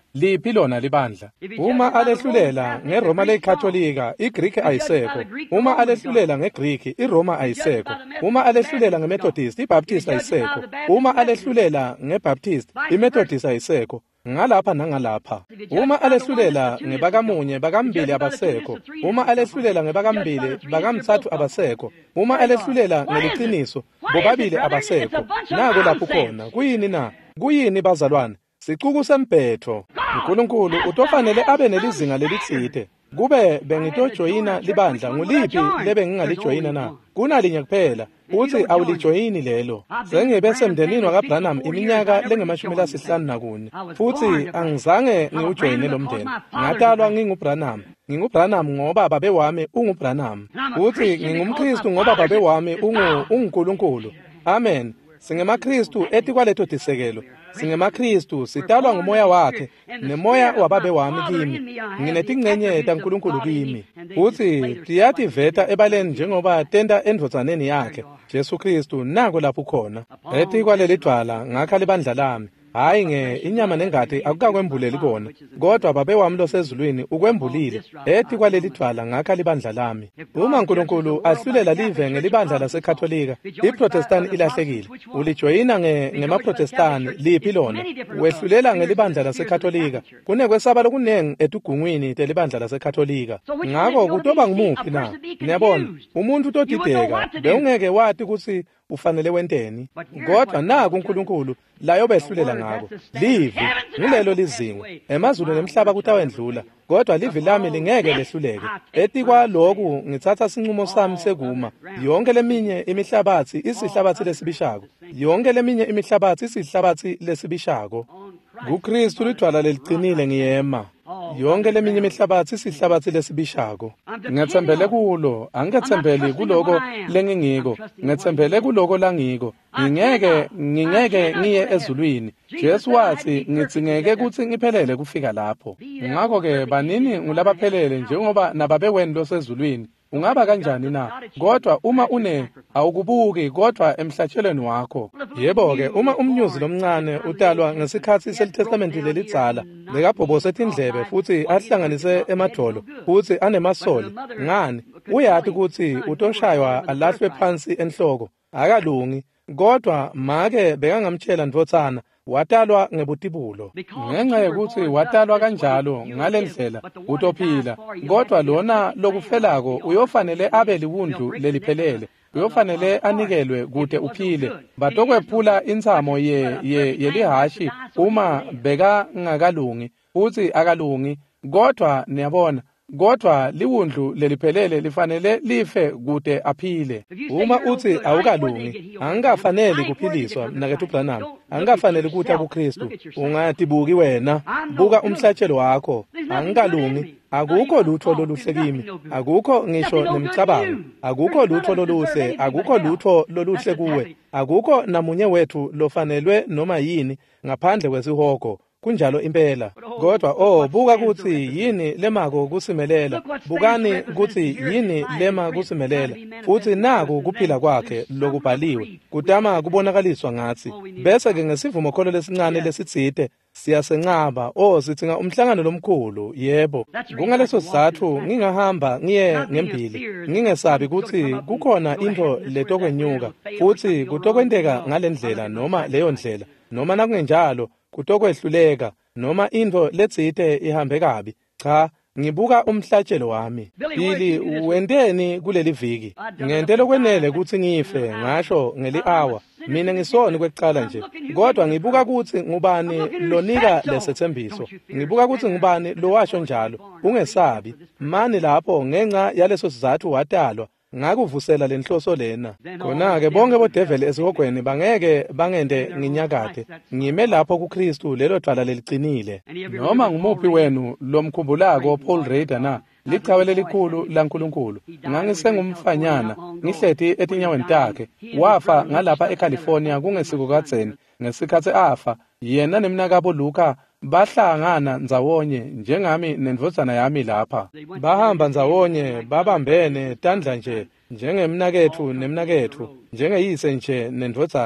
[SPEAKER 1] liphi lona libandla. Uma alehlulela ngeRoma leKatolika, iGreek ayisekho. Uma alehlulela ngeGreek, iRoma ayisekho. Uma alehlulela ngeMethodist, iBaptist ayisekho. Uma alehlulela ngeBaptist, iMethodist ayisekho. Ngalapha nangalapha. Uma alehlulela ngebakamunye bakambili abasekho. Uma alehlulela ngebakambili bakamthathu abasekho. Uma alehlulela ngeliqiniso bobabili abasekho. Nako lapho khona. Kuyini na? Kuyini bazalwane? Sicuku sempetho. uNkulunkulu utofanele abe nelizinga lelitsite. Kube bengitojoyina libandla nguliphi lebe ngingalijoyina na? Kunalinye kuphela. Uthi awulijoyini lelo. Sengibe semndenini wakaBranham iminyaka lengemashumi lasihlanu nakune. Futhi angizange ngiujoyine lo mndeni. Ngatalwa nginguBranham. NginguBranham ngoba babe wami unguBranham. Uthi ngingumKristu ngoba babe wami ungu uNkulunkulu. Amen. SingemaKristu eti kwaleto disekelo. SingemaKristu sitalwa ngumoya wakhe nemoya wababe wami kimi. Nginetingcenye taNkulunkulu kimi. Uthi tiyativeta ebaleni njengoba tenda endvodzaneni yakhe Jesu Kristu nako lapho khona. Eti kwaleli dwala ngakha libandla lami. Hayi nge inyama nengadi akukakwembuleli kona. Kodwa babe wami losezulwini ukwembulile. Eti kwaleli dwala ngakha libandla lami. Uma uNkulunkulu ahlulela live ngelibandla laseKatolika, iProtestant ilahlekile. Ulijoyina nge ngemaProtestant liphi lona. Wehlulela ngelibandla laseKatolika. Kunekwesaba lokunengi etugungwini telibandla laseKatolika. Ngakho kutoba ngumuphi na? Niyabona, umuntu utodideka bewungeke wathi ukuthi ufanele wenteni. Kodwa naku uNkulunkulu layo behlulela ngako. Livi ngilelo lizinga. Emazulu nemhlaba kutawendlula. Kodwa livi lami lingeke lehluleke. Eti kwalokhu ngithatha sinqumo sami sekuma. Yonke leminye imihlabathi isihlabathi lesibishako. Yonke leminye imihlabathi isihlabathi lesibishako. kuKristu lidwala leliqinile ngiyema. Yonke leminye imihlabathi isihlabathi lesibishako. Ngethembele kulo, angethembeli kuloko lengingiko. Ngethembele kuloko langiko. Ngingeke ngingeke ngiye ezulwini. Jesu wathi ngitsingeke ukuthi ngiphelele kufika lapho. Ngakho ke banini ngulabaphelele njengoba nababeweni losezulwini. Ungaba kanjani na? Kodwa uma une awukubuki kodwa emhlatshelweni wakho. Yebo ke uma umnyuzi lomncane utalwa ngesikhathi selitestamenti lelidzala lekabhobo setindlebe futhi ahlanganise emadolo futhi anemasoli. Ngani? Uyathi ukuthi utoshaywa alahlwe phansi enhloko. Akalungi. Kodwa make bekangamtshela ndvotsana watalwa ngebutibulo. Ngenxa yokuthi watalwa kanjalo ngalendlela utophila. Kodwa lona lokufelako uyofanele abe liwundu leliphelele. Uyofanele anikelwe kude uphile. Batokwephula insamo ye ye yelihashi uma beka ngakalungi futhi akalungi. Kodwa niyabona kodwa liwundlu leliphelele lifanele life kude aphile. Uma uthi awukalungi angikafanele kuphiliswa nakethu Branham. Angikafanele ukuthi kuKristu. Ungatibuki wena. Buka umhlatshelo wakho. Angikalungi. Akukho lutho loluhle kimi. Akukho ngisho nemicabango. Akukho lutho loluhle. Akukho lutho loluhle kuwe. Akukho namunye wethu lofanelwe noma yini ngaphandle kwesihogo. Kunjalo impela. Kodwa oh buka kuthi yini lemako kusimelela. Bukani kuthi yini lema kusimelela. Futhi naku kuphila kwakhe lokubhaliwe. Kudama kubonakaliswa ngathi. Bese ke ngesivumo kholo lesincane lesitsite siyasenqaba. Oh sithinga umhlangano lomkhulu. Yebo. Kungaleso sizathu ngingahamba ngiye ngempili. Ngingesabi ukuthi kukhona into letokwenyuka. Futhi kutokwendeka ngalendlela noma leyo ndlela. Noma nakungenjalo kutokwehluleka noma into letsite ihambe kabi. Cha, ngibuka umhlatshelo wami. Pili wendeni kuleli viki? Ngentela kwenele ukuthi ngife ngasho ngeli hour. Mina ngisoni kwekuqala nje. Kodwa ngibuka ukuthi ngubani lonika lesethembiso. Ngibuka ukuthi ngubani lowasho njalo. Ungesabi. Mani lapho ngenxa yaleso sizathu watalwa. Ngakuvusela lenhloso lena. Khona ke bonke bodeveli esihogweni bangeke bangende nginyakade. Ngime lapho kuKristu lelo dwala leliqinile. Noma ngumuphi wenu lomkhumbulako Paul Rader na lichawe lelikhulu laNkulunkulu. Ngangisengumfanyana ngihlethi etinyaweni takhe. Wafa ngalapha eCalifornia kungesiko kadzeni. Ngesikhathi afa yena nemnakabo Luka bahlangana ndzawonye njengami nendvodzana yami lapha. Bahamba ndzawonye babambene tandla nje njengemnakethu nemnakethu njengeyise nje nendvodzana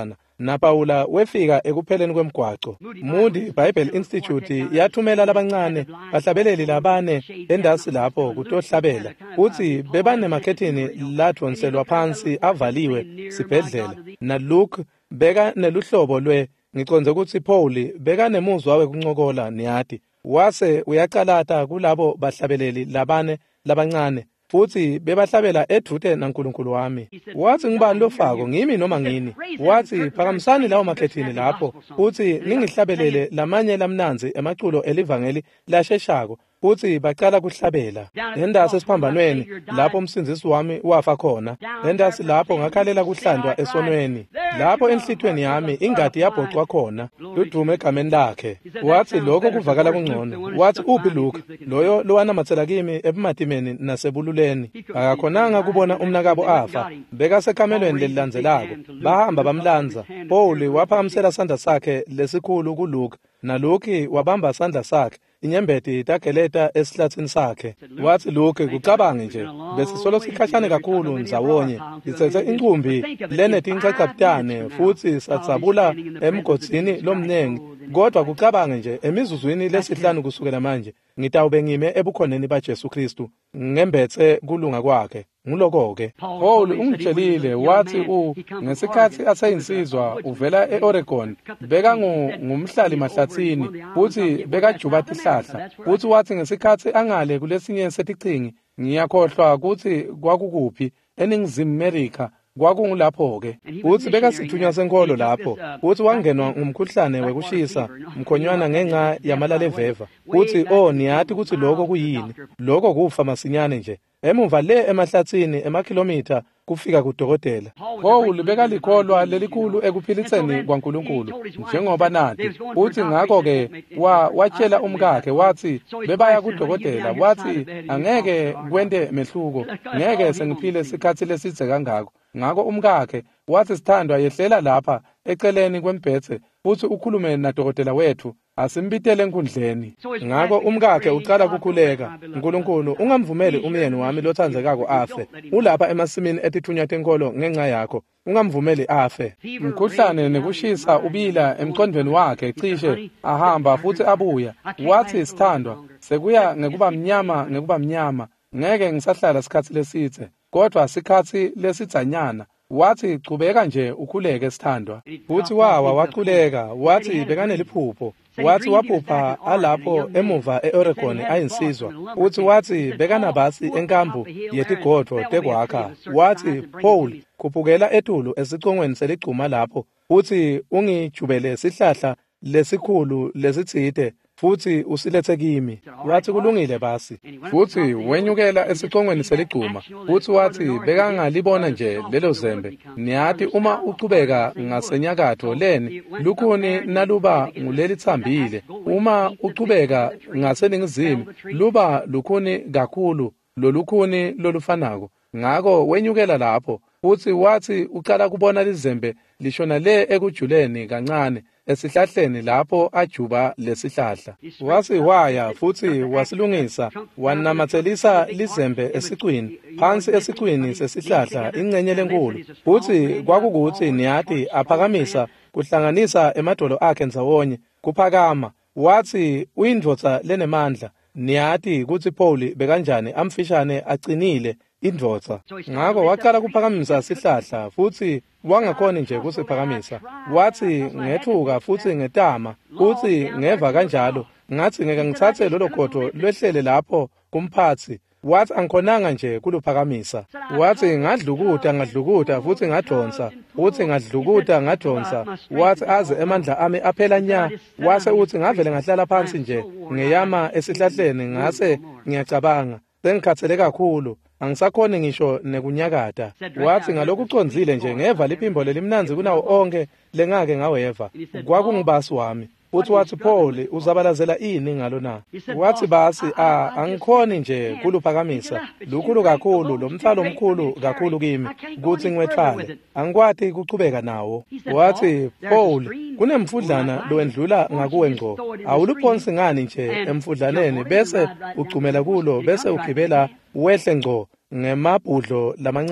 [SPEAKER 1] naPaula wefika ekupheleni kwemgwaco. Moody Bible Institute yathumela labancane bahlabeleli labane endasi lapho kutohlabela uthi bebane makhethini ladonselwa phansi avaliwe sibhedlela. Na Luke beka neluhlobo lwe ngiconze ukuthi Paul beka nemuzwa wekuncokola niyati wase uyaqalata kulabo bahlabeleli labane labancane futhi bebahlabela edute naNkulunkulu wami. Wathi ngibani lofako ngimi noma ngini. Wathi phakamisani lawo makhethini lapho futhi ningihlabelele lamanye lamnanzi emaculo elivangeli lasheshako futhi baqala kuhlabela. Endasi esiphambanweni lapho umsindzisi wami wafa khona. Endasi lapho ngakhalela kuhlandwa esonweni. Lapho enhlithweni yami ingadi yabhocwa khona ludume egameni lakhe. Wathi lokho kuvakala kungcono. Wathi uphi Luke loyo lowanamathela kimi ebumadimeni nasebululeni. Akakhonanga kubona umnakabo afa. Beka sekamelweni lelilandzelako. Bahamba bamlanza. Paul waphakamisela sandla sakhe lesikhulu kuLuke. Na Luke wabamba sandla sakhe. Inyembeti tageleta esihlathini sakhe. Wathi Luke kucabange nje besisolo sikhashane kakhulu ndzawonye sithethe inqumbi lenetinqaqaptane futhi satsabula emgodzini lomnengi kodwa kucabange nje emizuzwini lesihlanu kusukela manje ngitawube ngime ebukhoneni baJesu Kristu ngembethe kulunga kwakhe. Nguloko-ke Paul ungitshelile wathi u ngesikhathi aseyinsizwa uvela e-Oregon beka ngumhlali mahlathini futhi bekajuba tihlahla futhi wathi ngesikhathi angale kulesinye seticingi ngiyakhohlwa ukuthi kwakukuphi eNingizimu America kwakungulapho-ke futhi bekasithunywa senkolo lapho futhi wangenwa ngumkhuhlane wekushisa mkhonywana ngenxa yamalale-veva futhi oh niyathi ukuthi lokho kuyini lokho kufa masinyane nje emuva le emahlathini emakhilomitha kufika kudokotela. Paul bekalikholwa lelikhulu ekuphilitseni kwaNkulunkulu njengoba nathi uthi ngakho-ke watshela umkakhe wathi bebaya kudokotela wathi angeke kwente mehluko ngeke sengiphile isikhathi lesidze kangako. Ngakho umkakhe wathi sithandwa yehlela lapha eceleni kwembhethe futhi ukhulume nadokotela wethu asimbitele enkundleni. Ngakho umkakhe uqala kukhuleka. Nkulunkulu ungamvumeli umyeni wami lothandzekako afe ulapha emasimini etithunywa tenkolo ngenxa yakho ungamvumeli afe. Mkhuhlane nekushisa ubila emqondweni wakhe cishe ahamba futhi abuya. Wathi sithandwa sekuya ngekuba mnyama ngekuba mnyama ngeke ngisahlala isikhathi lesithe kodwa isikhathi lesidzanyana. Wathi chubeka nje ukhuleke sithandwa futhi wawa waqhuleka. Wathi bekaneliphupho. Wathi waphupha alapho emuva e-Oregon ayinsizwa uthi wathi bekanabasi enkambu yetigodvo tekwakha. Wathi Paul khuphukela etulu esicongweni seligcuma lapho uthi ungijubele sihlahla lesikhulu lesitsite futhi usilethe kimi. Wathi kulungile basi futhi wenyukela esicongweni seligcuma futhi wathi bekangalibona nje lelo zembe. Niyathi uma uqhubeka ngasenyakatho leni lukhuni naluba ngulelithambile uma uqhubeka ngaseningizimu luba lukhuni kakhulu lolukhuni lolufanako. Ngakho wenyukela lapho futhi wathi uqala kubona lizembe lishona le ekujuleni kancane esihlahleni lapho ajuba lesihlahla. Wasi waya futhi wasilungisa wanamathelisa lizembe esicwini phansi esicwini sesihlahla ingcenye lenkulu futhi kwakukuthi niyathi aphakamisa kuhlanganisa emadolo akhe ndzawonye kuphakama. Wathi uyindvodza lenemandla. Niyathi kuthi Paul bekanjani amfishane acinile indvodza. Ngakho waqala kuphakamisa sihlahla futhi wangakhoni nje kusiphakamisa. Wathi ngethuka futhi ngetama futhi ngeva kanjalo ngathi ngeke ngithathe lolo khodo lwehlele lapho kumphathi. Wathi angikhonanga nje kuluphakamisa. Wathi ngadlukuta ngadlukuta futhi ngadonsa futhi ngadlukuta ngadonsa. Wathi aze emandla ami aphela nya. Wase uthi ngavele ngahlala phansi nje ngeyama esihlahleni ngase ngiyacabanga sengikhathele kakhulu angisakhoni ngisho nekunyakata. Wathi ngalokuconzile nje ngeva liphimbo lelimnanzi kunawo onke lengake ngaweva kwakungubasi wami. Uthi wathi Paul uzabalazela ini ngalo na? Wathi basi ah angikhoni nje kuluphakamisa lukhulu kakhulu lomthalo omkhulu kakhulu kimi ukuthi ngwethwale angikwati kuchubeka nawo. Wathi Paul kunemfudlana lowendlula ngakuwe ngco awuluphonsi ngani nje emfudlaneni bese ucumela kulo bese ukhibela wehle ngco ngemabhudlo lamancane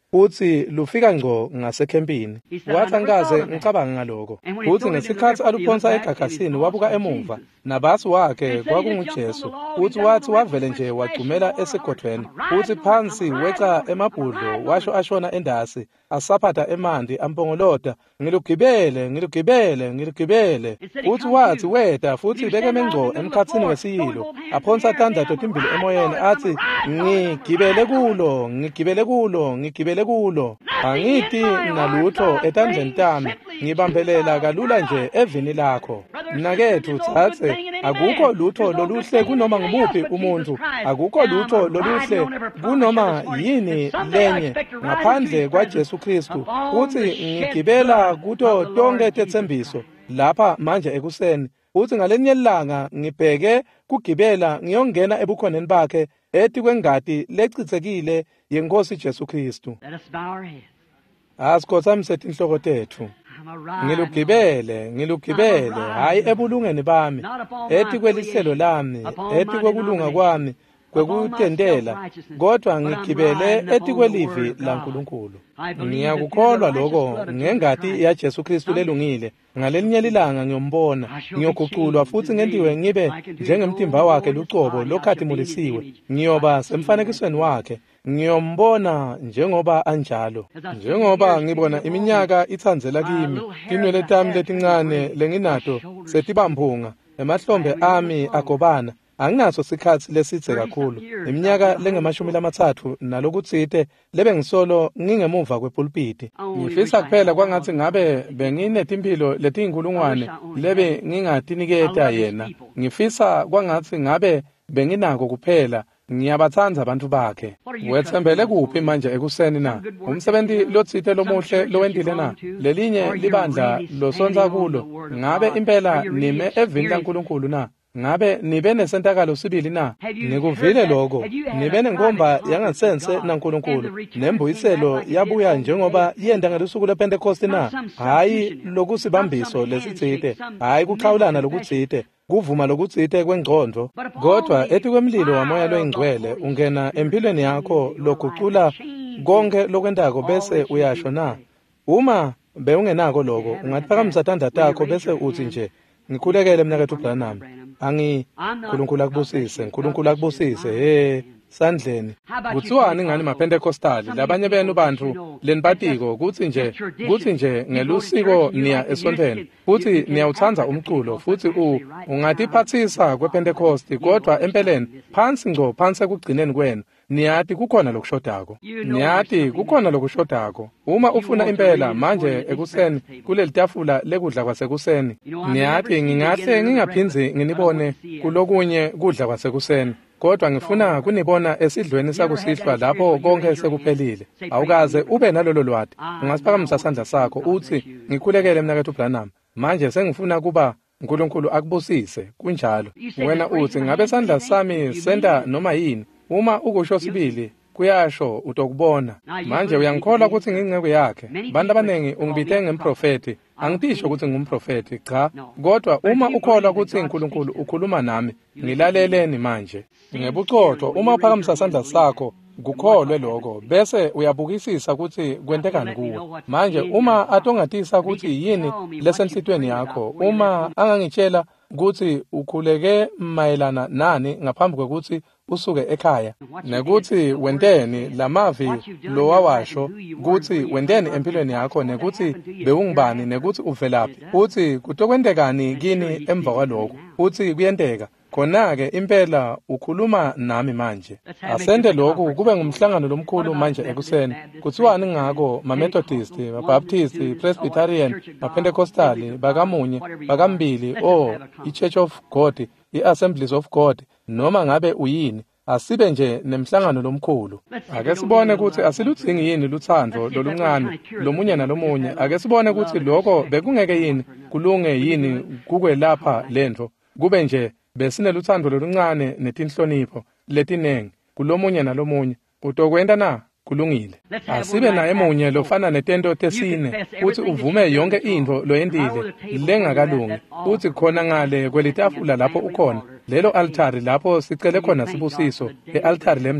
[SPEAKER 1] uthi lufika ngco ngasekhempini. Wathi angikaze ngicabanga ngaloko. Uthi ngesikhathi aluphonsa egagasini wabuka emuva nabasi wakhe kwakunguJesu. Uthi wathi wavele nje wagcumela esigodweni. Uthi phansi weca emabhudlo washo ashona endasi asaphatha emanti ampongoloda, ngilugibele ngilugibele ngilugibele. Uthi wathi weda futhi bekeme ngco emkhathini wesiyilo aphonsa tandathu timbili emoyeni athi ngigibele kulo ngigibele kulo ngigibele kulo. Angithi nalutho etandleni tami ngibambelela kalula nje evini lakho. Mnakethu thathe akukho lutho loluhle kunoma ngubuphi umuntu, akukho lutho loluhle kunoma yini lenye ngaphandle kwaJesu Kristu. Uthi ngigibela kuto tonke tethembiso lapha manje ekuseni. Uthi ngalenye ilanga ngibheke kugibela ngiyongena ebukhoneni bakhe ethi kwengadi lechithekile yenkosi Jesu Kristu. Asikhotha msethi inhloko tethu. Ngilugibele ngilugibele hayi ebulungeni bami, ethi kwelihlelo lami, ethi kwekulunga kwami kwekutendela, kodwa ngigibele ethi kwelivi laNkulunkulu. Ngiyakukholwa lokho ngengadi yaJesu Kristu lelungile. Ngalenye ilanga ngiyombona, ngiyoguqulwa futhi ngendiwe ngibe njengemtimba wakhe lucobo lokhadimulisiwe. Ngiyoba semfanekisweni wakhe, ngiyombona njengoba anjalo. Njengoba ngibona iminyaka ithanzela kimi, inwele tami letincane lenginato setibamphunga, emahlombe ami agobana. Anginaso sikhathi lesithe kakhulu. Iminyaka lengemashumi lamathathu nalokutsite lebe ngisolo ngingemuva kwepulpiti. Ngifisa kuphela kwangathi ngabe benginetimpilo letinkulungwane lebe ngingatiniketa yena. Ngifisa kwangathi ngabe benginako kuphela ngiyabathanza abantu bakhe. Wethembele kuphi manje ekuseni na? Umsebenzi lotsite lomuhle lowendile na? Lelinye libandla losonza kulo, ngabe impela nime evini laNkulunkulu na? Ngabe nibe nesentakalo sibili na? Nikuvile lokho. Nibe nengomba yangasense naNkulunkulu. Nembuyiselo yabuya njengoba yenda ngelusuku lePentecost na? Hayi lokusibambiso lesitsite, hayi kuxhawulana lokutsite, kuvuma lokutsite kwengqondo, kodwa ethi kwemlilo wamoya loyingcwele ungena empilweni yakho lokucula konke lokwendako bese uyasho na? Uma bewungenako lokho ungatiphakamisa tandla takho bese uthi nje ngikhulekele mnakethu Branham. Angi uNkulunkulu akubusise, uNkulunkulu akubusise. Eh sandleni. Kuthiwani ngani maPentecostali labanye benu bantu lenipatiko kuthi nje kuthi nje ngelusiko niya esontweni futhi niyawuthanda umculo futhi u ungatiphathisa kwePentecost, kodwa empeleni phansi ngco phansi ekugcineni kwenu niyati kukhona lokushodako. Niyati kukhona lokushodako. Uma ufuna impela manje ekuseni kuleli tafula lekudla kwasekuseni, niyati ngingahle ngingaphinzi nginibone kulokunye kudla kwasekuseni, kodwa ngifuna kunibona esidlweni sakusihlwa lapho konke sekuphelile. Awukaze ube nalolo lwati. Ungasiphakamisa isandla sakho uthi ngikhulekele mnakethu Branham. Manje sengifuna kuba uNkulunkulu akubusise kunjalo. Wena uthi ngabe sandla sami senda noma yini. Uma ukusho sibili kuyasho utokubona. Manje uyangikholwa ukuthi ngingcebo yakhe. Bantu abanengi ungibithe ngemprofeti. Angitisho ukuthi ngumprofeti cha, kodwa uma ukholwa ukuthi uNkulunkulu ukhuluma nami ngilaleleni manje. Ngebucoco uma uphakamisa isandla sakho kukholwe lokho bese uyabukisisa ukuthi kwentekani kuwe. Manje uma atongatisa ukuthi yini lesenhlitweni yakho, uma angangitshela ukuthi ukhuleke mayelana nani ngaphambi kokuthi usuke ekhaya, nekuthi wenteni lamavi lo wawasho kuthi wenteni empilweni yakho, nekuthi bewungibani, nekuthi uvelaphi, uthi kutokwendekani kini emva kwalokho, uthi kuyenteka khona-ke impela ukhuluma nami manje. Asende lokhu kube ngumhlangano lomkhulu manje ekuseni. Kuthiwani ngako ma-Methodist, ma-Baptist, Presbyterian, ma-Pentecostali, bakamunye, bakambili, o i-Church of God, i-Assemblies of God, noma ngabe uyini, asibe nje nemhlangano lomkhulu. Ake sibone ukuthi asiludzingi yini luthando loluncane lomunye nalomunye. Ake sibone ukuthi lokho bekungeke yini kulunge yini kukwelapha lento, kube nje besine luthando loluncane netinhlonipho letinengi kulomunye nalomunye. Utokwenda na kulungile. Asibe naye munye lofana netento tesine, uthi uvume yonke into loyendile lengakalungi, uthi khona ngale kwelitafula lapho ukhona lelo altari lapho sicele khona sibusiso, e-altari lemndeni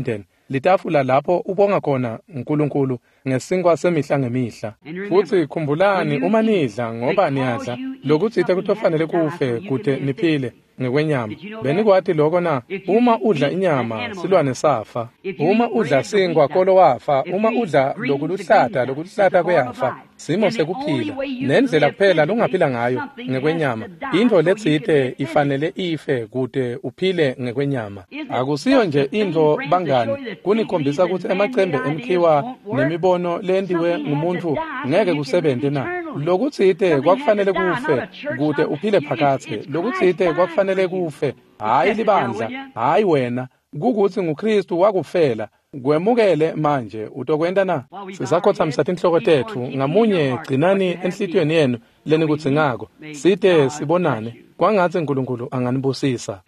[SPEAKER 1] litafula lapho ubonga khona uNkulunkulu ngesinkwa semihla ngemihla. Futhi khumbulani uma nidla ngoba niyadla lokuthi kufanele kufe kude niphile ngekwenyama. Benikwati lokho na, uma udla inyama silwa nesafa, uma udla sinkwa kolo wafa, uma udla lokuluhlata lokuluhlata kweyafa, simo sekuphila. Nendlela kuphela longaphila ngayo ngekwenyama into letsite ifanele ife kude uphile ngekwenyama. Akusiyo nje into bangani kunikhombisa ukuthi emacembe emkhiwa nemibono lendiwe ngumuntu ngeke kusebenze na. Lokutsite kwakufanele kufe kude uphile phakathe, lokutsite kwakufanele kufe hayi libandla hayi wena, kukuthi nguKristu wakufela. Gwemukele manje utokwenda na. Sisakhotha msathi inhloko tethu ngamunye gcinani enhlitiyweni yenu leni kutsingako site sibonane kwangathi uNkulunkulu anganibusisa.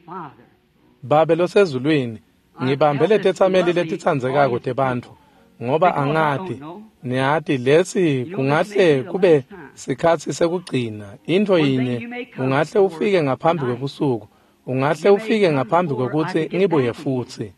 [SPEAKER 1] Babe losezulwini, ngibambele tethameli letitsandzekako tebantu ngoba angati niyati lesi kungahle kube sikhatsi sekugcina. Into yinye ungahle ufike ngaphambi kwebusuku, ungahle ufike ngaphambi kokuthi ngibuye futhi.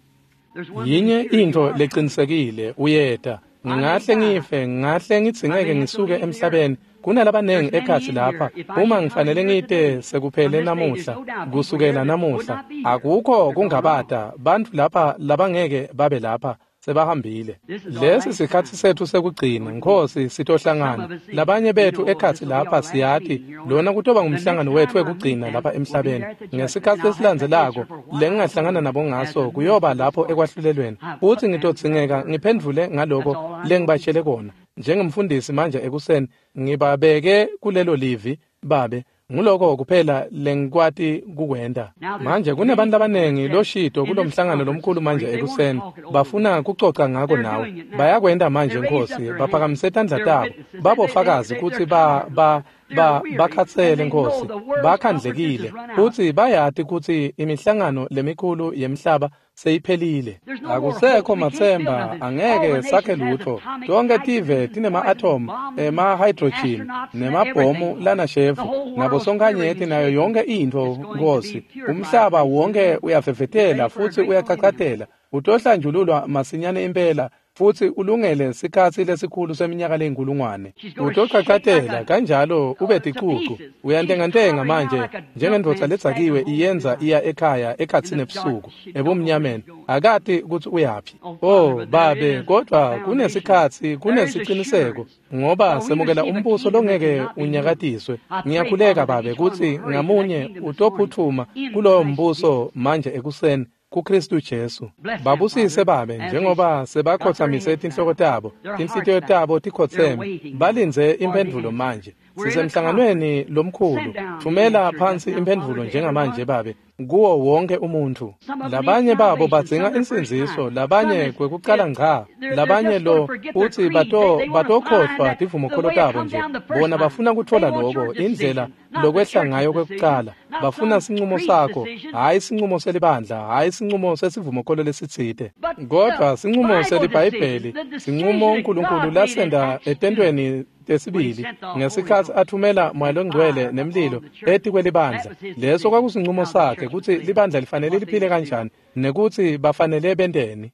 [SPEAKER 1] Yinye into leqinisekile uyeta ngingahle ngife, ngingahle ngitsingeke ngisuke emhlabeni. Kunalabanengi ekhathi lapha uma ngifanele ngite sekuphele namuhla kusukela namuhla akukho kungabata bantu lapha labangeke babe lapha sebahambile. Lesi sikhathi sethu sekugcina Nkosi sitohlangana labanye bethu ekhathi lapha siyathi lona kutoba ngumhlangano wethu ekugcina lapha emhlabeni. Ngesikhathi esilandzelako lengingahlangana nabo ngaso kuyoba lapho ekwahlulelweni, futhi ngitodzingeka ngiphendvule ngaloko lengibashele kona. Njengemfundisi manje ekuseni ngibabeke kulelo livi babe nguloko kuphela lengikwati kukwenda. Manje kunebantu abanengi loshito kulomhlangano lomkhulu manje ekuseni bafuna kucoca ngako nawe. Bayakwenda manje Nkosi baphakamise izandla zabo babofakazi ukuthi ba ba ba bakhatsele Nkosi bakhandlekile futhi bayati ukuthi imihlangano lemikhulu yemhlaba seyiphelile. Akusekho mathemba angeke sakhe lutho. Tonke tive tinema atom ema hydrogen nemabhomu lana shefu nabo sonkanyeti nayo yonke into Nkosi. Umhlaba wonke uyafefetela futhi uyacacatela. Utohlanjululwa masinyane impela futhi ulungele sikhathi lesikhulu seminyaka leyinkulungwane. Utocacatela kanjalo ube ticucu. Uyantengantenga manje njengendvodza ledzakiwe iyenza iya ekhaya ekhatsini ebusuku ebumnyameni akati ukuthi uyaphi. Oh babe, kodwa kunesikhathi kunesiciniseko ngoba semukela umbuso longeke unyakatiswe. Ngiyakhuleka babe ukuthi ngamunye utophuthuma kulo mbuso manje ekuseni kuKristu Jesu. Babusise babe njengoba sebakhothamise inhloko tabo, inhlitiyo tabo tikhotheme, balinze imphendvulo manje. Sisemhlanganweni lomkhulu. Thumela phansi imphendvulo njengamanje babe kuwo wonke umuntu. Labanye babo badzinga insinziso, labanye kwekucala ngqa, labanye lo uthi bato batokhohlwa tivumokholo tabo nje. Bona bafuna kuthola lokho indlela lokwehla ngayo kwekucala. Bafuna sinqumo sakho, hayi sinqumo selibandla, hayi sinqumo sesivumokholo lesitsite. Kodwa sinqumo selibhayibheli, sinqumo uNkulunkulu lasenda etentweni tesibili ngesikhathi athumela moya ngcwele nemlilo eti kwelibandla. Leso kwakusinqumo sakhe ukuthi libandla lifanele liphile kanjani nekuthi bafanele bendeni.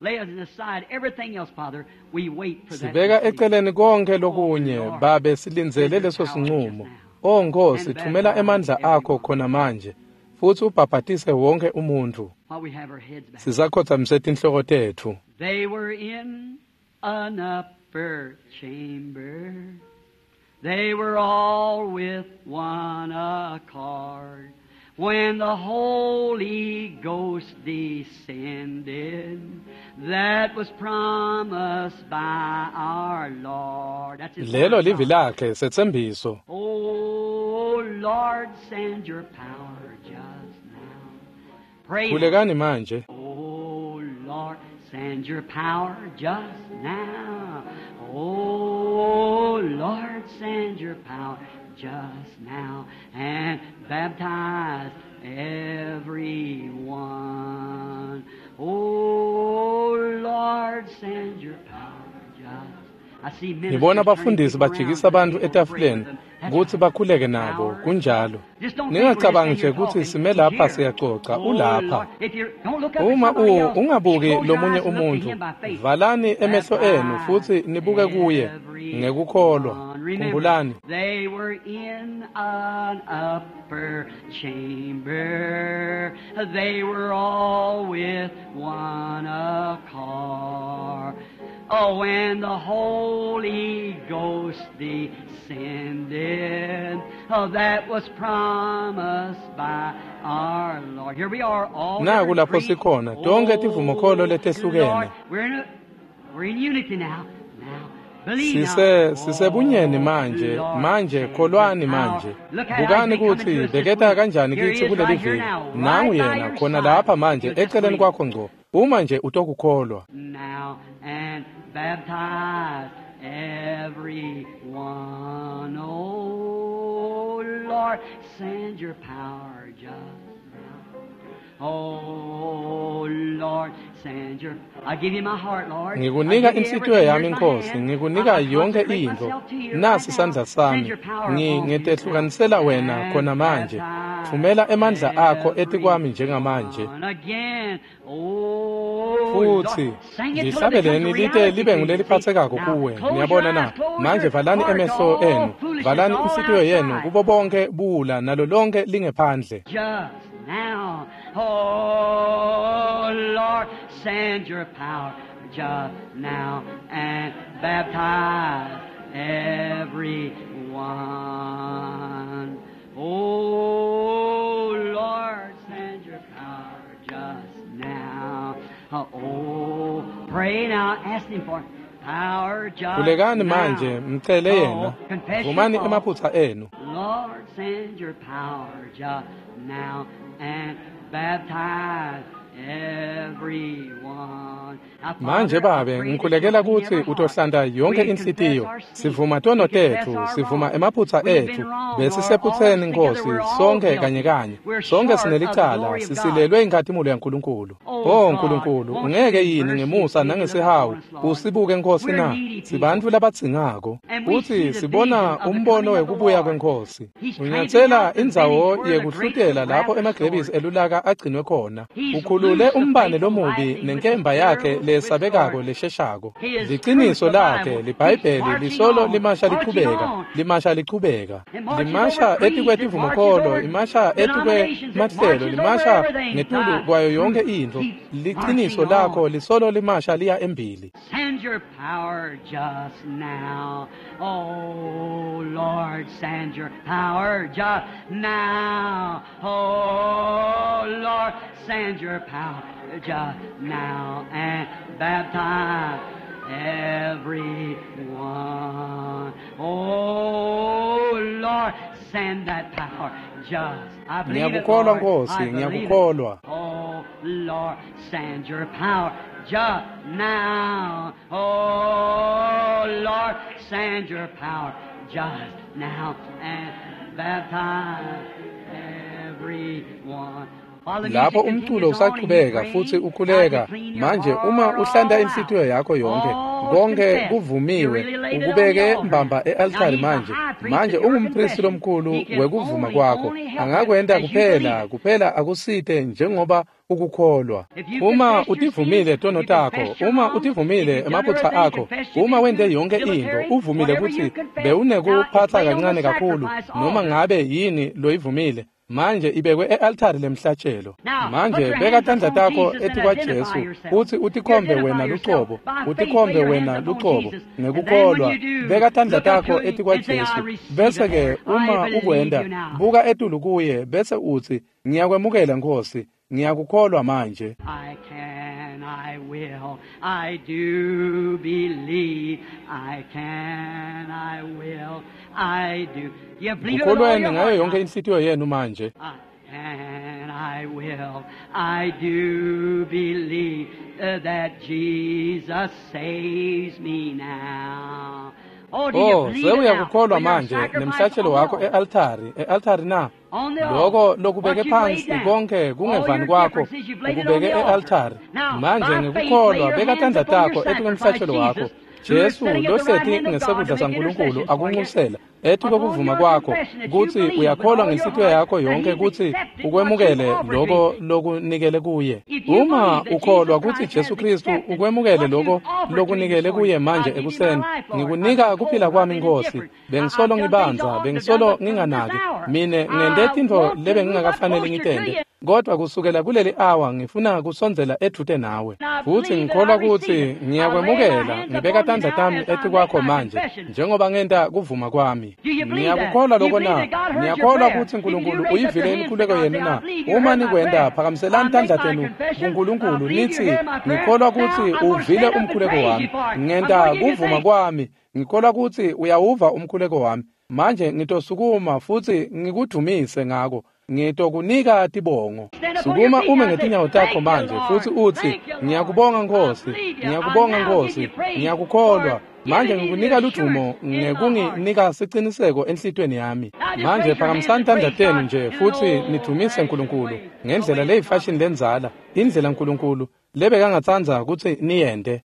[SPEAKER 1] Sibeka eceleni konke lokunye babe silinzele leso sinqumo. O Nkosi, thumela emandla akho khona manje futhi ubhabhatise wonke umuntu. Sizakhothamise inhloko tethu.
[SPEAKER 2] They were in an upper chamber. They were all with one accord. When the Holy Ghost descended, that was promised by our Lord.
[SPEAKER 1] Lelo livi lakhe setsembiso.
[SPEAKER 2] Oh Lord, send your power just now. Pray.
[SPEAKER 1] Khulekani manje.
[SPEAKER 2] Oh Lord, send your power just now. Oh Lord, send your power just now and baptize everyone. Oh Lord, send your power just.
[SPEAKER 1] ngibona abafundisi bajikisa abantu etafuleni ukuthi bakhuleke nabo kunjalo. Ningacabangi nje ukuthi sime lapha siyaxoxa ulapha. Uma ungabuki lomunye umuntu, valani emehlo enu futhi nibuke kuye ngekukholwa. Khumbulani.
[SPEAKER 2] They were in an upper chamber. They were all with one accord. Oh, when the Holy Ghost descended, oh, that was promised by our Lord. Here we are, all
[SPEAKER 1] naku lapho sikhona tonke tivumokholo letehlukene.
[SPEAKER 2] We're in a, we're in unity now. Now.
[SPEAKER 1] Sise sisebunyeni manje manje kholwani manje. Bukani ukuthi beketa kanjani kithi kuleli viki. Nangu yena khona lapha manje eceleni kwakho ngqo. Uma nje utokukholwa.
[SPEAKER 2] Now and baptize everyone. Oh Lord, send your power just now. Oh Lord, send your. I give you my heart, Lord.
[SPEAKER 1] Ngikunika inhliziyo yami Nkosi, ngikunika yonke into. Nasi isandla sami. Ngitehlukanisela wena khona manje. Thumela emandla akho ethi kwami njengamanje. Futhi lihlabeleni lite libe nguleliphathekako kuwe. Niyabona na? Manje valani emehlo enu. Valani inhliziyo yenu kubo bonke bula nalo lonke lingephandle.
[SPEAKER 2] Now, oh Lord, send your power just now and baptize everyone. Oh Lord, send your power just now. Oh, pray now, ask Him for power just
[SPEAKER 1] Kulekani
[SPEAKER 2] now.
[SPEAKER 1] manje mcele yena. Vumani emaphutha enu.
[SPEAKER 2] Lord, send your power just now and baptize everyone.
[SPEAKER 1] Manje babe ngikhulekela ukuthi utohlanda yonke inhlitiyo. Sivuma tono tethu, sivuma emaphutha ethu, bese sephutheni Nkosi sonke kanye kanye. Sonke sinelicala, sisilelwe inkazimulo yaNkulunkulu. Oh Nkulunkulu, ungeke yini ngemusa nangesihawu usibuke Nkosi na? Sibantu labatsingako. Uthi sibona umbono wekubuya kweNkosi. Unyathela indzawo yekuhlutela lapho emagrebisi elulaka agcinwe khona. Ukhulule umbane lomubi nenkemba yakhe lesabekako lesheshako. Liqiniso lakhe liBhayibheli lisolo limasha liqhubeka, limasha liqhubeka. Limasha etikwe vumokholo, imasha etikwe mahlelo, limasha ngetulu kwayo yonke into. Liqiniso lakho lisolo limasha liya embili.
[SPEAKER 2] Send your power just now. Oh Lord, send your power just now. Oh Lord, send your power just now and baptize everyone. Oh Lord, send that power just. I believe it,
[SPEAKER 1] Ngiyakukholwa
[SPEAKER 2] Lord.
[SPEAKER 1] Nkosi,
[SPEAKER 2] I believe it.
[SPEAKER 1] ngiyakukholwa.
[SPEAKER 2] Oh Lord, send your power just now. Oh Lord, send your power just now and baptize everyone.
[SPEAKER 1] Lapho umculo usaqhubeka futhi ukhuleka manje uma uhlanda inhlitiyo yakho yonke konke kuvumiwe ukubeke mbamba ealtari manje manje ungumpristi lomkhulu wekuvuma kwakho angakwenda kuphela kuphela akusite njengoba ukukholwa. Uma utivumile tono takho, uma utivumile emaphutha akho, uma wende yonke into uvumile ukuthi bewunekuphatha kancane kakhulu noma ngabe yini loyivumile manje ibekwe ealtari lemhlatshelo. Manje beka tandla takho ethi kwaJesu uthi utikhombe wena luqobo, utikhombe wena luqobo ngekukholwa. Beka tandla takho ethi kwaJesu bese ke uma ukwenda buka etulu kuye bese uthi ngiyakwemukela Nkosi, ngiyakukholwa manje.
[SPEAKER 2] I can, I will, I do believe. I can, I will, I do. You believe it with all
[SPEAKER 1] Ukholweni
[SPEAKER 2] your
[SPEAKER 1] ngayo
[SPEAKER 2] heart.
[SPEAKER 1] yonke inhlitiyo yenu manje.
[SPEAKER 2] I can, I will, I do believe uh, that Jesus saves me now. Oh, do you
[SPEAKER 1] Oh,
[SPEAKER 2] believe it now?
[SPEAKER 1] sewuyakukholwa
[SPEAKER 2] With your
[SPEAKER 1] manje
[SPEAKER 2] sacrifice
[SPEAKER 1] nemhlatshelo
[SPEAKER 2] on
[SPEAKER 1] wakho
[SPEAKER 2] the
[SPEAKER 1] ealtari, ealtari na.
[SPEAKER 2] On the altar.
[SPEAKER 1] Loko lokubeke
[SPEAKER 2] What you laid
[SPEAKER 1] phansi
[SPEAKER 2] down.
[SPEAKER 1] konke
[SPEAKER 2] All
[SPEAKER 1] kungevani
[SPEAKER 2] your
[SPEAKER 1] kwakho
[SPEAKER 2] differences, you've laid it on
[SPEAKER 1] ukubeke
[SPEAKER 2] the altar.
[SPEAKER 1] ealtari.
[SPEAKER 2] Now,
[SPEAKER 1] Manje
[SPEAKER 2] by faith,
[SPEAKER 1] ngikukholwa
[SPEAKER 2] lay your
[SPEAKER 1] beka
[SPEAKER 2] hands
[SPEAKER 1] tandla
[SPEAKER 2] upon your
[SPEAKER 1] takho ethi
[SPEAKER 2] sacrifice,
[SPEAKER 1] kwemhlatshelo wakho
[SPEAKER 2] Jesus.
[SPEAKER 1] Jesu losethi ngesekudla saNkulunkulu akunxusela ethi kokuvuma kwakho ukuthi uyakholwa ngesitho yakho yonke ukuthi ukwemukele lokho lokunikele kuye. Uma ukholwa ukuthi Jesu Kristu ukwemukele lokho lokunikele kuye manje ekuseni, ngikunika kuphila kwami Nkosi. Bengisolo ngibanza, bengisolo nginganaki. Mine ngendethi into lebe ngingakafanele ngitende. Kodwa kusukela kuleli hour ngifuna kusondzela edute nawe. Futhi ngikholwa ukuthi ngiyakwemukela, ngibeka tandla tami ethi kwakho manje njengoba ngenta kuvuma kwami. Ngiyakukholwa lokho na. Ngiyakholwa ukuthi uNkulunkulu uyivile imikhuleko yenu na. Uma nikwenda phakamiselani tandla tenu kuNkulunkulu nithi ngikholwa ukuthi uvile umkhuleko wami. Ngenta kuvuma kwami. Ngikholwa ukuthi uyawuva umkhuleko wami. Manje ngitosukuma futhi ngikudumise ngako. Ngitokunika tibongo. Sukuma ume ngetinyawo takho manje futhi uthi ngiyakubonga Nkosi, ngiyakubonga Nkosi, ngiyakukholwa. Manje ngikunika ludumo ngekunginika siciniseko enhlitweni yami. Manje phakamisani tandla tenu nje futhi nidumise uNkulunkulu ngendlela leyifashini lenzala, indlela uNkulunkulu lebe kangatsandza ukuthi niyende.